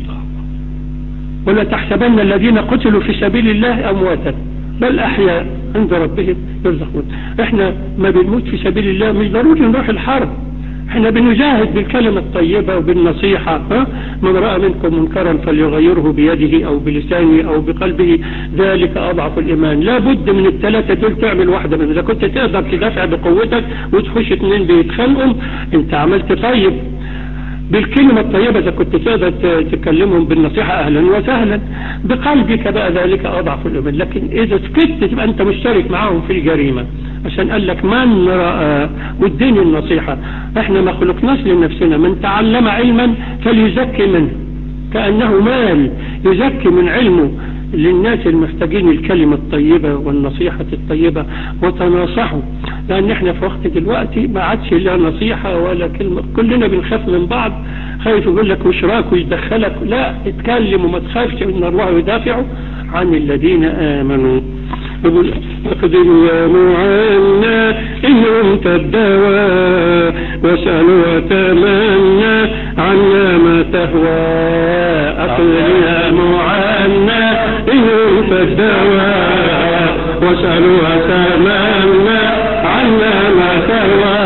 ولا تحسبن الذين قتلوا في سبيل الله أمواتا بل أحياء عند ربهم يرزقون. احنا ما بنموت في سبيل الله مش ضروري نروح الحرب، احنا بنجاهد بالكلمة الطيبة وبالنصيحة. ها؟ من رأى منكم منكرا فليغيره بيده او بلسانه او بقلبه ذلك اضعف الايمان. لا بد من الثلاثة دول تعمل واحدة منهم. اذا كنت تقدر تدافع بقوتك وتخش اتنين بيتخانقوا انت عملت طيب. بالكلمة الطيبة إذا كنت تقدر تكلمهم بالنصيحة أهلا وسهلا، بقلبك بقى ذلك أضعف الإيمان. لكن إذا سكت تبقى أنت مشترك معهم في الجريمة، عشان قال لك من رأى والدين النصيحة. احنا ما خلقناش لنفسنا، من تعلم علما فليزكي منه، كأنه مال يزكي من علمه للناس المحتاجين الكلمة الطيبة والنصيحة الطيبة، وتناصحوا. لأن احنا في وقت دلوقتي ما عادش لا نصيحة ولا كلمة، كلنا بنخاف من بعض، خايف يقول لك وشراك ويدخلك. لا، اتكلم وما تخافش، إن الله يدافع عن الذين آمنوا. يقول اقدروا يا معنا إنهم تدوا واسألوا وتمنى عنا ما تهوى. اقدروا يا معنا إنهم تدوا واسألوا وتمنى عنا ما تهوى.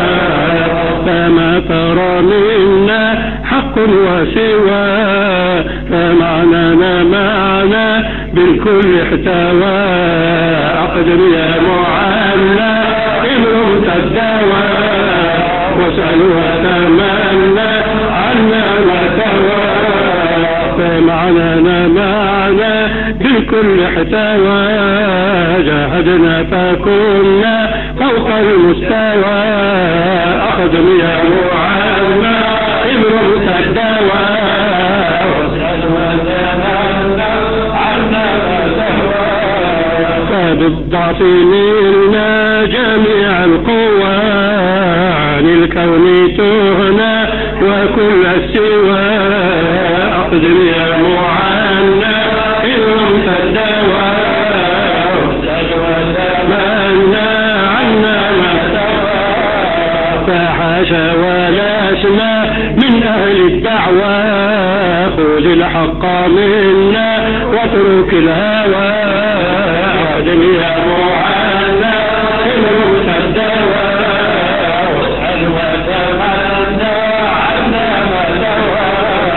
فما ترى منا حق وسوى، فمعنانا معنا بالكل احتوى. اقدر يا معنا إنهم تدوا واسألوا وتمنى عنا ما تهوى. فمعنانا معنا بالكل احتوى. جاهدنا فكنا فوق المستوى. أخذ يا معنا إنهم تدوا واسألوا وتمنى عنا ما تهوى. فبالضعف منا جميع القوى، عن الكون تهنى وكل السوى. أقدم يا معنا إنهم تدوا واسألوا وتمنى عنا ما تهوى. فحاشا ولسنا من أهل الدعوى، خذ الحق منا واترك الهوى. أقدم يا معنا إنهم تدوا واسألوا وتمنى عنا ما تهوى.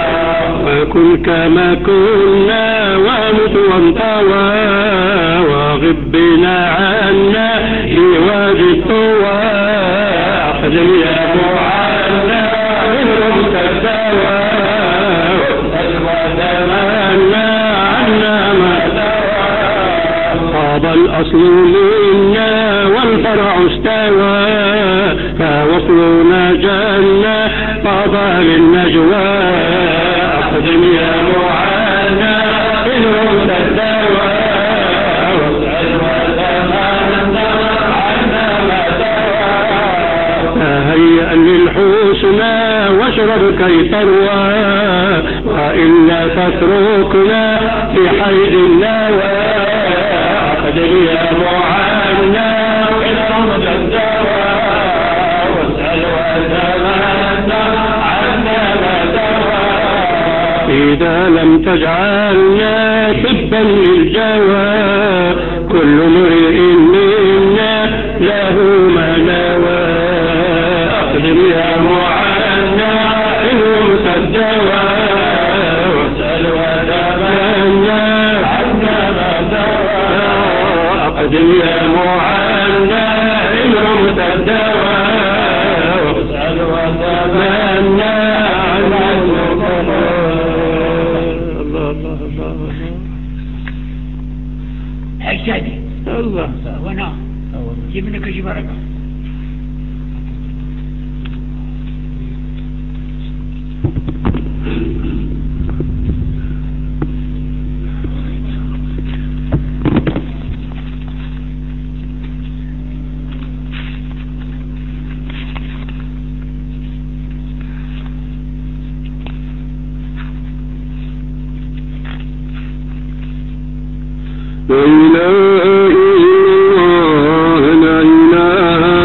وكن كما كنا ومت وانطوى، وغب بنا عنا لوادي الطوى. أقدم يا معنا إنهم تدوا واسألوا وتمنى عنا ما تهوى. طاب الأصل منا والفرع استوى، فوصلنا جنة طاب للنجوى. أقدم يا معنا إنهم تدوا واسألوا وتمنى عنا ما تهوى. تهيأ للحسنى واشرب كي تروى، وإلا تتركنا في حيز النوى. أقدم يا معنا إنهم تدوا واسألوا وتمنى عنا ما تهوى. إذا لم تجعلنا سبا للجوى، كل امرئ منا له ما نوى. أقدم يا معنا إنهم تدوا واسألوا وتمنى عنا ما تهوى. أقدم يا معنا إنهم تدوا واسألوا وتمنى عنا ما تهوى. الله الله الله الله. أجسادي الله وانا جيب منك شي بركة. لا إله إلا الله، لا إله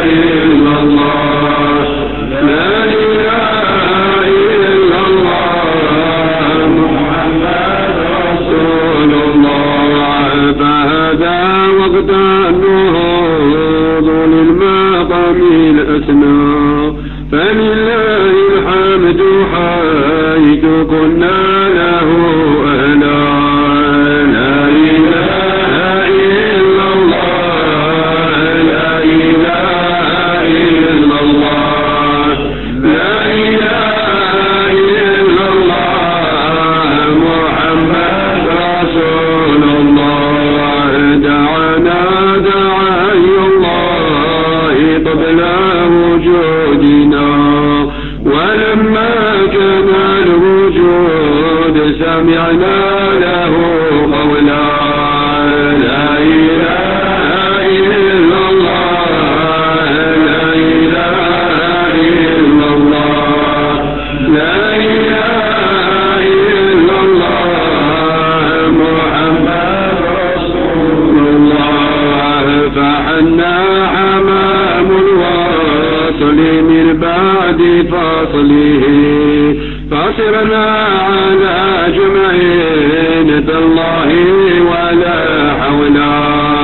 إلا الله لا إله إلا الله محمد رسول الله فهذا وقت النهوض للمقام الأسمى فلله الحمد حيث كنا له أهلا لا إله إلا الله لا إله إلا الله لا إله إلا الله محمد رسول الله دعانا دعاي الله قبل وجودنا ولما كان الوجود سمعنا له قولا لا إله إلا الله لا إله إلا الله لا إله إلا الله محمد رسول الله فحنا حمام الوصل من بعد فصله فصرنا على جمعين بالله ولا حول لا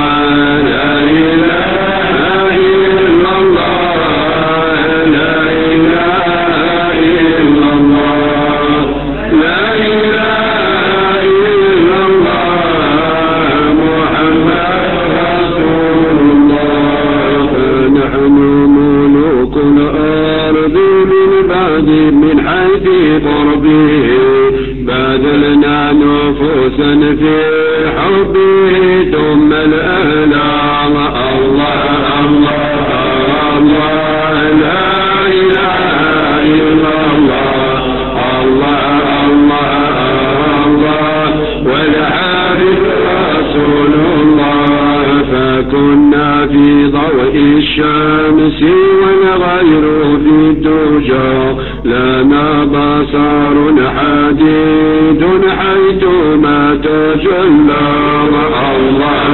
إله إلا الله لا إله إلا الله لا إله إلا الله محمد رسول الله نحن ملوك الأرض من بعد من حيث قربه بذلنا نفوسا في حبه ثم الأهلام الله الله الله لا إله إلا الله الله الله الله والحبيب رسول الله فكنا في ضوء الشمس والغير في الدجى لنا بصر حديد حيث ما تجلى الله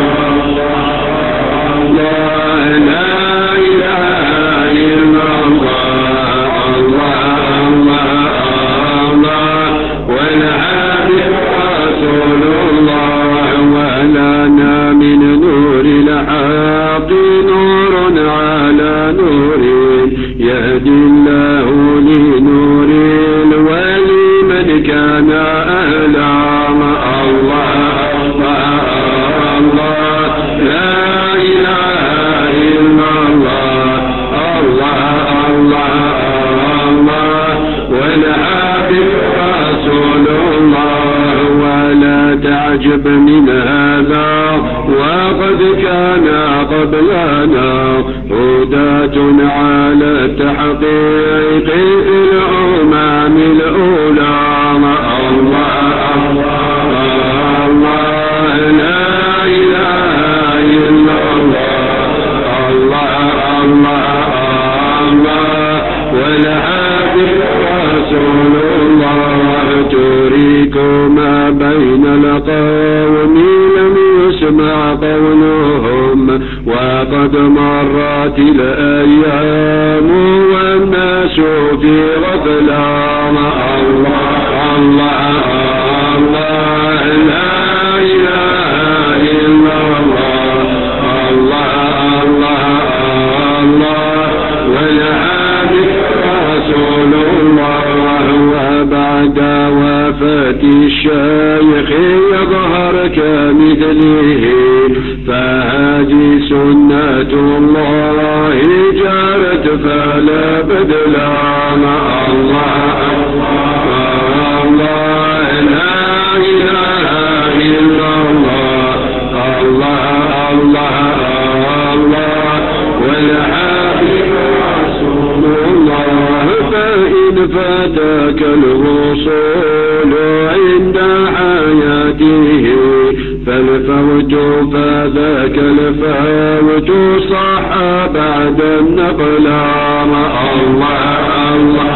الله لا إله إلا الله الله الله والحبيب رسول الله ولنا من نور الحق نور على نور يهدي الله لنور ولمن كان أهلا الله الله لا إله إلا الله الله الله الله والحبيب رسول الله ولا تعجب من هذا وقد كان قبلنا هداة على التحقيق في الأمم الأولى الله الله الله لا إله إلا الله الله الله الله والحبيب رسول الله تريك ما بين القوم لم يسمع قولهم وقد مرت الأيام والناس في غفلان الله الله الله لا إله إلا الله الله الله الله والحبيب رسول الله وبعد وفاة الشيخ يظهر كمثله فهذه سنة الله جارت فلا بدلان الله الله لا إله إلا الله الله الله الله والحبيب رسول الله فإن فاتك الوصول عند حياته فالفوت فذاك الفوت صح بعد النقل الله الله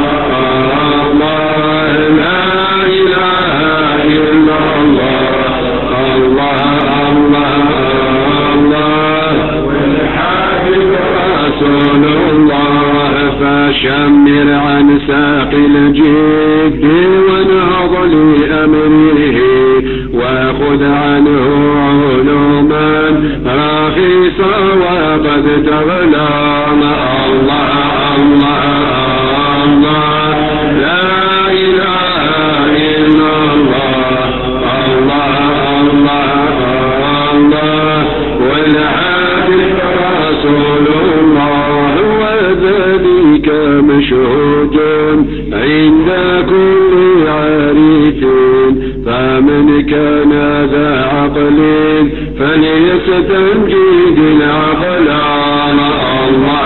الله لا إله إلا الله الله الله الله والحبيب رسول الله فشمر عن ساق الجد ونهض لأمره وخذ عنه علوما رخيصا وقد تغلى الله الله الله لا إله إلا الله الله الله الله والعابد رسول الله وذلك مشهود عند كل عارف فمن كان ذا عقل فليستنجد العقل الله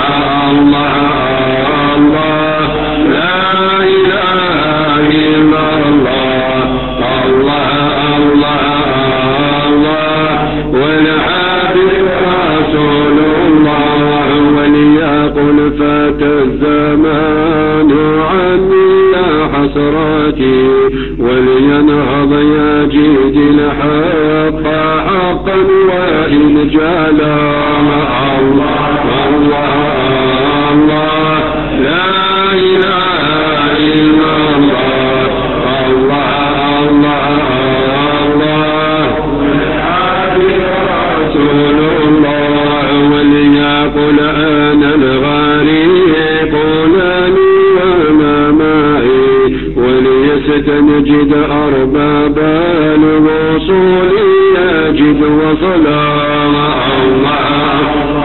الله الله لا إله إلا الله الله الله الله والعابد رسول الله وليقل فات الزمان عني يا حسراتي ولينهض يجد الحق حقا وإن جالا الله الله الله لا إله إلا الله الله الله الله والعابد رسول الله وليقل أنا الغريق لاني وما معي وليستنجد أرباب الوصول يجد وصلا الله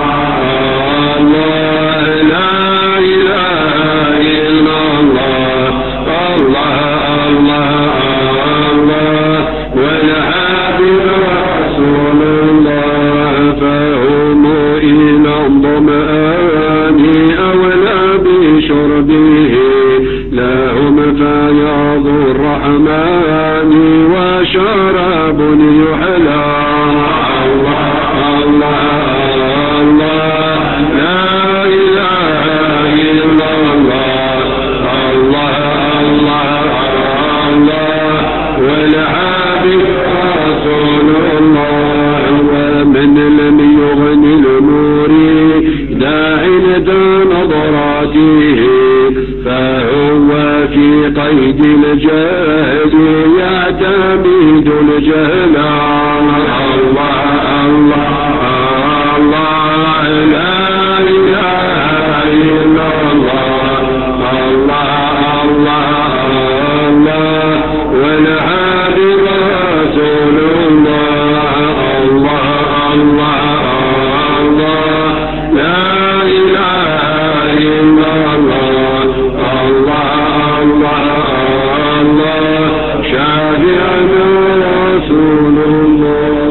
الله لا إله إلا الله الله الله الله والعابد رسول الله فهم إلى الظمآن أولى بشربه لهم فياض الرحمن وشراب يحلى الله الله الله لا إله إلا الله الله الله الله والعابد رسول الله ومن لم يغن النور داع لدى نظراته فهو في قيد الجهل يعتمد الجهل الله الله الله لا إله إلا الله الله الله الله والعابد رسول الله الله الله الله لا إله إلا الله الله الله الله شافعنا رسول الله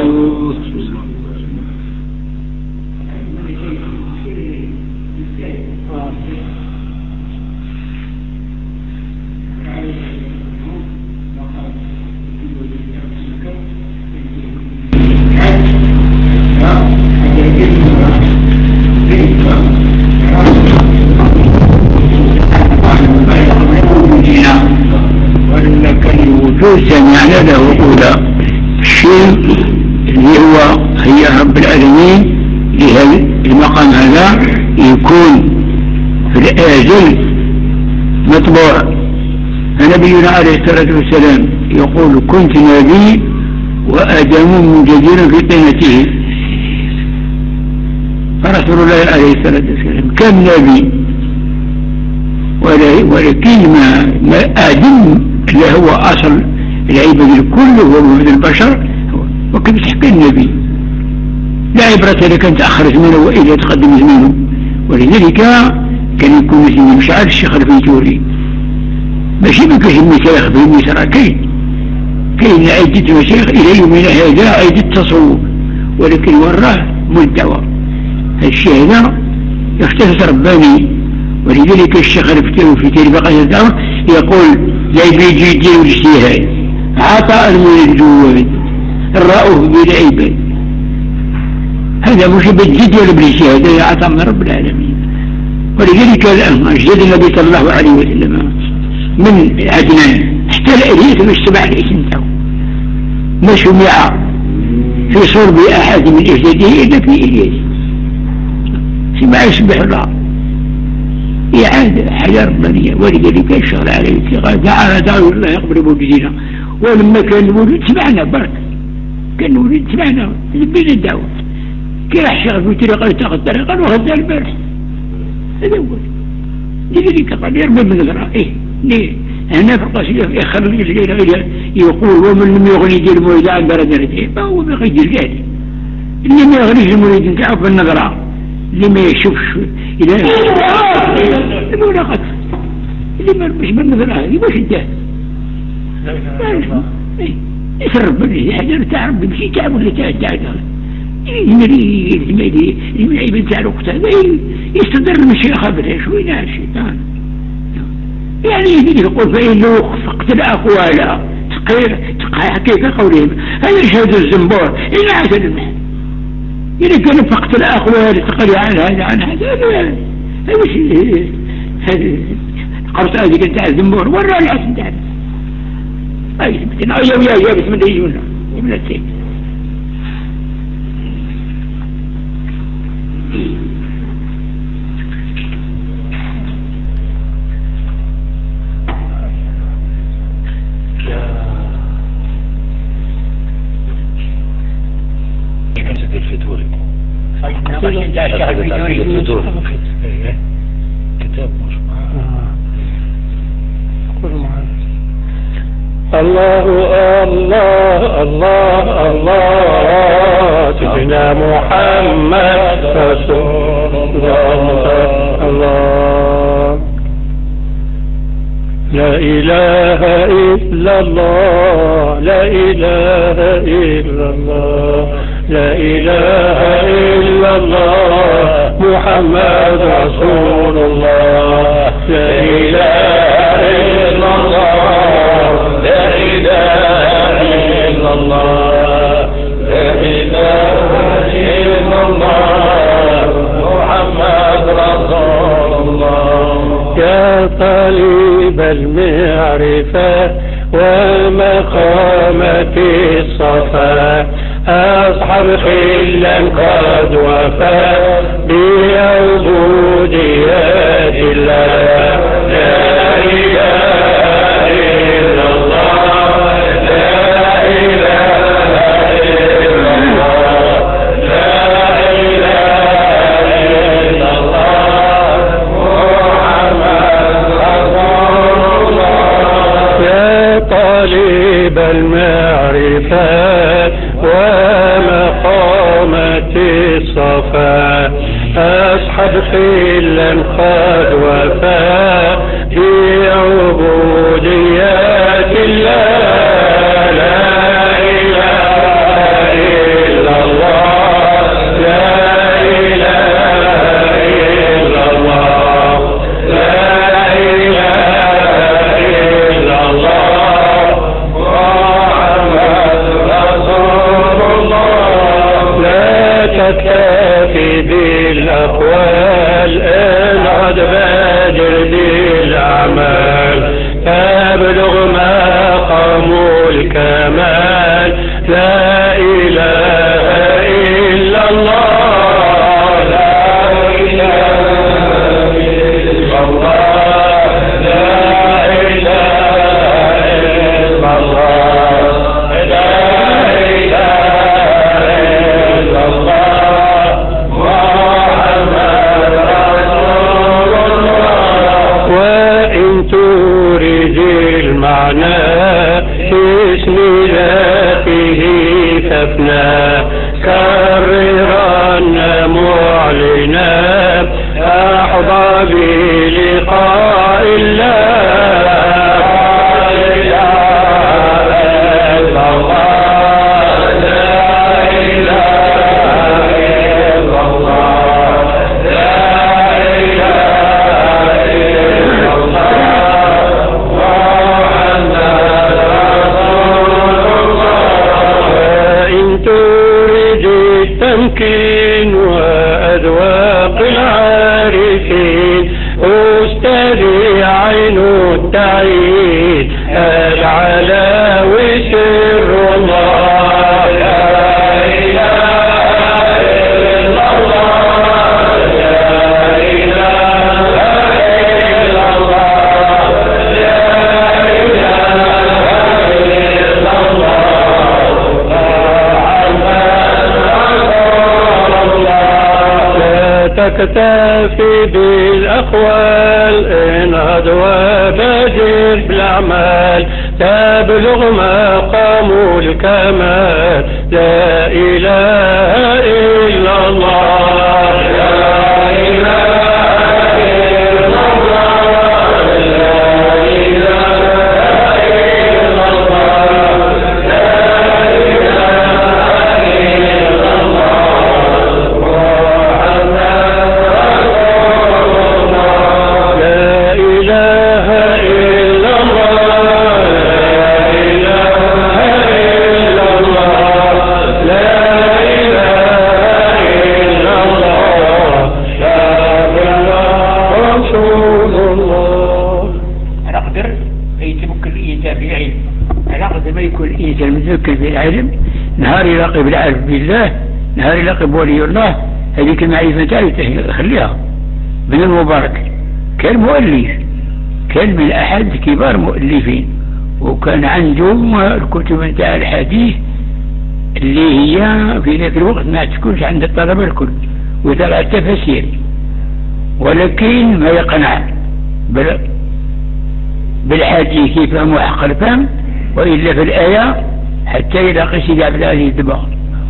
سمعنا له أولى الشيء اللي هو هي رب العالمين لهذا المقام هذا يكون في الآجل مطبوع. فنبينا عليه الصلاة والسلام يقول كنت نبي وآدم منجدير في طينته، فرسول الله عليه الصلاة والسلام كان نبي ولكن ما, ما آدم اللي هو أصل العباد الكل هو من البشر وكيف تحكي النبي لا عبرة لك أن تأخر زمنه وإلا تقدم زمنه. ولذلك كان يكون مثل مشعر الشيخ الفيتوري ماشي بكش المشايخ في المسرى كاين كاين عدة مشايخ إلى يومنا هذا عدة تصوف ولكن وراه مدعوة الشيء هذا يختص رباني. ولذلك الشيخ الفتاوي في تاريخ الدار يقول لا يجي يدير الاجتهاد عطاء من الجواد الرؤوف بالعباد، هذا مش بالجد ولا بالاجتهاد، هذا عطاء من رب العالمين. ولذلك أجداد النبي صلى الله عليه وسلم من عدنان حتى الإليس مش سبع الاسم تاعو ما سمع في صلب أحد من أجداده إلا في إليس ما يسبح الله يعاد حجر بنية ولذلك الشغل عليه قال تعالى تعالى الله يقبل موجودين ولما كان المولد سمعنا برك كان المولد سمعنا لبين الدعوة كي راح شغل في طريقة تاخذ طريقة وهذا البارح هذا هو لذلك قال يرمي من الغراء إيه ليه هنا في القصيدة يخرج الجيل يقول ومن لم يغني جيل المولد عن بردرته فهو بغير جيل اللي ما يغنيش المولد نتاعه بالنظرة اللي ما يشوفش إلى الملاقات اللي ما مش بالنظرة هذه واش انتهى يسرب منه حجر تاع ربي ماشي تعب ولا تاع تاع المريض المريض المعيب تاع الوقت هذا يستدر المشيخة بلا شوي ناس الشيطان يعني يجي يقول فإن لو فقت الأقوال تقير حقيقة قولهم هذا شهد الزنبور إلى عسل المحل إذا كان فقت الأقوال تقري عن هذا عن هذا هذا شيء هذا قرص هذه كنت على الزنبور ورا العسل تعالى أي بسم الله يا يا بسم الله يجونا ابن السيد الله الله الله الله سيدنا محمد رسول الله الله لا إله إلا الله لا إله إلا الله لا إله إلا الله محمد رسول الله لا إله إلا الله لا إله إلا الله لا إله إلا الله محمد رسول الله يا طالب المعرفة ومقامة الصفا أصحاب خلا قد وفى بعبوديات الله لا إله إلا الله لا إله إلا الله لا إله إلا الله محمد رسول الله يا طالب المعرفة ومقامة الصفا أصحاب خلا قد وفى في عبوديات الله لا إله إلا الله لا إله إلا الله لا إله إلا الله محمد رسول الله لا تكتفي بالأقوال إن قد بادر بالأعمال تبلغ مقام الكمال لا إله إلا الله لا إله إلا الله لا إله إلا الله لا إله إلا الله محمد رسول الله وإن تريد المعنى اسم ذاته فافنى كررا معلنا أحظى بلقاء الله لا إله إلا الله لا إله إلا الله لا إله إلا الله محمد رسول الله وإن تريد التمكين وأذواق العارفين أستاذي عين التعيين العلاوي سر الله لا إله إلا الله لا تكتفي بالأقوال إن أدوى بادر بالأعمال تبلغ مقام الكمال لا إله إلا الله لا إله إلا الله لا إله إلا الله لا إله إلا الله محمد رسول الله لا إله إلا الله لا إله إلا الله لا إله إلا الله لا رسول الله. أنا أقدر يتمكن الإنسان في العلم، أنا أقدر ما يكون الإنسان متمكن في العلم نهار يلاقي بالعارف بالله، نهار يلاقي بولي الله، هذيك المعرفة تاعي خليها. ابن المبارك كان مؤلف، كان من أحد كبار مؤلفين، وكان عنده الكتب نتاع الحديث اللي هي في ذاك الوقت ما تكونش عند الطلبة الكل، وطلع التفاسير، ولكن ما يقنع بالحديث يفهم حق الفهم، وإلا في الآية حتى يلاقي سيدي عبد العزيز الدباغ.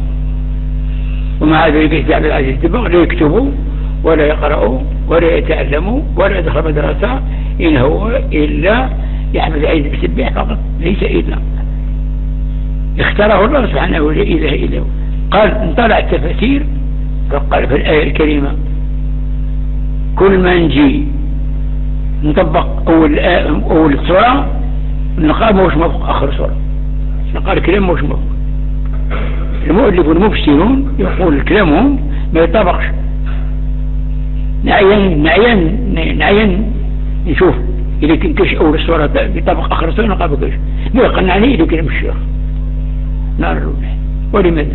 ومع ذلك سيدي عبد العزيز الدباغ لا يكتبوا ولا يقرأوا ولا يتعلموا ولا يدخل مدرسة، إن هو إلا يحمد عيد بسبح فقط، ليس إلا اختاره الله سبحانه ولا إله إلا هو. قال انطلع التفاسير فقال في الآية الكريمة كل ما نجي نطبق أول أول سورة نلقاه موش موفق آخر سورة، نلقى الكلام موش موفق. المؤلف والمفسرون يقول كلامهم ما يطبقش، نعين نعين نعين نشوف إذا كنتش أول سورة يطبق آخر سورة نلقاه بكش، ما يقنعني إذا كلام الشيخ نار الروح. ولماذا؟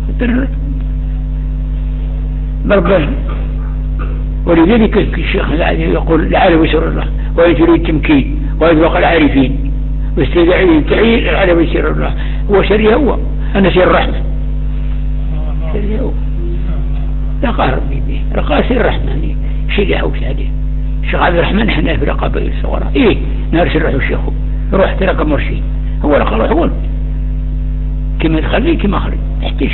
ضربا. ولذلك الشيخ يقول العالم يسر الله ويجري التمكين ويذوق العارفين واستدعي التعيين العالم يسر الله. هو سري هو أنا سير الرحمة، سري هو لا قهر به رقاء سير الرحمة شيء يحوش عليه. الشيخ عبد الرحمن احنا في رقابة الصغرى ايه نارس الروح الشيخ روح ترك مرشد هو لقى روح هو كما تخليه كما خرج تحتاج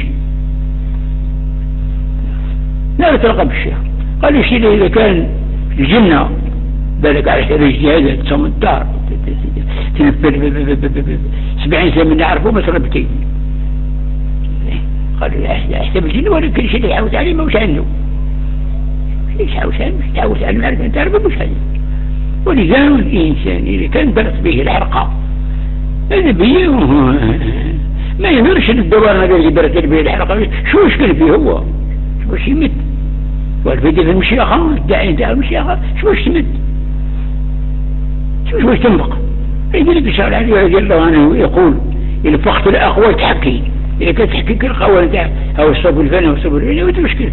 لا يترقب الشيخ. قال لي شيء إذا كان الجنة بالك على حساب الاجتهاد تصوم الدار سبعين سنة من نعرفه بس ربتين. قال لي حساب الجنة ولكن شيء يحاوس عليه ما وش عنده ليش يحاوس عليه مش يحاوس عليه معرفة تعرفه مش عنده. ولذا الإنسان إذا كان درس به الحرقة النبي ما يمرش الدوار هذا اللي درس به الحرقة شو مشكلة فيه هو شو مش يمت والفيديو في المشيخة الداعي انتهى المشيخة شو مش تمت شو مش تنفق. يقول لك الشعر عليه رضي الله عنه يقول إذا فقط الأقوى تحكي إذا كانت تحكي كل القوى انتهى أو الصب الفن أو الصب الفن وانت مشكلة.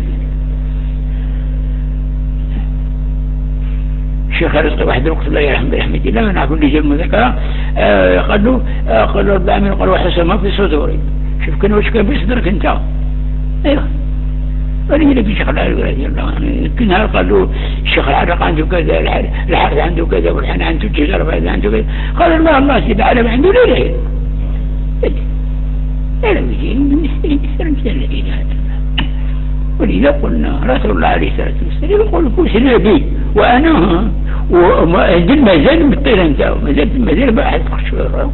الشيخ رزقي واحد الوقت الله يرحمه برحمة الله من عقول لي جل مذكرة آه قال له آه قال له أربع من قال وحسن ما في صدوري شوف كان وش كان في صدرك انت ايوه. ولكن الشيخ العرق رضي الله عنه كنها قال له الشيخ العرق عنده كذا الحرث عنده كذا والحن عنده التجارة عنده كذا. قال الله الله سيد عالم عنده لا لا لا لا مجين ولذا قلنا رسول الله عليه الصلاة والسلام يقول كوس نبي وأنا ومازال ما زال بالطيلة نتاعو ما زال ما زال بقى حد شوية.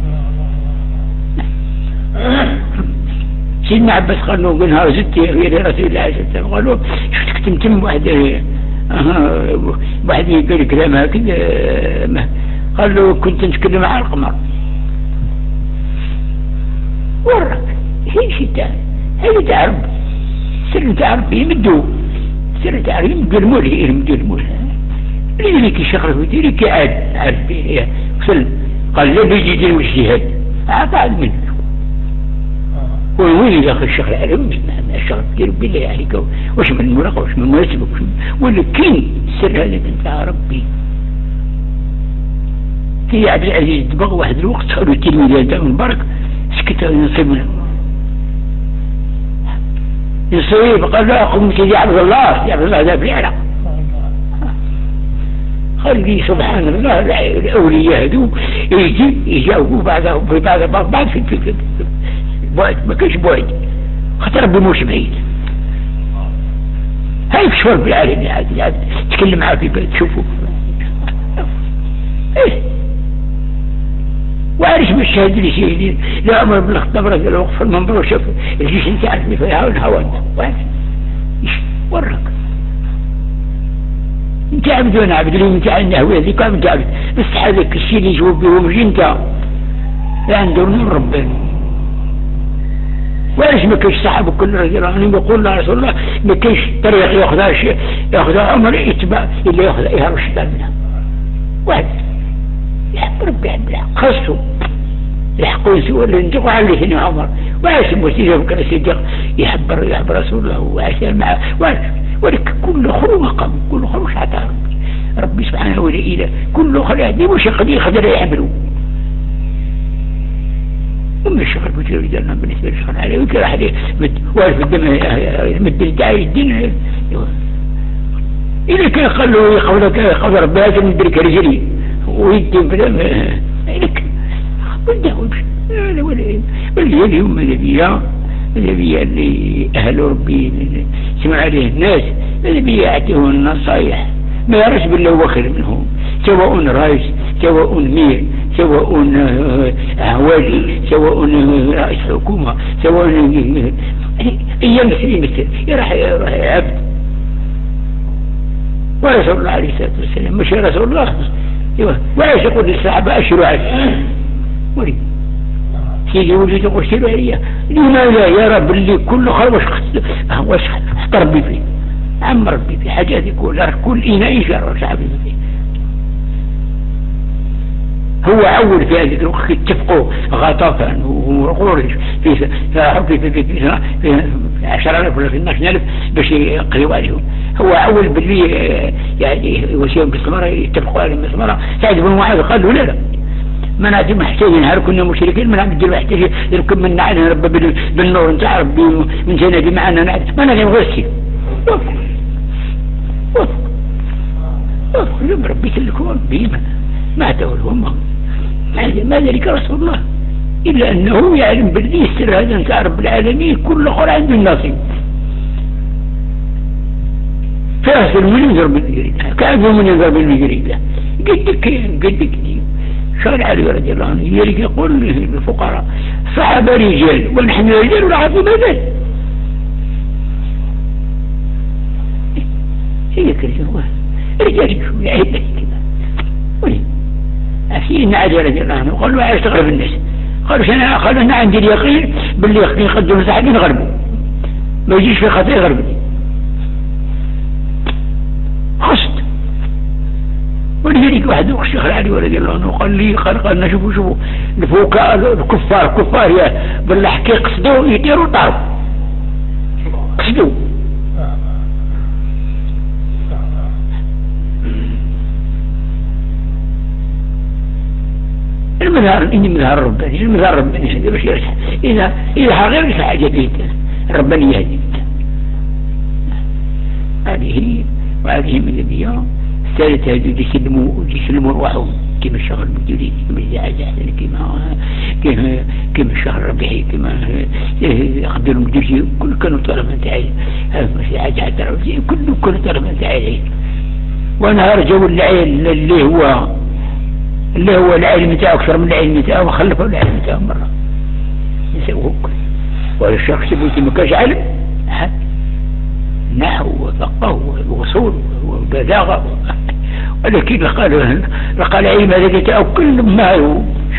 سيدنا عباس قال له قلنا زدت يا رسول الله عليه السلام قال له شفتك تمتم واحد اه واحد يقول كلام هكذا قال له كنت نتكلم على القمر ورك هي شيء تاني هي تعرف سر تعرف يمدو سر تعرف يمدو المول يمدو المول لذلك الشيخ في ذلك عاد عاد وصل قال لا بيجي المجتهد عاد منه وين يا اخي الشيخ العلم الشيخ كثير بالله عليك واش من المراقبه واش من المناسبه ولكن السر هذا نتاع ربي. في عبد العزيز دبغ واحد الوقت قالوا التلميذ تاع المبارك سكت نصيب يصيب قال له قم سيدي عبد الله يا عبد الله ذا في العراق خلي سبحان الله الأولياء هذو يجي يجاوبوا بعد بعد بعد في في بعد ما كانش بعد خاطر ربي مش بعيد هاي كشفر بالعالم عادي تكلم معاه في بيت تشوفوا ايه وعارف بالشهادة اللي سيدين لا عمر بن الخطاب رضي الله عنه في المنبر وشاف الجيش انت عارفني فيها والهوان وعارف ايش ورك انت عبد وانا عبد لي انت عندنا هو هذيك انت عبد بس هذاك الشيء اللي يجاوب بهم انت عنده نور ربنا وعلاش ما كاينش صحابه كل رضي الله عنهم يقول لا رسول الله ما كاينش طريق ياخذها شيء ياخذها عمر يتبع اللي ياخذ يهرب الشيطان منها واحد يحب ربي يحب الحق خاصه يحقوا يسوى اللي ينطقوا عليه هنا عمر وعاش المسيح وكان الصديق يحب يحب رسول الله وعاش معه ولكن كل خلو مقام كل خلو شعطى ربي ربي سبحانه وتعالى كل خلو يهدي وش يقدر يقدر يعملوا وما الشغل بتير رجالنا بالنسبة للشغل عليه وكل أحد واقف الدم يمد الدعاية الدين إذا كان قالوا يقولك قال ربي هذا ندرك رجلي ويدين بلا لك والدعوة والجلي هم النبياء النبياء اللي أهل ربي سمع عليه الناس النبياء يعطيهم النصايح ما يرش بالله وخير منهم سواء رئيس سواء مير سواء والي سواء رئيس حكومة سواء أي مثل مثل يروح عبد ورسول الله عليه الصلاة والسلام مش رسول الله وعيش يقول للصحابة أشروا عليه وري سيدي وليد يقول شروا عليه لماذا يا رب اللي كل خير وش حط ربي فيه عم ربي في حاجات يقول كل إناء شر صحابي فيه هو عول في هذه الوقت اتفقوا غطافا وقريش في في في في في في عشرة آلاف ولا في اثناشر ألف باش يقريوا عليهم هو عول باللي يعني وسيم بالسمرة يتفقوا على المسمرة سعد بن معاذ قال له لا لا ما نعطي محتاجين هل كنا مشركين ما نعمل دير محتاجين يركب من نعلم رب بالنور نتاع ربي من سنة معنا نعرف ما نعلم غسي وفق وفق وفق ربي تلكون بيما ما تقولهم ما ذلك رسول الله إلا أنه يعلم باللي السر هذا نتاع رب العالمين كل خل عنده النصيب فأسر من ينظر بالمجرد كأنه من ينظر بالمجرد قدك قدك شارع علي رضي الله عنه يقول للفقراء صعب رجال ونحن رجال والعظيم هذا هي كريسة رجال شو يعيب لك كذا في نعد رضي الله عنه قال له عايز تغرب الناس قالوا أنا قالوا أنا عندي اليقين باللي يقدموا صاحبين غربوا ما يجيش في خطأ غربني خصت ولذلك واحد الشيخ العلي رضي الله عنه قال لي قال قال شوفوا شوفوا الفوكاء الكفار كفار يا بالحكي قصدوا يديروا طاروا قصدوا المظهر إني مظهر رباني المظهر رباني هذا باش يرجع إذا إذا غير مش حاجة بيت رباني هذه هذه وهذه من الأنبياء الثالثة هذه يسلموا يسلموا روحهم كما الشهر المديري كما الزعزع كما كما كما الشهر الربيعي كما يقدروا المديري كل كانوا طلبا تعالى مساعدة حتى كل كانوا طلبا تعالى وأنا أرجو العيل اللي هو اللي هو العلم تاعه أكثر من العلم تاعه وخلفه العلم تاعه مرة يسويه كل وهذا الشخص يقول ما كاش علم أحد نحو وفقه ووصول وبلاغة ولكن قال قال علم هذا تاعه كل ما هو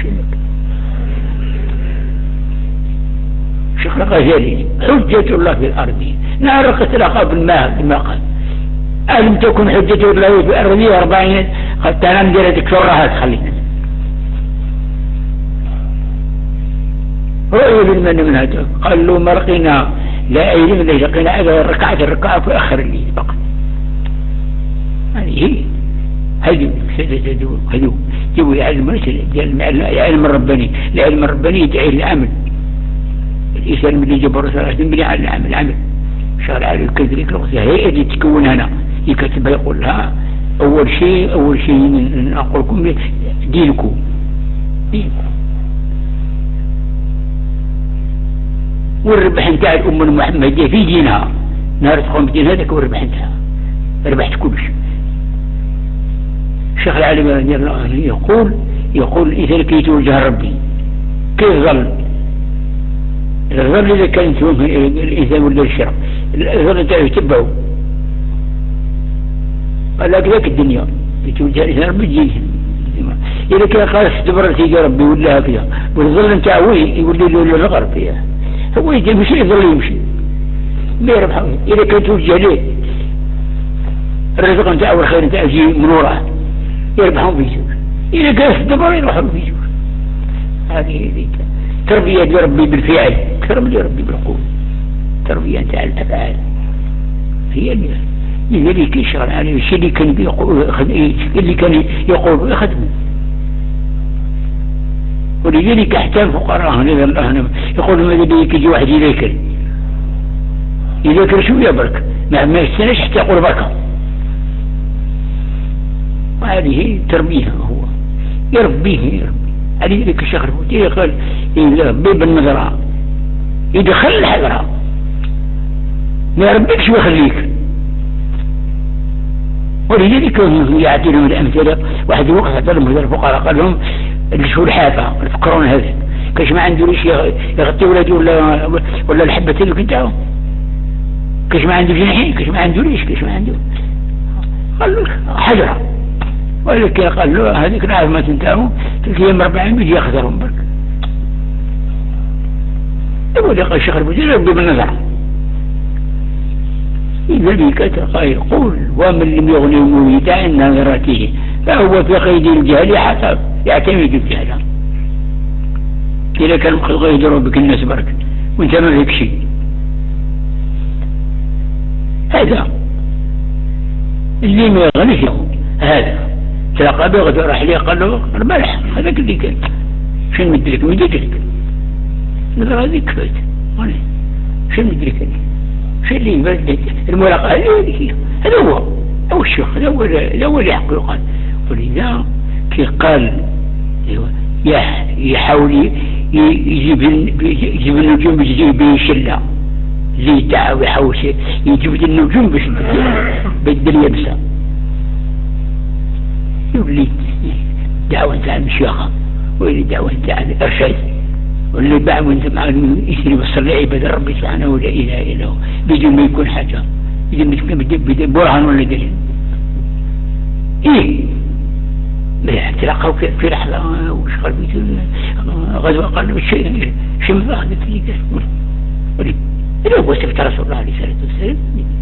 شيخ الغزالي حجة الله في الأرض نارقت لقى بالماء كما قال ألم تكن حجة الله في الأرض أربعين قد تنام ديرتك شرها تخلينا رؤية بالمن من هذا قال له مرقنا لا علم لا يقينا هذا الركعة الركعة في آخر الليل فقط هذه هي هدو سيدة هدو جو يعلم العلم الرباني العلم الرباني يدعي العمل الإنسان اللي جبر ثلاثة بني على العمل العمل شغل على كذلك الوقت هيئة اللي تكون هنا يكتبها يقول لها أول شيء أول شيء أقول لكم دينكم دينكم والربح نتاع الأمة المحمدية في دينها نهار تقوم بدين هذاك والربح نتاعها ربحت كل شيء. الشيخ العالم رضي الله عنه يقول يقول إذا لقيت وجه ربي كيف ظل الظل إذا كان الإنسان ولا الشرع الظل نتاعه يتبعه قال لك ذاك الدنيا يتوجه الإنسان ربي يجيه إذا كان قال استبرت يجي ربي ولا هكذا والظل نتاعه يقول لي له الغرب فيها هو يمشي يظل يمشي ما يربحه. إذا كان توجه ليه الرزق نتاعه والخير نتاعه يجي من وراه يربحهم في جوج. إذا كان استبر يربحهم في جوج. هذه تربية لربي بالفعل تربية لربي بالقول تربية نتاع الأفعال هي اللي لذلك يشغل عليه الشيء اللي كان يقول اللي كان يقول يخدمه. ولذلك احتال فقراء هنا الله يقول ماذا بيك يجي واحد يذاكر يذاكر شو يبرك ما ما يستناش حتى يقول بركة. وهذه تربيه هو يربيه يربي على ذلك الشيخ الفوتي قال يربي بالنظرة يدخل الحضرة ما يربيكش ويخليك. ولذلك يعطي لهم الأمثلة. واحد الوقت عطى لهم الفقراء قال لهم شو الحافة الفكرون هذا كاش ما عنده ليش يغطي ولادي ولا ولا الحبة اللي كنتاعو كاش ما عنده جناحين كاش ما عنده ليش كاش ما عنده قال له حجرة ولك قال له هذيك العافمة تنتاعو تلك ايام ربعين بيجي ياخذهم برك. يقول لك الشيخ البوزير يربي بالنظر لذلك تلقى يقول ومن لم يغني المريد عن نظرته فهو في قيد الجهل حتى يعتمد الجهل. إذا كان مخلق يدروا بك الناس برك وانت ما فيك شيء هذا اللي ما يغنيش هذا تلقى بغد راح لي قال له الملح هذاك اللي كان شنو مدرك مدرك نظر هذيك كفايت شنو مدرك شو اللي يبدل الملاقاة هذه هذا هو هو الشيخ هذا هو هذا هو اللي حقه يقال. ولذا كي قال يحاول يجيب يجيب النجوم يجيب بشلة اللي يدعى ويحاول يجيب النجوم باش بدل يبسى يولي دعوة تاع المشيخة ويلي دعوة تاع الإرشاد واللي بعد وانت مع يسري وصل لعبادة ربي سبحانه ولا إله إلا هو بدون ما يكون حاجة بدون برهان ولا دليل. إيه تلقوا في لحظة وش قلبي غزوة قلب الشيء شيء من ذلك اللي قال إذا هو سفت رسول الله عليه الصلاة والسلام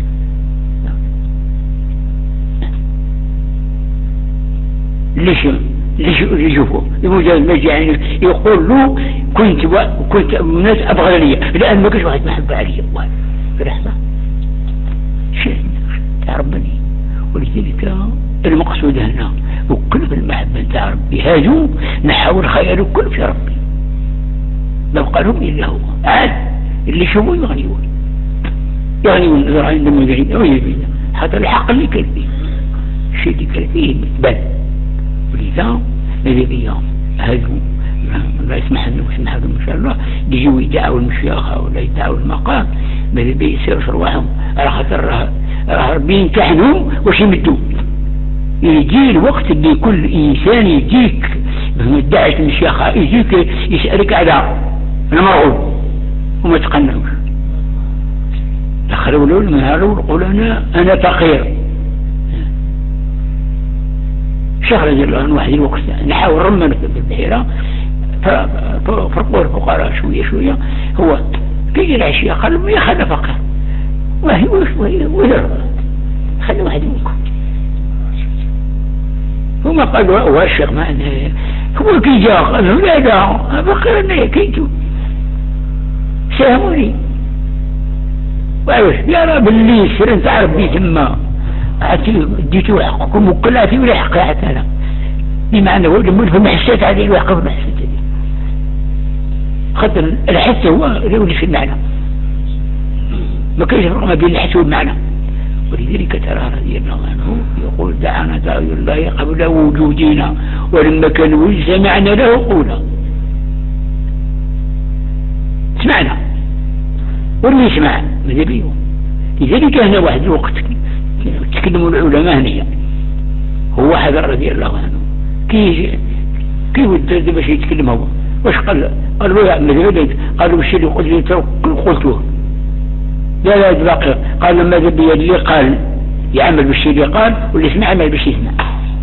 ليش ليش يشوفوا المجال مجاني يقول له كنت و... كنت الناس أبغى لي لأن ما كنت واحد محبة علي الله في لحظة شيء تعربني. ولذلك المقصود هنا وكل المحبة تاع ربي هاجوا نحاول خيال كل في ربي لو قالوا إلا هو عاد اللي شوفوا يغنيون يغنيون النظر عندما يغنيون أو يبين حتى الحق اللي كان فيه الشيء اللي كان فيه بل. ولذا الذي هاجوا لا يسمح لنا ويسمح لهم إن شاء الله يجوا يدعوا المشيخة ولا يدعوا المقام بل بيصير شرواهم على خاطر راه ربي يمتحنهم واش يمدوا. يجي الوقت اللي كل إنسان يجيك مدعي المشيخة يجيك يسألك على أنا مرغوب وما تقنعوش دخلوا له المهاروا وقولوا أنا أنا فقير. شهر جل عن واحد الوقت نحاول رمنا في البحيرة فرقوا الفقراء شوية شوية هو كي العشية قالوا يا خلنا فقير وهي وهي وهي خلنا واحد منكم هما قالوا هو الشيخ ما هو كي جاء قالوا لا لا فقير أنا كيتو ساهموني وعوش يا رب اللي سرنت عربي ثم عتي اديتوا حقكم وكلاتي ولا حق حتى انا بمعنى هو لما في المحسات هذه الواقف المحسات هذه خاطر الحس هو اللي في المعنى ما كانش يفرق ما بين الحسود معنا. ولذلك ترى رضي الله عنه يقول دعانا داعي الله قبل وجودنا ولما كان وجود سمعنا له قولا، سمعنا واللي يسمع ماذا بيه. لذلك هنا واحد الوقت تكلموا العلماء هنا هو واحد رضي الله عنه كيف كيف ودد باش يتكلم هو واش قال؟ قال له يا عم قالوا بالشيء اللي قلت قلته لا لا باقي. قال لما ذبي اللي قال يعمل بالشيء اللي قال واللي يسمع يعمل بالشيء يسمع.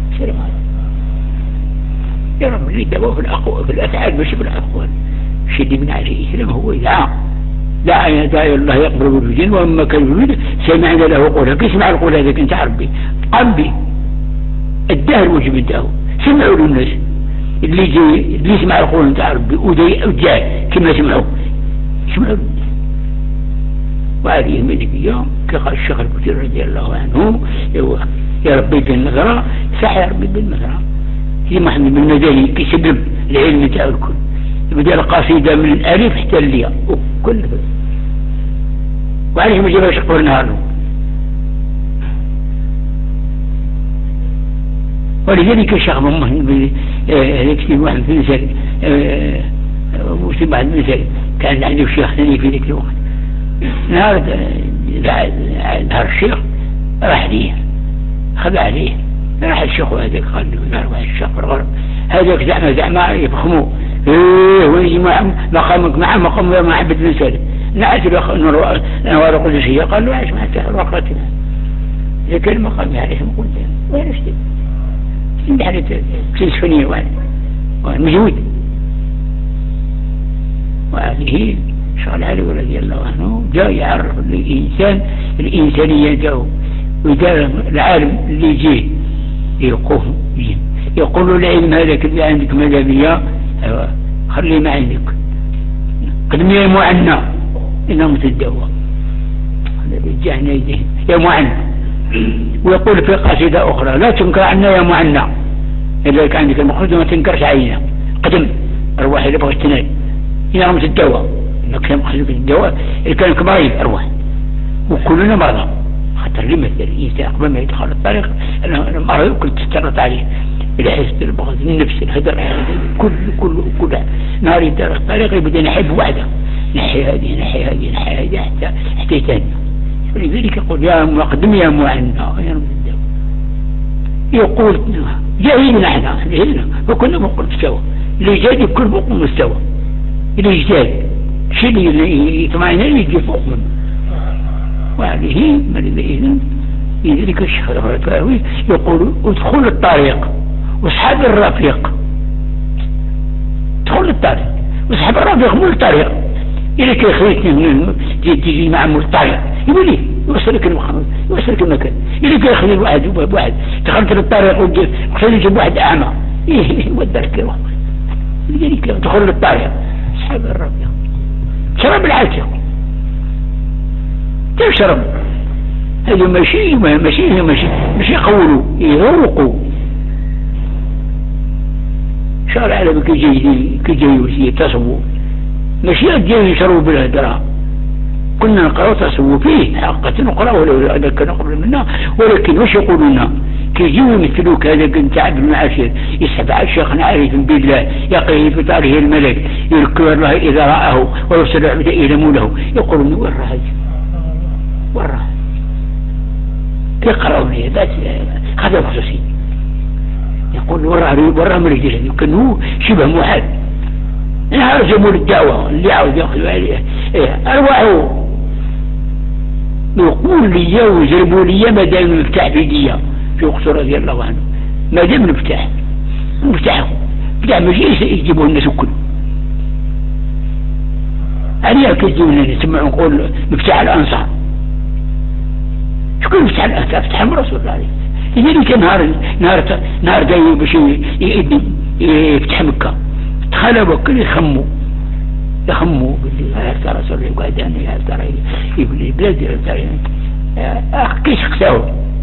يا رب اللي دعوه في الأقوال في الأفعال مش بالأقوال. الشيء اللي من عليه الإسلام هو يدعى داعي داعي الله يقبل الوجود وأما كان الوجود سمعنا له قولها. كيف سمع القول هذاك أنت عربي قام به الدهر الوجب الدعوة سمعوا للناس اللي جي اللي يسمع القول أنت عربي وجاء كما سمعوا سمعوا. وهذه الملكية كقال الشيخ الكثير رضي الله عنه يا ربي بالنظرة صح يا ربي بالنظرة. هي محمد بن مداني كيسبب العلم تاع الكل يبدأ القصيدة من الألف حتى الياء وكل ذلك وعليه ما جابش قبل نهار. ولذلك الشيخ محمد يكتب واحد في مثال وكتب واحد مثال كان عنده شيخ ثاني في ذيك الوقت نهار نهار الشيخ راح ليه خذ عليه راح الشيخ هذاك قال له نهار واحد الشيخ في الغرب هذاك زعما زعما يفخموا ايه ويجي مقامك معه مقام ما عبد بن سالم نعت له نوار القدسية قال له عايش معك وقتنا إذا كان مقام عليه مقول له وين اشتي عندي حالة تنسفنية واحد مجهود. وهذه شغل علي رضي الله عنه جاء يعرف الإنسان الإنسانية جاءه وجاء العالم اللي جيه يقوم يقول العلم هذاك اللي عندك مدامية خليه ما عندك قدم يا معنى إنهم تدوى هذا بيجعنا يديه يا معنى. ويقول في قصيدة أخرى لا تنكر عنا يا معنى إذا كان عندك المخرج ما تنكرش عينا قدم أرواح اللي بغيت تنال إنهم تدوى إنك كان مخرج الدواء اللي كان كمريض أرواح وكلنا مرضى خاطر لمثل الإنسان قبل ما يدخل الطريق المرض كل تسترط عليه الحس البغض النفس الهدر كل كل كل نهار يدار الطريق يبدأ نحب واحدة نحي هذه نحي هذه نحي هذه حتى حتى يتهنى. ولذلك يقول يا مقدم يا معنى يقول جاهلنا احنا جاهلنا وكنا بقول مستوى اللي جاد بكل بقول مستوى اللي جاد شيء اللي يطمعنا اللي يجي فوق منه. وهذه من لذلك الشيخ الفراوي يقول ادخل الطريق واصحاب الرفيق ادخل الطريق واصحاب الرفيق مو الطريق إذا كي خليتني تجي مع مول الطريق يقول لي يوصلك المخرج يوصلك المكان. إذا كي خلي واحد واحد دخلت للطريق وخلي يجيب واحد أعمى يودرك الوقت. لذلك ادخل الطريق اصحاب الرفيق شرب العاتق تشرب هذا ماشي ماشي ماشي ماشي يقولوا يذوقوا شارع على كي جاي كي جاي يتصووا ماشي جاي يشربوا بالهدرة. كنا نقرأ تصووا فيه حقا نقرأ ولا هذا كان قبل منا ولكن وش يقولون كي يجوا يمثلوك هذا كنت عبد المعاشر يسحب على الشيخ عارف بالله يقيه في طاره الملك يذكر الله إذا رآه ويرسل عبد إلى موله يقولون وين راهي ورا يقرأوني ذات هذا خصوصي يقول ورا ورا من الجسد يمكن هو شبه محال. أنا أرجموا الدعوة اللي عاوز يأخذ عليه أرواحه يقول لي وزربوا لي ما دام المفتاح في دي في وقت رضي الله عنه ما دام المفتاح مفتاحه مفتاح مجلس يجيبوا الناس الكل عليها كذبوا يسمعون قول مفتاح الأنصار شكون فتح الأهداف فتح رسول الله عليه. لذلك نهار نهار نهار جاي باش يفتح مكة تخلوا كل يخموا يخموا باللي هذا رسول الله قاعد يعني هذا يقول لي بلادي هذا اخ كيش خساو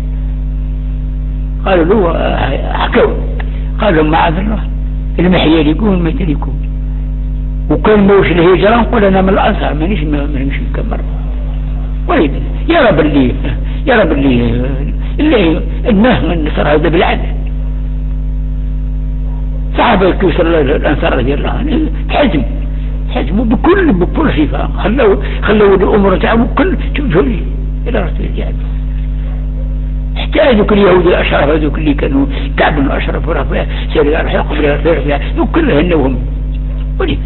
قالوا له حكوا قالوا معاذ الله المحيال يكون ما يكون وكان موش الهجرة نقول انا من الأنصار مانيش مانيش مكمل وين يا رب اللي يا رب اللي اللي النهم النصر هذا بالعدل صحابة كسر الأنصار رضي الله عنه حزم حزموا بكل بكل صفة خلوا خلوا الأمور تعبوا كل شوفوا لي إلى رسول الله حتى هذوك اليهود الأشراف هذوك اللي كانوا كعب بن أشرف ورفع سير الحق بلا رفع كلهن وهم ولي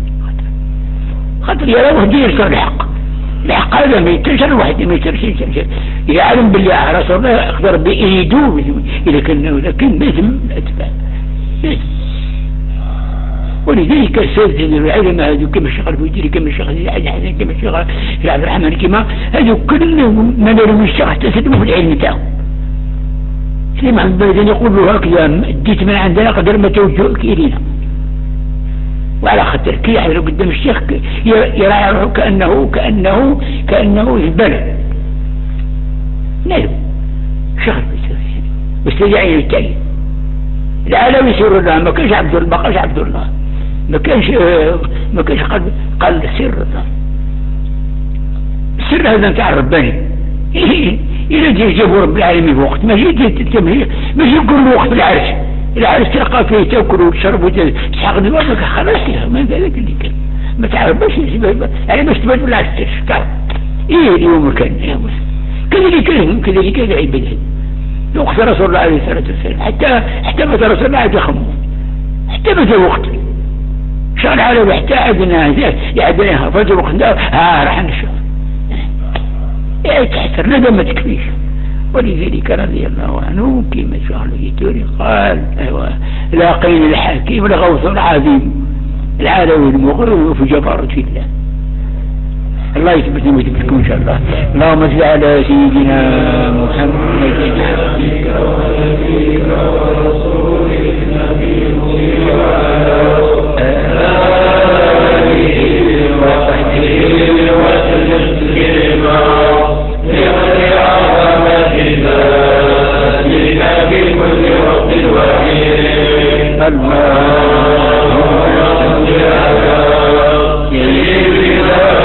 خاطر يا رب هدي يرسل الحق الحق هذا ما يتنشر واحد ما يتنشر يعلم بالله على رسول الله أقدر بإيدوه إذا كان لكن لازم الأتباع ولذلك السادة العلماء هذو كما الشيخ الفوزي كما الشيخ الحاج حسن كما الشيخ عبد الرحمن كما هذو كلهم ما داروا الشيخ احتسبوا في العلم تاعهم سليم عبد البلدان يقول له هكذا اديت من عندنا قدر ما توجهك إلينا وعلى خاطر كي يحضر قدام الشيخ يرى كأنه كأنه كأنه البلد نعم شيخ الفوزي واستجعين التأييد العالم يسير الله ما كانش عبد الله ما كانش عبد الله ما كانش ما كانش قال قال سر الله السر هذا نتاع رباني إذا جابوا رب العالمين في وقت ما جيت ما جي كل وقت العرش العرش تلقى فيه تاكل وتشرب وتسحق دماغك خلاص ما ذلك اللي كان ما تعرفش يعني باش تبان بالعرش تعرف ايه اليوم كان كذلك كذلك هذا عباده وقت رسول الله عليه الصلاة والسلام حتى حتى متى رسول الله عاد يخمم حتى متى وقت شان على حتى عدنا يعدنا فجر وقت ها راح نشوف يعني تحسر لا ما تكفيش ولذلك رضي الله عنه كما شاء الله يتوري قال ايوه لاقين الحكيم الغوث العظيم العالوي المغرب في جبارة الله الله يثبتني ويثبتكم إن شاء الله. اللهم صل على سيدنا محمد عبدك ونبيك ورسولك النبي وعلى آله وصحبه وسلم تسليما لقد عظمت ذاتك في كل وقت وحين. اللهم صل على سيدنا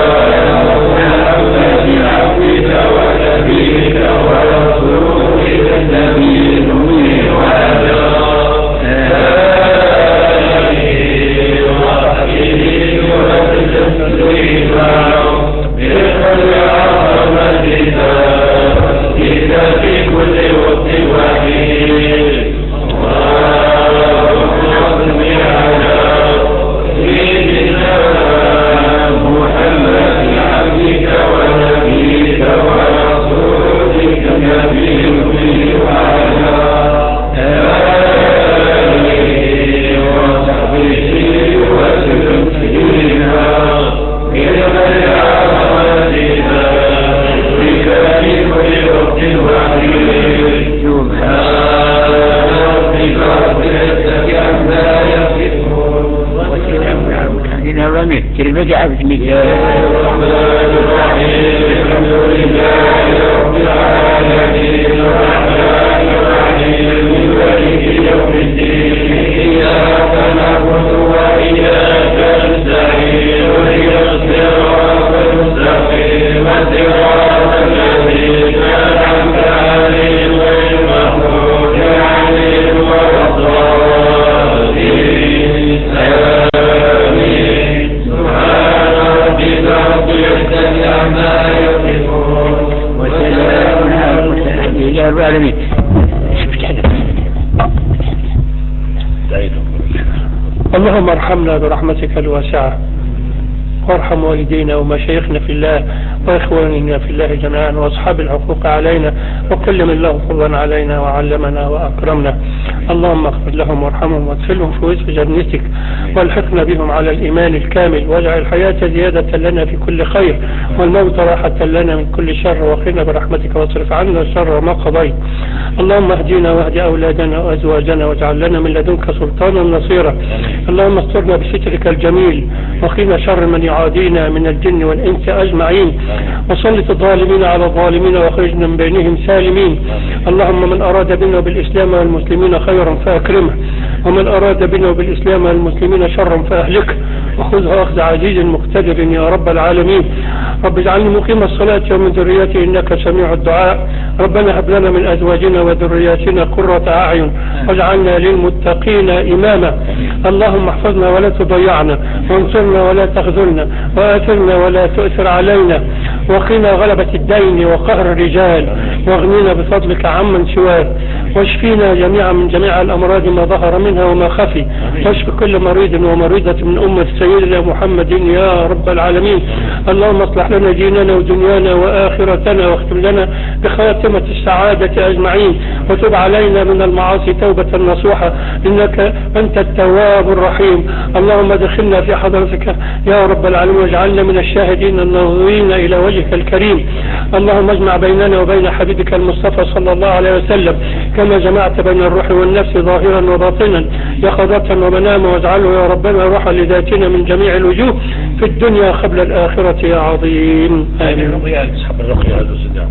كلمة عبد الله الرحمن الرحيم الحمد لله رب العالمين الرحمن الرحيم مالك يوم الدين إياك نعبد وإياك نستعين اهدنا الصراط المستقيم صراط الذين أنعمت عليهم غير المغضوب عليهم ولا الضالين. وسلام على المرسلين يا رب العالمين. اللهم ارحمنا برحمتك الواسعة وارحم والدينا ومشايخنا في الله وإخواننا في الله جميعا وأصحاب الحقوق علينا وكل من له فضلا علينا وعلمنا وأكرمنا. اللهم اغفر لهم وارحمهم وادخلهم في وسط جنتك والحقنا بهم على الإيمان الكامل واجعل الحياة زيادة لنا في كل خير والموت راحة لنا من كل شر وقنا برحمتك واصرف عنا شر ما قضيت. اللهم اهدنا واهد أولادنا وأزواجنا واجعل لنا من لدنك سلطانا نصيرا. اللهم استرنا بسترك الجميل وقنا شر من يعادينا من الجن والإنس أجمعين وسلط الظالمين على الظالمين واخرجنا من بينهم سالمين. اللهم من أراد بنا بالإسلام والمسلمين خيرا فأكرمه ومن أراد بنا بالإسلام والمسلمين شرا فأهلكه وخذها أخذ عزيز مقتدر يا رب العالمين. رب اجعلني مقيم الصلاة ومن ذريتي إنك سميع الدعاء. ربنا هب لنا من أزواجنا وذرياتنا قرة أعين واجعلنا للمتقين إماما. اللهم احفظنا ولا تضيعنا، وانصرنا ولا تخذلنا، وآثرنا ولا تؤثر علينا، وقنا غلبة الدين وقهر الرجال، واغننا بفضلك عمن سواك، واشفينا جميعا من جميع الأمراض ما ظهر منها وما خفي، واشف كل مريض ومريضة من أمة سيدنا محمد يا رب العالمين. اللهم اصلح لنا ديننا ودنيانا وآخرتنا، واختم لنا بخاتمة السعادة أجمعين، وتب علينا من المعاصي توبة نصوحة إنك أنت التواب الرحيم. اللهم ادخلنا في حضرتك يا رب العالمين، واجعلنا من الشاهدين الناظرين إلى وجهك الكريم. اللهم اجمع بيننا وبين حبيبك المصطفى صلى الله عليه وسلم كما جمعت بين الروح والنفس ظاهرا وباطنا يقظة ومناما، واجعله يا ربنا روحا لذاتنا من جميع الوجوه في الدنيا قبل الآخرة يا عظيم. آمين. أصحاب الرقية هذا السلام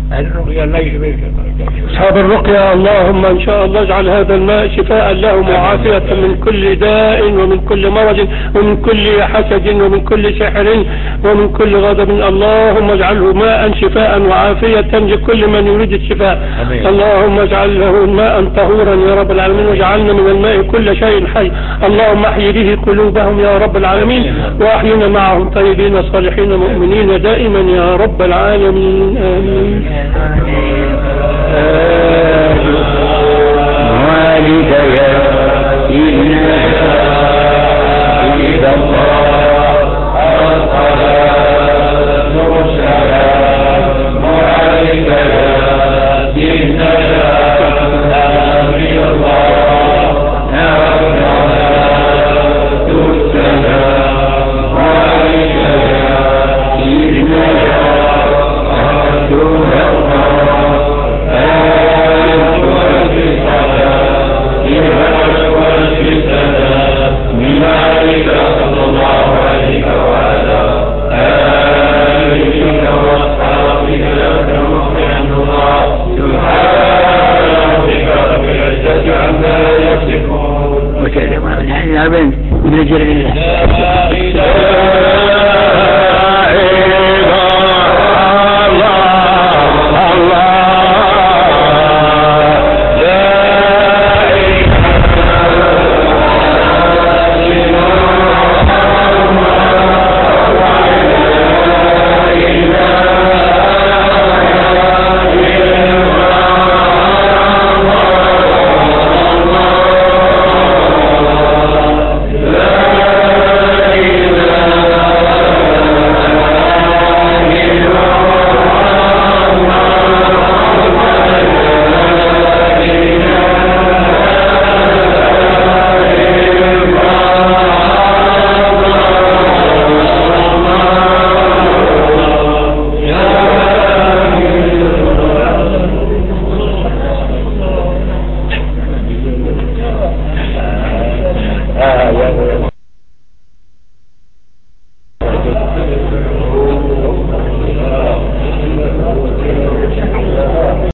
أصحاب الرقية اللهم إن شاء الله اجعل هذا الماء شفاء لهم وعافية من كل داء ومن كل مرض ومن كل حسد ومن كل سحر ومن كل غضب. اللهم اجعله ماء شفاء وعافية لكل من يريد الشفاء. اللهم اجعله ماء طهورا يا رب العالمين، واجعلنا من الماء كل شيء حي. اللهم احي به قلوبهم يا رب العالمين، واحينا معهم طيبين صالحين مؤمنين دائما يا رب العالمين. آمين. ذلك يأتينا إلى الله الصلاة والسلام عليك يا سيدنا نبي الله الصلاة والسلام عليك يا سيدنا رسول وكذا من الجر لله.